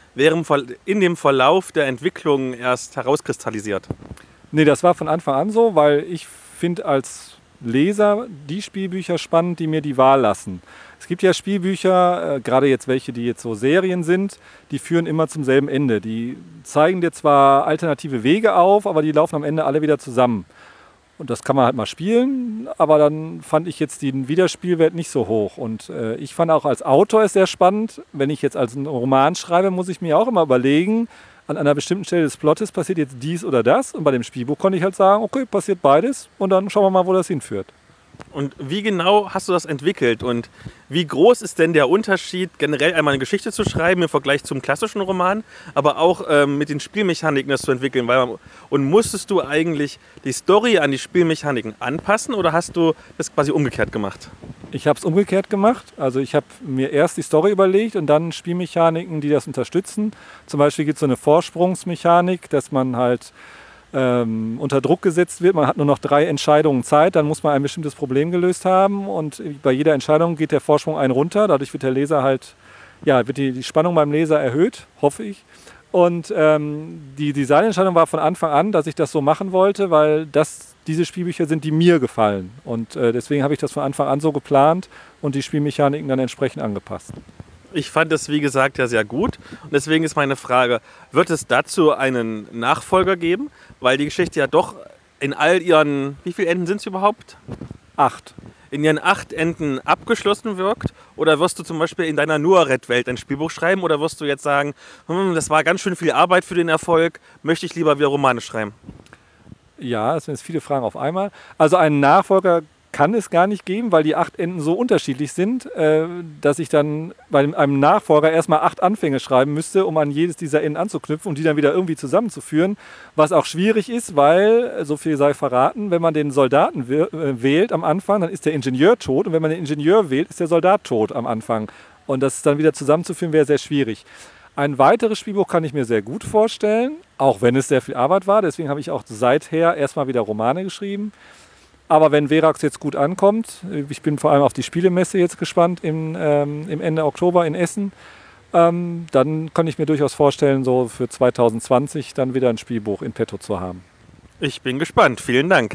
in dem Verlauf der Entwicklung erst herauskristallisiert? Nee, das war von Anfang an so, weil ich finde als Leser die Spielbücher spannend, die mir die Wahl lassen. Es gibt ja Spielbücher, gerade jetzt welche, die jetzt so Serien sind, die führen immer zum selben Ende. Die zeigen dir zwar alternative Wege auf, aber die laufen am Ende alle wieder zusammen. Und das kann man halt mal spielen, aber dann fand ich jetzt den Wiederspielwert nicht so hoch. Und ich fand auch als Autor es sehr spannend. Wenn ich jetzt als einen Roman schreibe, muss ich mir auch immer überlegen, an einer bestimmten Stelle des Plottes passiert jetzt dies oder das. Und bei dem Spielbuch konnte ich halt sagen, okay, passiert beides und dann schauen wir mal, wo das hinführt. Und wie genau hast du das entwickelt und wie groß ist denn der Unterschied, generell einmal eine Geschichte zu schreiben im Vergleich zum klassischen Roman, aber auch mit den Spielmechaniken das zu entwickeln? Und musstest du eigentlich die Story an die Spielmechaniken anpassen oder hast du das quasi umgekehrt gemacht? Ich habe es umgekehrt gemacht. Also ich habe mir erst die Story überlegt und dann Spielmechaniken, die das unterstützen. Zum Beispiel gibt es so eine Vorsprungsmechanik, dass man halt unter Druck gesetzt wird. Man hat nur noch 3 Entscheidungen Zeit, dann muss man ein bestimmtes Problem gelöst haben und bei jeder Entscheidung geht der Vorsprung einen runter. Dadurch wird der Leser halt, ja, wird die Spannung beim Leser erhöht, hoffe ich. Und die Designentscheidung war von Anfang an, dass ich das so machen wollte, weil diese Spielbücher sind, die mir gefallen. Und deswegen habe ich das von Anfang an so geplant und die Spielmechaniken dann entsprechend angepasst. Ich fand es, wie gesagt, ja sehr gut. Und deswegen ist meine Frage, wird es dazu einen Nachfolger geben? Weil die Geschichte ja doch in all ihren, wie viele Enden sind es überhaupt? 8. In ihren 8 Enden abgeschlossen wirkt? Oder wirst du zum Beispiel in deiner Nuaret-Welt ein Spielbuch schreiben? Oder wirst du jetzt sagen, das war ganz schön viel Arbeit für den Erfolg, möchte ich lieber wieder Romane schreiben? Ja, das sind jetzt viele Fragen auf einmal. Also einen Nachfolger kann es gar nicht geben, weil die 8 Enden so unterschiedlich sind, dass ich dann bei einem Nachfolger erstmal 8 Anfänge schreiben müsste, um an jedes dieser Enden anzuknüpfen und die dann wieder irgendwie zusammenzuführen. Was auch schwierig ist, weil, so viel sei verraten, wenn man den Soldaten wählt am Anfang, dann ist der Ingenieur tot. Und wenn man den Ingenieur wählt, ist der Soldat tot am Anfang. Und das dann wieder zusammenzuführen, wäre sehr schwierig. Ein weiteres Spielbuch kann ich mir sehr gut vorstellen, auch wenn es sehr viel Arbeit war. Deswegen habe ich auch seither erstmal wieder Romane geschrieben. Aber wenn Verax jetzt gut ankommt, ich bin vor allem auf die Spielemesse jetzt gespannt im Ende Oktober in Essen, dann kann ich mir durchaus vorstellen, so für 2020 dann wieder ein Spielbuch in petto zu haben. Ich bin gespannt. Vielen Dank.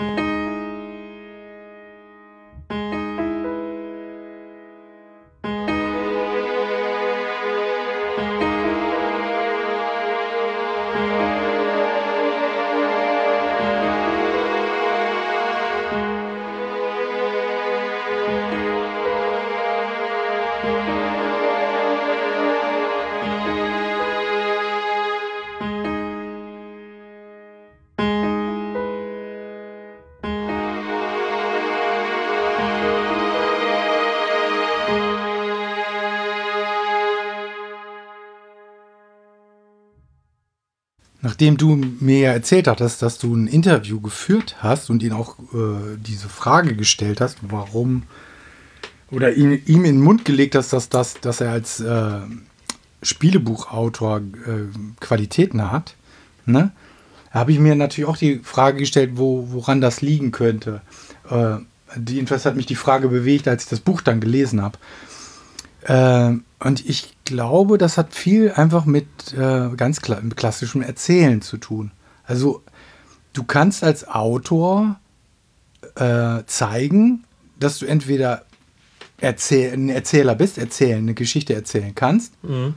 Nachdem du mir ja erzählt hattest, dass du ein Interview geführt hast und ihn auch diese Frage gestellt hast, warum, oder ihm in den Mund gelegt hast, dass er als Spielebuchautor Qualitäten hat, ne? Habe ich mir natürlich auch die Frage gestellt, woran das liegen könnte. Jedenfalls hat mich die Frage bewegt, als ich das Buch dann gelesen habe. Und ich glaube, das hat viel einfach mit mit klassischem Erzählen zu tun. Also du kannst als Autor zeigen, dass du entweder ein Erzähler bist, eine Geschichte erzählen kannst,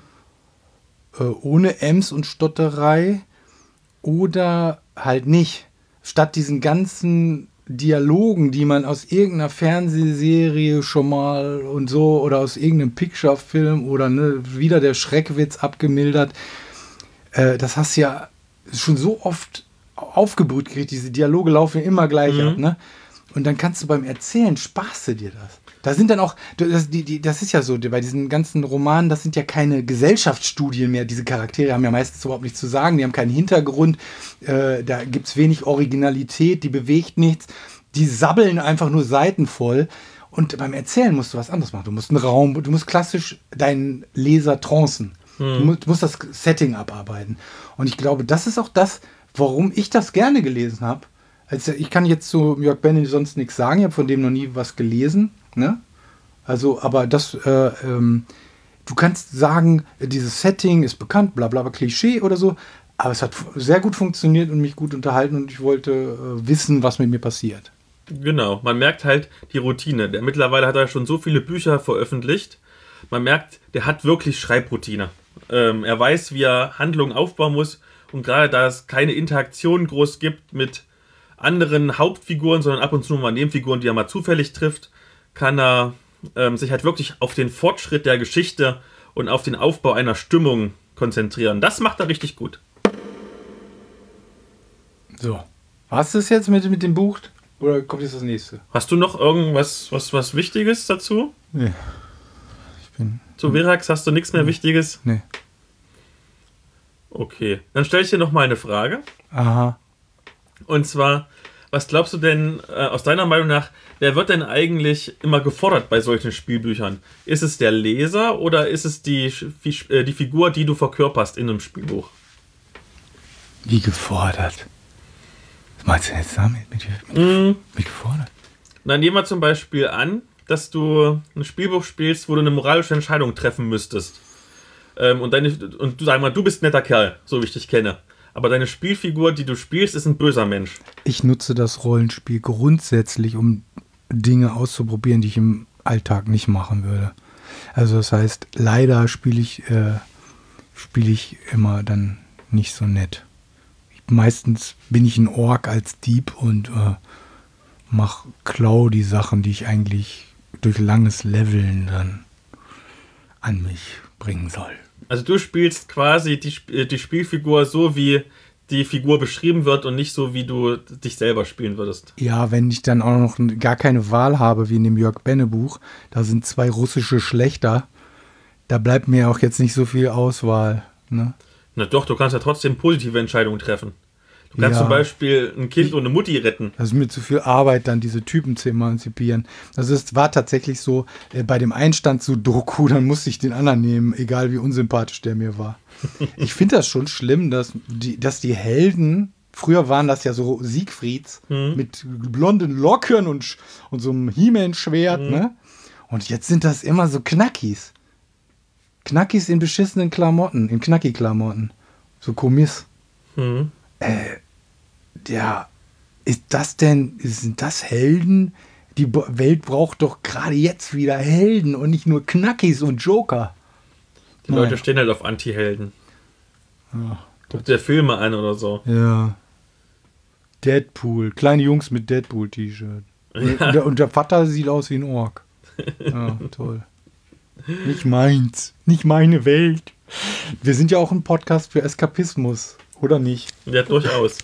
ohne Ems und Stotterei, oder halt nicht. Statt diesen ganzen Dialogen, die man aus irgendeiner Fernsehserie schon mal und so oder aus irgendeinem Picture-Film oder wieder der Schreckwitz abgemildert. Das hast du ja schon so oft aufgebrüht gekriegt. Diese Dialoge laufen immer gleich ab, ne? Und dann kannst du beim Erzählen, sparst du dir das. Da sind dann auch, das ist ja so, bei diesen ganzen Romanen, das sind ja keine Gesellschaftsstudien mehr. Diese Charaktere haben ja meistens überhaupt nichts zu sagen, die haben keinen Hintergrund, da gibt es wenig Originalität, die bewegt nichts, die sabbeln einfach nur Seiten voll. Und beim Erzählen musst du was anderes machen. Du musst einen Raum, du musst klassisch deinen Leser trancen. Du musst das Setting abarbeiten. Und ich glaube, das ist auch das, warum ich das gerne gelesen habe. Also ich kann jetzt zu Jörg Benne sonst nichts sagen, ich habe von dem noch nie was gelesen. Ne? Also, aber das, du kannst sagen, dieses Setting ist bekannt, bla bla bla, Klischee oder so, aber es hat sehr gut funktioniert und mich gut unterhalten und ich wollte wissen, was mit mir passiert. Genau, man merkt halt die Routine. Mittlerweile hat er schon so viele Bücher veröffentlicht, man merkt, der hat wirklich Schreibroutine. Er weiß, wie er Handlungen aufbauen muss und gerade da es keine Interaktion groß gibt mit anderen Hauptfiguren, sondern ab und zu mal Nebenfiguren, die er mal zufällig trifft, kann er sich halt wirklich auf den Fortschritt der Geschichte und auf den Aufbau einer Stimmung konzentrieren. Das macht er richtig gut. So, was ist jetzt mit dem Buch? Oder kommt jetzt das nächste? Hast du noch irgendwas was Wichtiges dazu? Nee. Zu Verax hast du nichts mehr Wichtiges? Nee. Okay, dann stelle ich dir noch mal eine Frage. Aha. Und zwar, was glaubst du denn, aus deiner Meinung nach, wer wird denn eigentlich immer gefordert bei solchen Spielbüchern? Ist es der Leser oder ist es die Figur, die du verkörperst in einem Spielbuch? Wie gefordert? Was meinst du jetzt damit? Wie gefordert? Dann nehmen wir zum Beispiel an, dass du ein Spielbuch spielst, wo du eine moralische Entscheidung treffen müsstest. Und du sag mal, du bist ein netter Kerl, so wie ich dich kenne. Aber deine Spielfigur, die du spielst, ist ein böser Mensch. Ich nutze das Rollenspiel grundsätzlich, um Dinge auszuprobieren, die ich im Alltag nicht machen würde. Also das heißt, leider spiele ich immer dann nicht so nett. Meistens bin ich ein Ork als Dieb und klau die Sachen, die ich eigentlich durch langes Leveln dann an mich bringen soll. Also du spielst quasi die Spielfigur so, wie die Figur beschrieben wird und nicht so, wie du dich selber spielen würdest. Ja, wenn ich dann auch noch gar keine Wahl habe, wie in dem Jörg Benne Buch, da sind 2 russische Schlächter, da bleibt mir auch jetzt nicht so viel Auswahl. Ne? Na doch, du kannst ja trotzdem positive Entscheidungen treffen. Du kannst zum Beispiel ein Kind und eine Mutti retten. Das ist mir zu viel Arbeit, dann diese Typen zu emanzipieren. Also es war tatsächlich so, bei dem Einstand Sudoku, dann musste ich den anderen nehmen, egal wie unsympathisch der mir war. Ich finde das schon schlimm, dass die Helden, früher waren das ja so Siegfrieds, mit blonden Locken und so einem He-Man-Schwert, ne? Und jetzt sind das immer so Knackis. Knackis in beschissenen Klamotten, in Knacki-Klamotten. So Kommiss. Sind das Helden? Die Welt braucht doch gerade jetzt wieder Helden und nicht nur Knackis und Joker. Die Leute stehen halt auf Anti-Helden. Guck dir Filme an oder so. Ja. Deadpool. Kleine Jungs mit Deadpool-T-Shirt. Ja. Und der Vater sieht aus wie ein Ork. Ja, toll. Nicht meins. Nicht meine Welt. Wir sind ja auch ein Podcast für Eskapismus. Oder nicht? Ja, durchaus.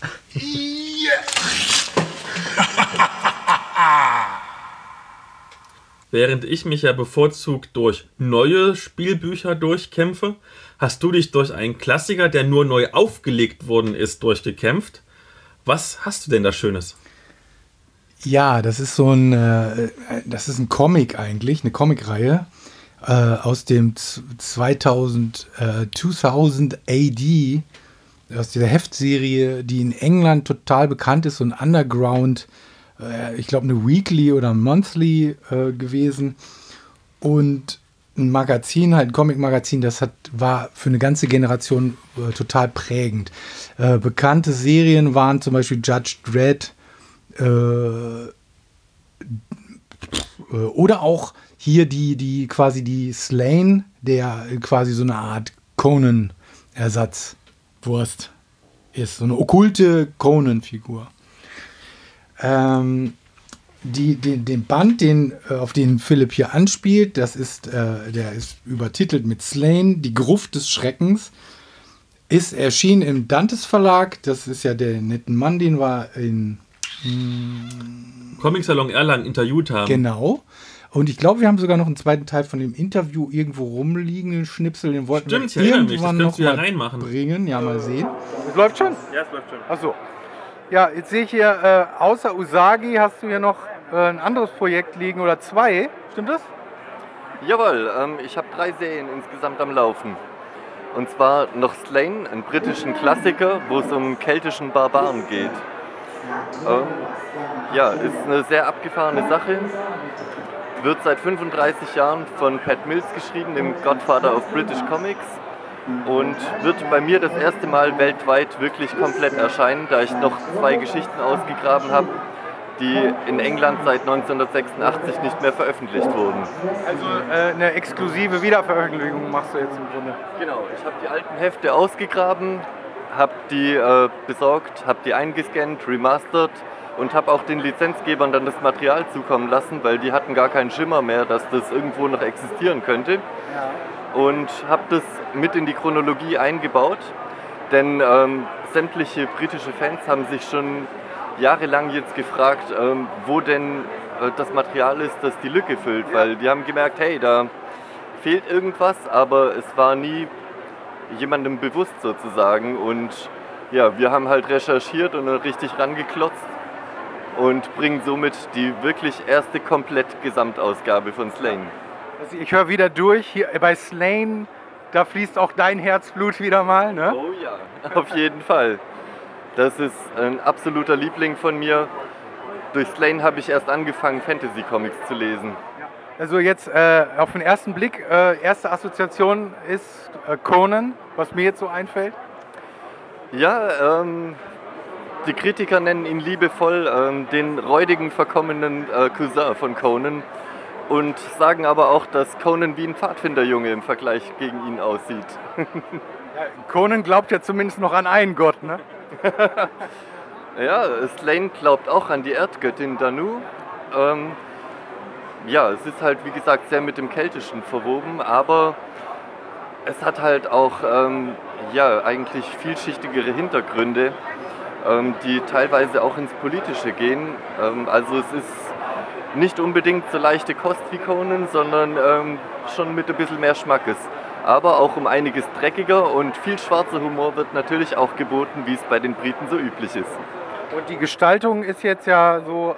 Während ich mich ja bevorzugt durch neue Spielbücher durchkämpfe, hast du dich durch einen Klassiker, der nur neu aufgelegt worden ist, durchgekämpft. Was hast du denn da Schönes? Ja, das ist das ist ein Comic eigentlich, eine Comicreihe aus dem 2000 AD, aus dieser Heftserie, die in England total bekannt ist und Underground, ich glaube eine Weekly oder Monthly gewesen und ein Magazin, halt ein Comic-Magazin, das war für eine ganze Generation total prägend. Bekannte Serien waren zum Beispiel Judge Dredd oder auch hier die quasi die Slain, der quasi so eine Art Conan-Ersatz Wurst ist, so eine okkulte Conan-Figur. Den Band, auf den Philipp hier anspielt, der ist übertitelt mit Slain, die Gruft des Schreckens, ist erschienen im Dantes Verlag. Das ist ja der nette Mann, den wir in Comic Salon Erlangen interviewt haben. Genau. Und ich glaube, wir haben sogar noch einen zweiten Teil von dem Interview irgendwo rumliegen, den Schnipsel, den wollten Stimmt, wir irgendwann noch mal reinmachen. Bringen. Ja, mal sehen. Es läuft schon? Ja, es läuft schon. Achso. Ja, jetzt sehe ich hier, außer Usagi hast du hier noch ein anderes Projekt liegen oder 2. Stimmt das? Jawohl, ich habe 3 Serien insgesamt am Laufen. Und zwar noch Slain, einen britischen Klassiker, wo es um keltischen Barbaren geht. Ist eine sehr abgefahrene Sache. Wird seit 35 Jahren von Pat Mills geschrieben, dem Godfather of British Comics. Und wird bei mir das erste Mal weltweit wirklich komplett erscheinen, da ich noch 2 Geschichten ausgegraben habe, die in England seit 1986 nicht mehr veröffentlicht wurden. Also eine exklusive Wiederveröffentlichung machst du jetzt im Grunde. Genau, ich habe die alten Hefte ausgegraben, habe die besorgt, habe die eingescannt, remastert und habe auch den Lizenzgebern dann das Material zukommen lassen, weil die hatten gar keinen Schimmer mehr, dass das irgendwo noch existieren könnte. Ja. Und habe das mit in die Chronologie eingebaut, denn sämtliche britische Fans haben sich schon jahrelang jetzt gefragt, wo denn das Material ist, das die Lücke füllt, weil die haben gemerkt, hey, da fehlt irgendwas, aber es war nie jemandem bewusst sozusagen und ja, wir haben halt recherchiert und richtig rangeklotzt und bringen somit die wirklich erste komplett Gesamtausgabe von Slain. Also ich höre wieder durch, hier bei Slain, da fließt auch dein Herzblut wieder mal, ne? Oh ja, auf jeden Fall. Das ist ein absoluter Liebling von mir. Durch Slain habe ich erst angefangen, Fantasy-Comics zu lesen. Also jetzt auf den ersten Blick, erste Assoziation ist Conan, was mir jetzt so einfällt. Ja, die Kritiker nennen ihn liebevoll den räudigen, verkommenen Cousin von Conan und sagen aber auch, dass Conan wie ein Pfadfinderjunge im Vergleich gegen ihn aussieht. Ja, Conan glaubt ja zumindest noch an einen Gott, ne? Ja, Slain glaubt auch an die Erdgöttin Danu. Ja, es ist halt wie gesagt sehr mit dem Keltischen verwoben, aber es hat halt auch eigentlich vielschichtigere Hintergründe, die teilweise auch ins Politische gehen. Also es ist nicht unbedingt so leichte Kost wie Conan, sondern schon mit ein bisschen mehr Schmackes. Aber auch um einiges dreckiger und viel schwarzer Humor wird natürlich auch geboten, wie es bei den Briten so üblich ist. Und die Gestaltung ist jetzt ja so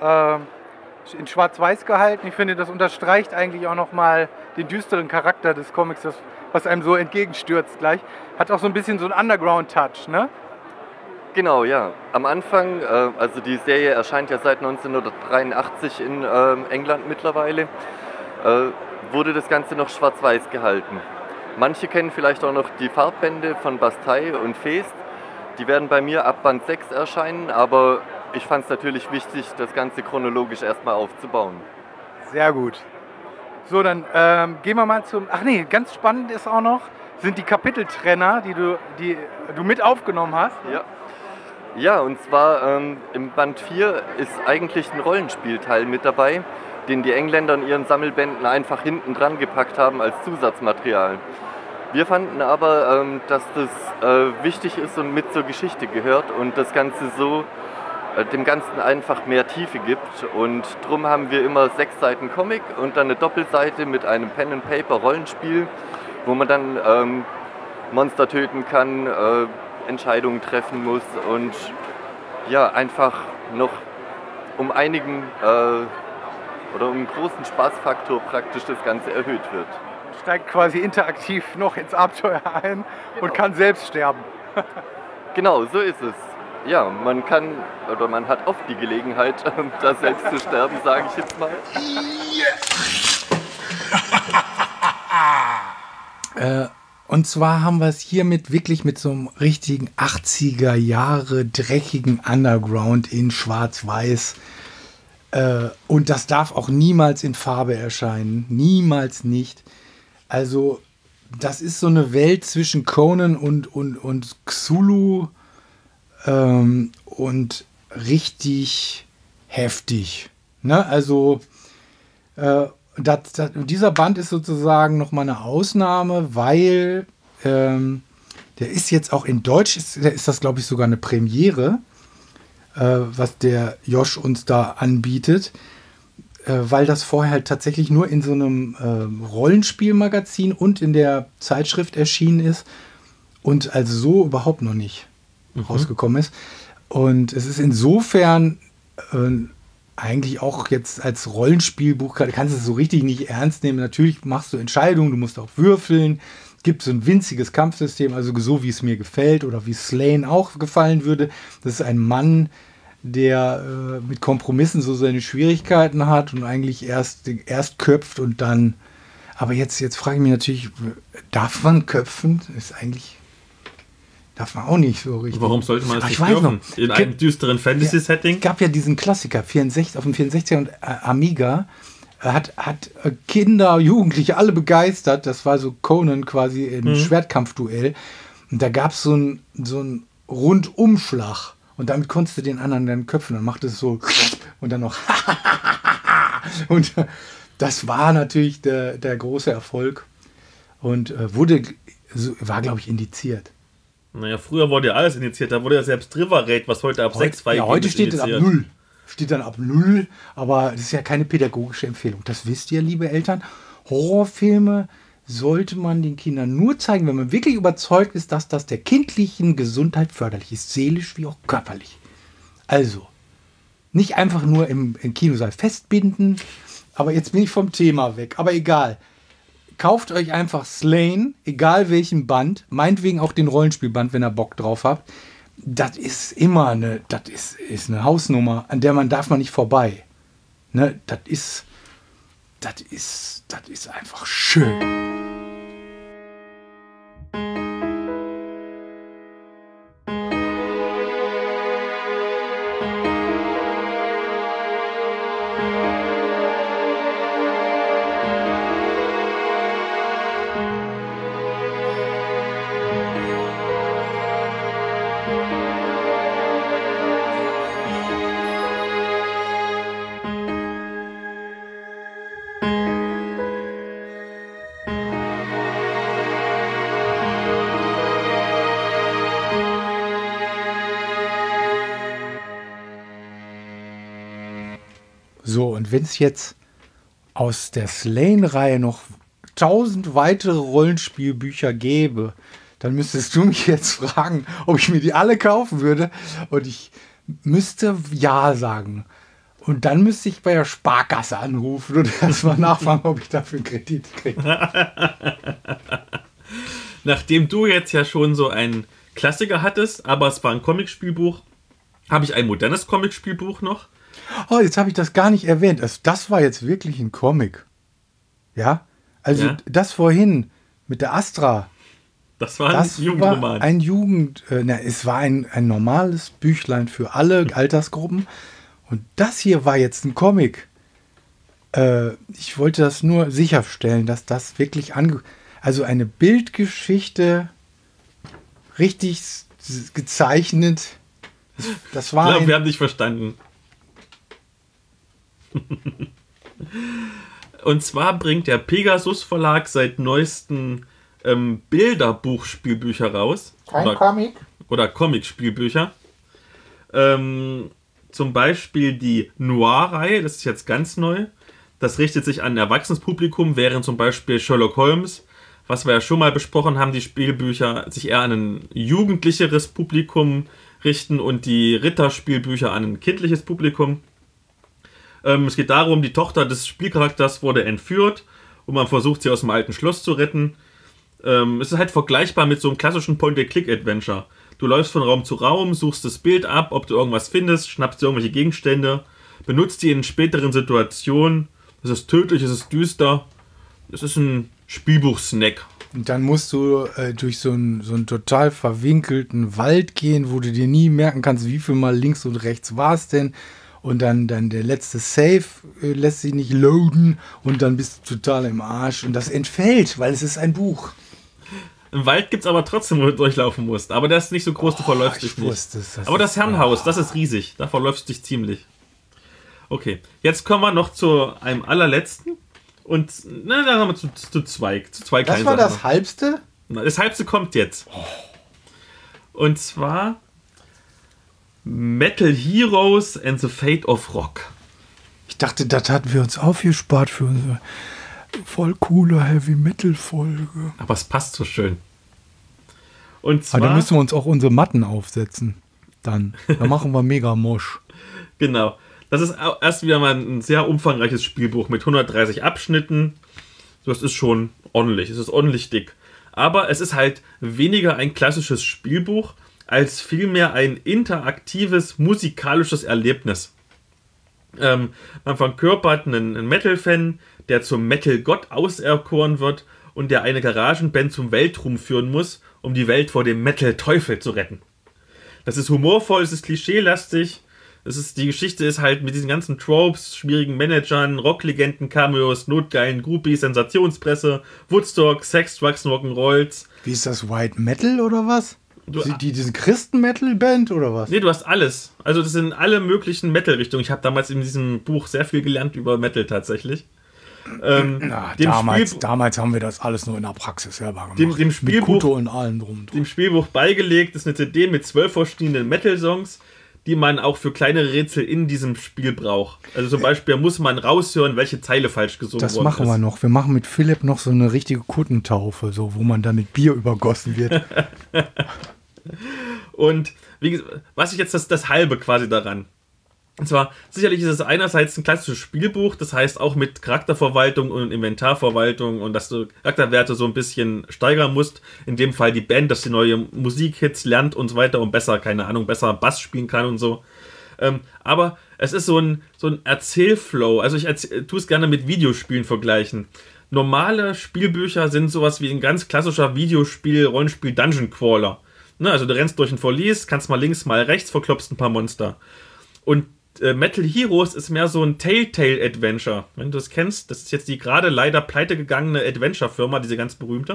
in Schwarz-Weiß gehalten. Ich finde, das unterstreicht eigentlich auch nochmal den düsteren Charakter des Comics, was einem so entgegenstürzt gleich. Hat auch so ein bisschen so einen Underground-Touch, ne? Genau, ja. Am Anfang, also die Serie erscheint ja seit 1983 in England mittlerweile, wurde das Ganze noch schwarz-weiß gehalten. Manche kennen vielleicht auch noch die Farbbände von Bastei und Feest. Die werden bei mir ab Band 6 erscheinen, aber ich fand es natürlich wichtig, das Ganze chronologisch erstmal aufzubauen. Sehr gut. So, dann gehen wir mal zum... Ach nee, ganz spannend ist auch noch, sind die Kapiteltrenner, die du mit aufgenommen hast. Ja, und zwar im Band 4 ist eigentlich ein Rollenspielteil mit dabei, den die Engländer in ihren Sammelbänden einfach hinten dran gepackt haben als Zusatzmaterial. Wir fanden aber, dass das wichtig ist und mit zur Geschichte gehört und das Ganze so dem Ganzen einfach mehr Tiefe gibt. Und drum haben wir immer 6 Seiten Comic und dann eine Doppelseite mit einem Pen-and-Paper-Rollenspiel, wo man dann Monster töten kann, Entscheidungen treffen muss und ja, einfach noch um einigen oder um einen großen Spaßfaktor praktisch das Ganze erhöht wird. Man steigt quasi interaktiv noch ins Abenteuer ein und kann selbst sterben. Genau, so ist es. Ja, man kann oder man hat oft die Gelegenheit, da selbst zu sterben, sage ich jetzt mal. Und zwar haben wir es hiermit wirklich mit so einem richtigen 80er Jahre dreckigen Underground in Schwarz-Weiß. Und das darf auch niemals in Farbe erscheinen. Niemals nicht. Also, das ist so eine Welt zwischen Conan und Cthulhu und richtig heftig. Ne? Also dieser Band ist sozusagen nochmal eine Ausnahme, weil der ist jetzt auch in Deutsch, ist das, glaube ich, sogar eine Premiere, was der Josh uns da anbietet, weil das vorher halt tatsächlich nur in so einem Rollenspielmagazin und in der Zeitschrift erschienen ist und also so überhaupt noch nicht rausgekommen ist. Und es ist insofern eigentlich auch jetzt als Rollenspielbuch, kannst du es so richtig nicht ernst nehmen. Natürlich machst du Entscheidungen, du musst auch würfeln. Es gibt so ein winziges Kampfsystem, also so wie es mir gefällt oder wie Slane auch gefallen würde. Das ist ein Mann, der mit Kompromissen so seine Schwierigkeiten hat und eigentlich erst köpft und dann. Aber jetzt frage ich mich natürlich, darf man köpfen? Darf man auch nicht so richtig. Warum sollte man das nicht dürfen? In einem düsteren Fantasy-Setting? Es gab ja diesen Klassiker, auf dem 64er und Amiga, hat Kinder, Jugendliche alle begeistert. Das war so Conan quasi im Schwertkampfduell. Und da gab es so einen Rundumschlag. Und damit konntest du den anderen dann köpfen. Dann macht es so und dann noch und das war natürlich der große Erfolg und war, glaube ich, indiziert. Naja, früher wurde ja alles initiiert. Da wurde ja selbst River Raid, was heute ab 6 freigegeben ist. Ja, heute steht es ab 0. Steht dann ab 0, aber das ist ja keine pädagogische Empfehlung. Das wisst ihr, liebe Eltern. Horrorfilme sollte man den Kindern nur zeigen, wenn man wirklich überzeugt ist, dass das der kindlichen Gesundheit förderlich ist, seelisch wie auch körperlich. Also, nicht einfach nur im Kinosaal festbinden, aber jetzt bin ich vom Thema weg, aber egal. Kauft euch einfach Slane, egal welchen Band, meinetwegen auch den Rollenspielband, wenn ihr Bock drauf habt. Das ist immer eine Hausnummer, an der darf man nicht vorbei. Ne? Das ist einfach schön. So, und wenn es jetzt aus der Slane-Reihe noch 1000 weitere Rollenspielbücher gäbe, dann müsstest du mich jetzt fragen, ob ich mir die alle kaufen würde. Und ich müsste ja sagen. Und dann müsste ich bei der Sparkasse anrufen und erstmal nachfragen, ob ich dafür einen Kredit kriege. Nachdem du jetzt ja schon so einen Klassiker hattest, aber es war ein Comicspielbuch, habe ich ein modernes Comicspielbuch noch. Oh, jetzt habe ich das gar nicht erwähnt. Also, das war jetzt wirklich ein Comic. Ja? Also ja. Das vorhin mit der Astra. Das war ein Jugendroman. Es war ein normales Büchlein für alle Altersgruppen. Und das hier war jetzt ein Comic. Ich wollte das nur sicherstellen, dass das wirklich also eine Bildgeschichte richtig gezeichnet. Das war ich glaube, wir haben dich verstanden. Und zwar bringt der Pegasus Verlag seit neuesten Bilderbuchspielbücher raus. Comic? Oder Comic-Spielbücher. Zum Beispiel die Noir-Reihe, das ist jetzt ganz neu. Das richtet sich an ein Erwachsenes-Publikum, während zum Beispiel Sherlock Holmes, was wir ja schon mal besprochen haben, die Spielbücher sich eher an ein jugendlicheres Publikum richten und die Ritterspielbücher an ein kindliches Publikum. Es geht darum, die Tochter des Spielcharakters wurde entführt und man versucht, sie aus dem alten Schloss zu retten. Es ist halt vergleichbar mit so einem klassischen Point-and-Click-Adventure. Du läufst von Raum zu Raum, suchst das Bild ab, ob du irgendwas findest, schnappst dir irgendwelche Gegenstände, benutzt die in späteren Situationen. Es ist tödlich, es ist düster. Es ist ein Spielbuch-Snack. Und dann musst du durch so einen total verwinkelten Wald gehen, wo du dir nie merken kannst, wie viel mal links und rechts war es denn. Und dann der letzte Save lässt sich nicht loaden und dann bist du total im Arsch. Und das entfällt, weil es ist ein Buch. Im Wald gibt es aber trotzdem, wo du durchlaufen musst. Aber der ist nicht so groß, du verläufst dich nicht. Aber das Herrenhaus, das ist riesig. Da verläufst du dich ziemlich. Okay, jetzt kommen wir noch zu einem allerletzten. Und dann haben wir zu zwei kleinen Das war Sachen das noch. Halbste? Das Halbste kommt jetzt. Und zwar Metal Heroes and the Fate of Rock. Ich dachte, das hatten wir uns aufgespart für unsere voll coole Heavy-Metal-Folge. Aber es passt so schön. Und Aber da zwar, müssen wir uns auch unsere Matten aufsetzen. Dann. Da machen wir mega Mosch. genau, das ist erst wieder mal ein sehr umfangreiches Spielbuch mit 130 Abschnitten. Das ist schon ordentlich, es ist ordentlich dick. Aber es ist halt weniger ein klassisches Spielbuch, als vielmehr ein interaktives musikalisches Erlebnis. Man verkörpert einen Metal-Fan, der zum Metal-Gott auserkoren wird und der eine Garagenband zum Weltruhm führen muss, um die Welt vor dem Metal-Teufel zu retten. Das ist humorvoll, es ist klischeelastig. Die Geschichte ist halt mit diesen ganzen Tropes, schwierigen Managern, Rocklegenden, Cameos, notgeilen Groupies, Sensationspresse, Woodstock, Sex, Drugs, Rock'n'Rolls. Wie ist das, White Metal oder was? Diese Christen-Metal-Band oder was? Nee, du hast alles. Also das sind alle möglichen Metal-Richtungen. Ich habe damals in diesem Buch sehr viel gelernt über Metal tatsächlich. Damals haben wir das alles nur in der Praxis selber gemacht. Dem Spielbuch, mit Kuto und allem drum. Dem Spielbuch beigelegt ist eine CD mit 12 verschiedenen Metal-Songs, die man auch für kleine Rätsel in diesem Spiel braucht. Also zum Beispiel muss man raushören, welche Zeile falsch gesungen worden ist. Das machen wir noch. Wir machen mit Philipp noch so eine richtige Kuttentaufe, so, wo man dann mit Bier übergossen wird. Und was ist jetzt das Halbe quasi daran? Und zwar, sicherlich ist es einerseits ein klassisches Spielbuch, das heißt auch mit Charakterverwaltung und Inventarverwaltung und dass du Charakterwerte so ein bisschen steigern musst. In dem Fall die Band, dass sie neue Musikhits lernt und so weiter und besser Bass spielen kann und so. Aber es ist so ein Erzählflow. Also ich tue es gerne mit Videospielen vergleichen. Normale Spielbücher sind sowas wie ein ganz klassischer Videospiel, Dungeon Crawler. Ne, also du rennst durch ein Verlies, kannst mal links, mal rechts, verklopfst ein paar Monster. Und Metal Heroes ist mehr so ein Telltale-Adventure. Wenn du es kennst, das ist jetzt die gerade leider pleite gegangene Adventure-Firma, diese ganz berühmte.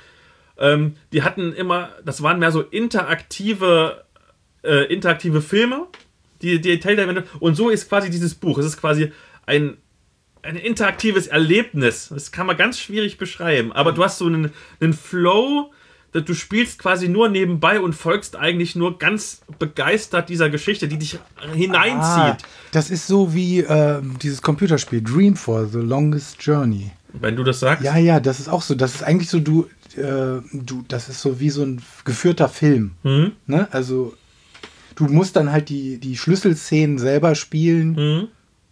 Die hatten immer, das waren mehr so interaktive Filme, die Telltale-Adventure. Und so ist quasi dieses Buch. Es ist quasi ein interaktives Erlebnis. Das kann man ganz schwierig beschreiben. Aber du hast so einen Flow. Du spielst quasi nur nebenbei und folgst eigentlich nur ganz begeistert dieser Geschichte, die dich hineinzieht. Das ist so wie dieses Computerspiel Dream for the Longest Journey. Wenn du das sagst? Ja, das ist auch so. Das ist eigentlich so, das ist so wie so ein geführter Film. Mhm. Ne? Also du musst dann halt die Schlüsselszenen selber spielen. Mhm.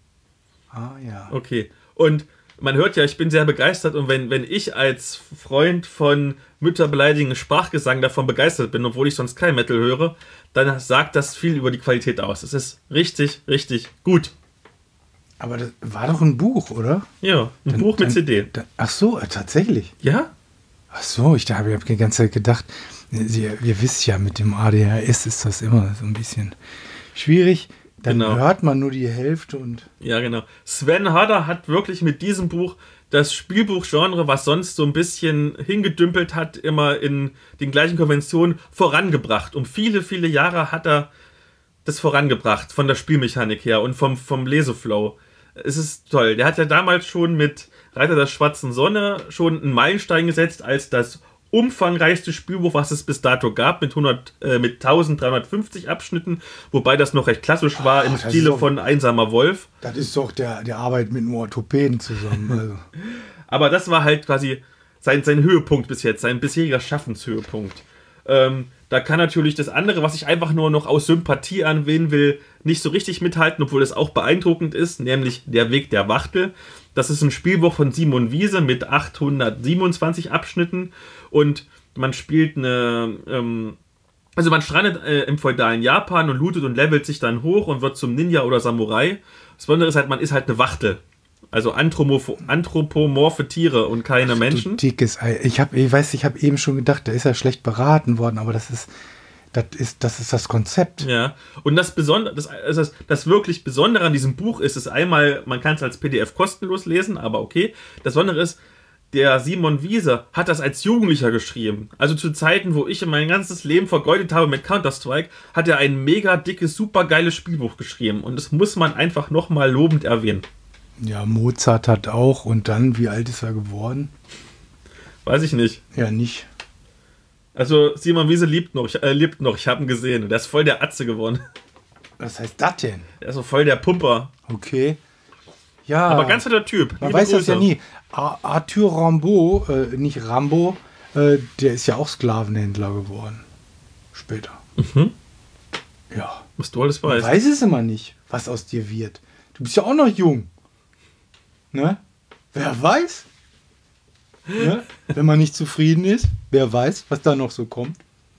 Ja. Okay. Und man hört ja, ich bin sehr begeistert und wenn ich als Freund von mütterbeleidigenden Sprachgesang davon begeistert bin, obwohl ich sonst kein Metal höre, dann sagt das viel über die Qualität aus. Es ist richtig, richtig gut. Aber das war doch ein Buch, oder? Ja, ein Buch mit CD. Ach so, tatsächlich? Ja? Ach so, ich habe die ganze Zeit gedacht, ihr wisst ja, mit dem ADHS ist das immer so ein bisschen schwierig. Dann hört man nur die Hälfte und... Ja, genau. Sven Harder hat wirklich mit diesem Buch das Spielbuchgenre, was sonst so ein bisschen hingedümpelt hat, immer in den gleichen Konventionen vorangebracht. Um viele, viele Jahre hat er das vorangebracht, von der Spielmechanik her und vom Leseflow. Es ist toll. Der hat ja damals schon mit Reiter der Schwarzen Sonne schon einen Meilenstein gesetzt als das umfangreichste Spielbuch, was es bis dato gab, mit 1350 Abschnitten, wobei das noch recht klassisch war, im Stile von Einsamer Wolf. Das ist doch der Arbeit mit einem Orthopäden zusammen. Also. Aber das war halt quasi sein Höhepunkt bis jetzt, sein bisheriger Schaffenshöhepunkt. Da kann natürlich das andere, was ich einfach nur noch aus Sympathie anwählen will, nicht so richtig mithalten, obwohl es auch beeindruckend ist, nämlich Der Weg der Wachtel. Das ist ein Spielbuch von Simon Wiese mit 827 Abschnitten und man spielt man strandet im feudalen Japan und lootet und levelt sich dann hoch und wird zum Ninja oder Samurai. Das Besondere ist halt, man ist halt eine Wachtel. Also anthropomorphe Tiere und keine Menschen. Du dickes Ei. Ich habe eben schon gedacht, der ist ja schlecht beraten worden, aber das ist das Konzept. Ja, und das wirklich Besondere an diesem Buch ist einmal, man kann es als PDF kostenlos lesen, aber okay. Das Besondere ist, der Simon Wiese hat das als Jugendlicher geschrieben. Also zu Zeiten, wo ich mein ganzes Leben vergeudet habe mit Counter-Strike, hat er ein mega dickes, super geiles Spielbuch geschrieben. Und das muss man einfach nochmal lobend erwähnen. Ja, Mozart hat auch. Und dann, wie alt ist er geworden? Weiß ich nicht. Ja, nicht. Also Simon Wiese lebt noch. Ich habe ihn gesehen. Der ist voll der Atze geworden. Was heißt das denn? Der ist so voll der Pumper. Okay. Ja. Aber ganz netter Typ. Man Liebe weiß das Grüße. ja nie. Arthur Rimbaud, nicht Rambo, der ist ja auch Sklavenhändler geworden. Später. Ja. Was du alles Man weißt. weiß es immer nicht, was aus dir wird. Du bist ja auch noch jung. Ne? Wer weiß? Ne? Wenn man nicht zufrieden ist, wer weiß, was da noch so kommt.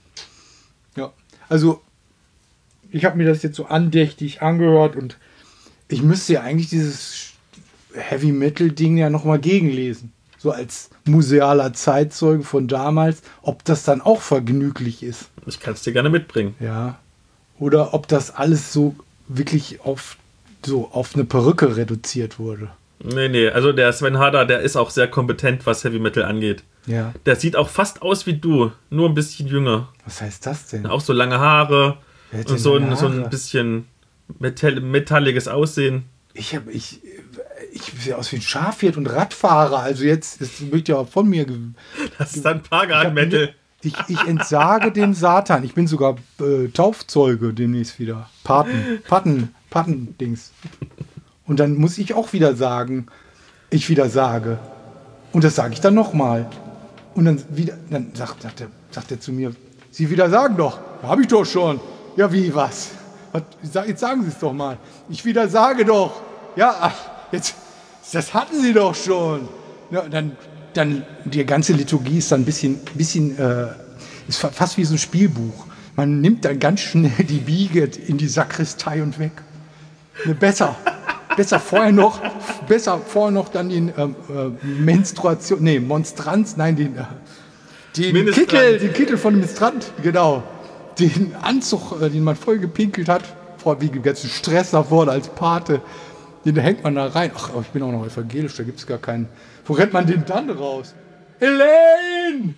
Ja. Also, ich habe mir das jetzt so andächtig angehört und ich müsste ja eigentlich dieses Heavy-Metal-Ding ja nochmal gegenlesen. So als musealer Zeitzeuge von damals, ob das dann auch vergnüglich ist. Ich kann es dir gerne mitbringen. Ja. Oder ob das alles so wirklich auf eine Perücke reduziert wurde. Nee. Also der Sven Harder, der ist auch sehr kompetent, was Heavy Metal angeht. Ja. Der sieht auch fast aus wie du, nur ein bisschen jünger. Was heißt das denn? Auch so lange Haare Wer hat und denn so lange ein Haare? bisschen metalliges Aussehen. Ich sehe aus wie ein Schafhirt und Radfahrer. Also jetzt, das wird ja von mir. Das ist dann Pagan-Metal. Ich entsage dem Satan. Ich bin sogar Taufzeuge demnächst wieder. Patendings. Und dann muss ich auch wieder sagen, ich wieder sage. Und das sage ich dann nochmal. Und dann sagt er zu mir, Sie wieder sagen doch. Habe ich doch schon. Ja, wie, was? Jetzt sagen Sie es doch mal. Ich wieder sage doch. Ja, jetzt, das hatten Sie doch schon. Ja, dann die ganze Liturgie ist dann ein bisschen ist fast wie so ein Spielbuch. Man nimmt dann ganz schnell die Biege in die Sakristei und weg. Besser vorher noch dann den den Kittel von dem Ministrant, genau. Den Anzug, den man voll gepinkelt hat, wegen ganzen Stress da vorne als Pate, den hängt man da rein. Ach, ich bin auch noch evangelisch, da gibt es gar keinen. Wo rennt man den dann raus? Elaine!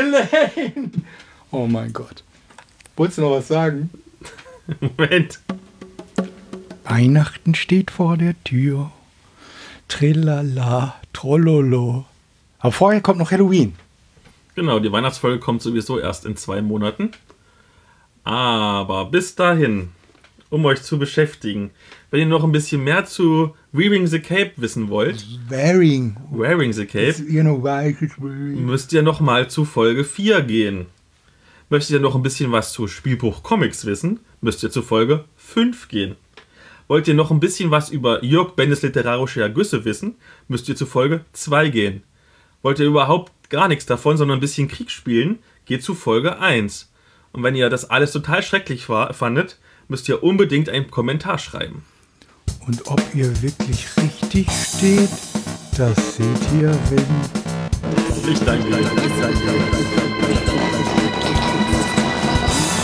Oh mein Gott. Wolltest du noch was sagen? Moment. Weihnachten steht vor der Tür. Trillala, trollolo. Aber vorher kommt noch Halloween. Genau, die Weihnachtsfolge kommt sowieso erst in 2 Monaten. Aber bis dahin, um euch zu beschäftigen, wenn ihr noch ein bisschen mehr zu Wearing the Cape wissen wollt, Wearing the Cape, wearing. müsst ihr noch mal zu Folge 4 gehen. Möchtet ihr noch ein bisschen was zu Spielbuch Comics wissen, müsst ihr zu Folge 5 gehen. Wollt ihr noch ein bisschen was über Jörg Bennes literarische Ergüsse wissen, müsst ihr zu Folge 2 gehen. Wollt ihr überhaupt gar nichts davon, sondern ein bisschen Krieg spielen, geht zu Folge 1. Und wenn ihr das alles total schrecklich fandet, müsst ihr unbedingt einen Kommentar schreiben. Und ob ihr wirklich richtig steht, das seht ihr, wenn... Ich danke euch.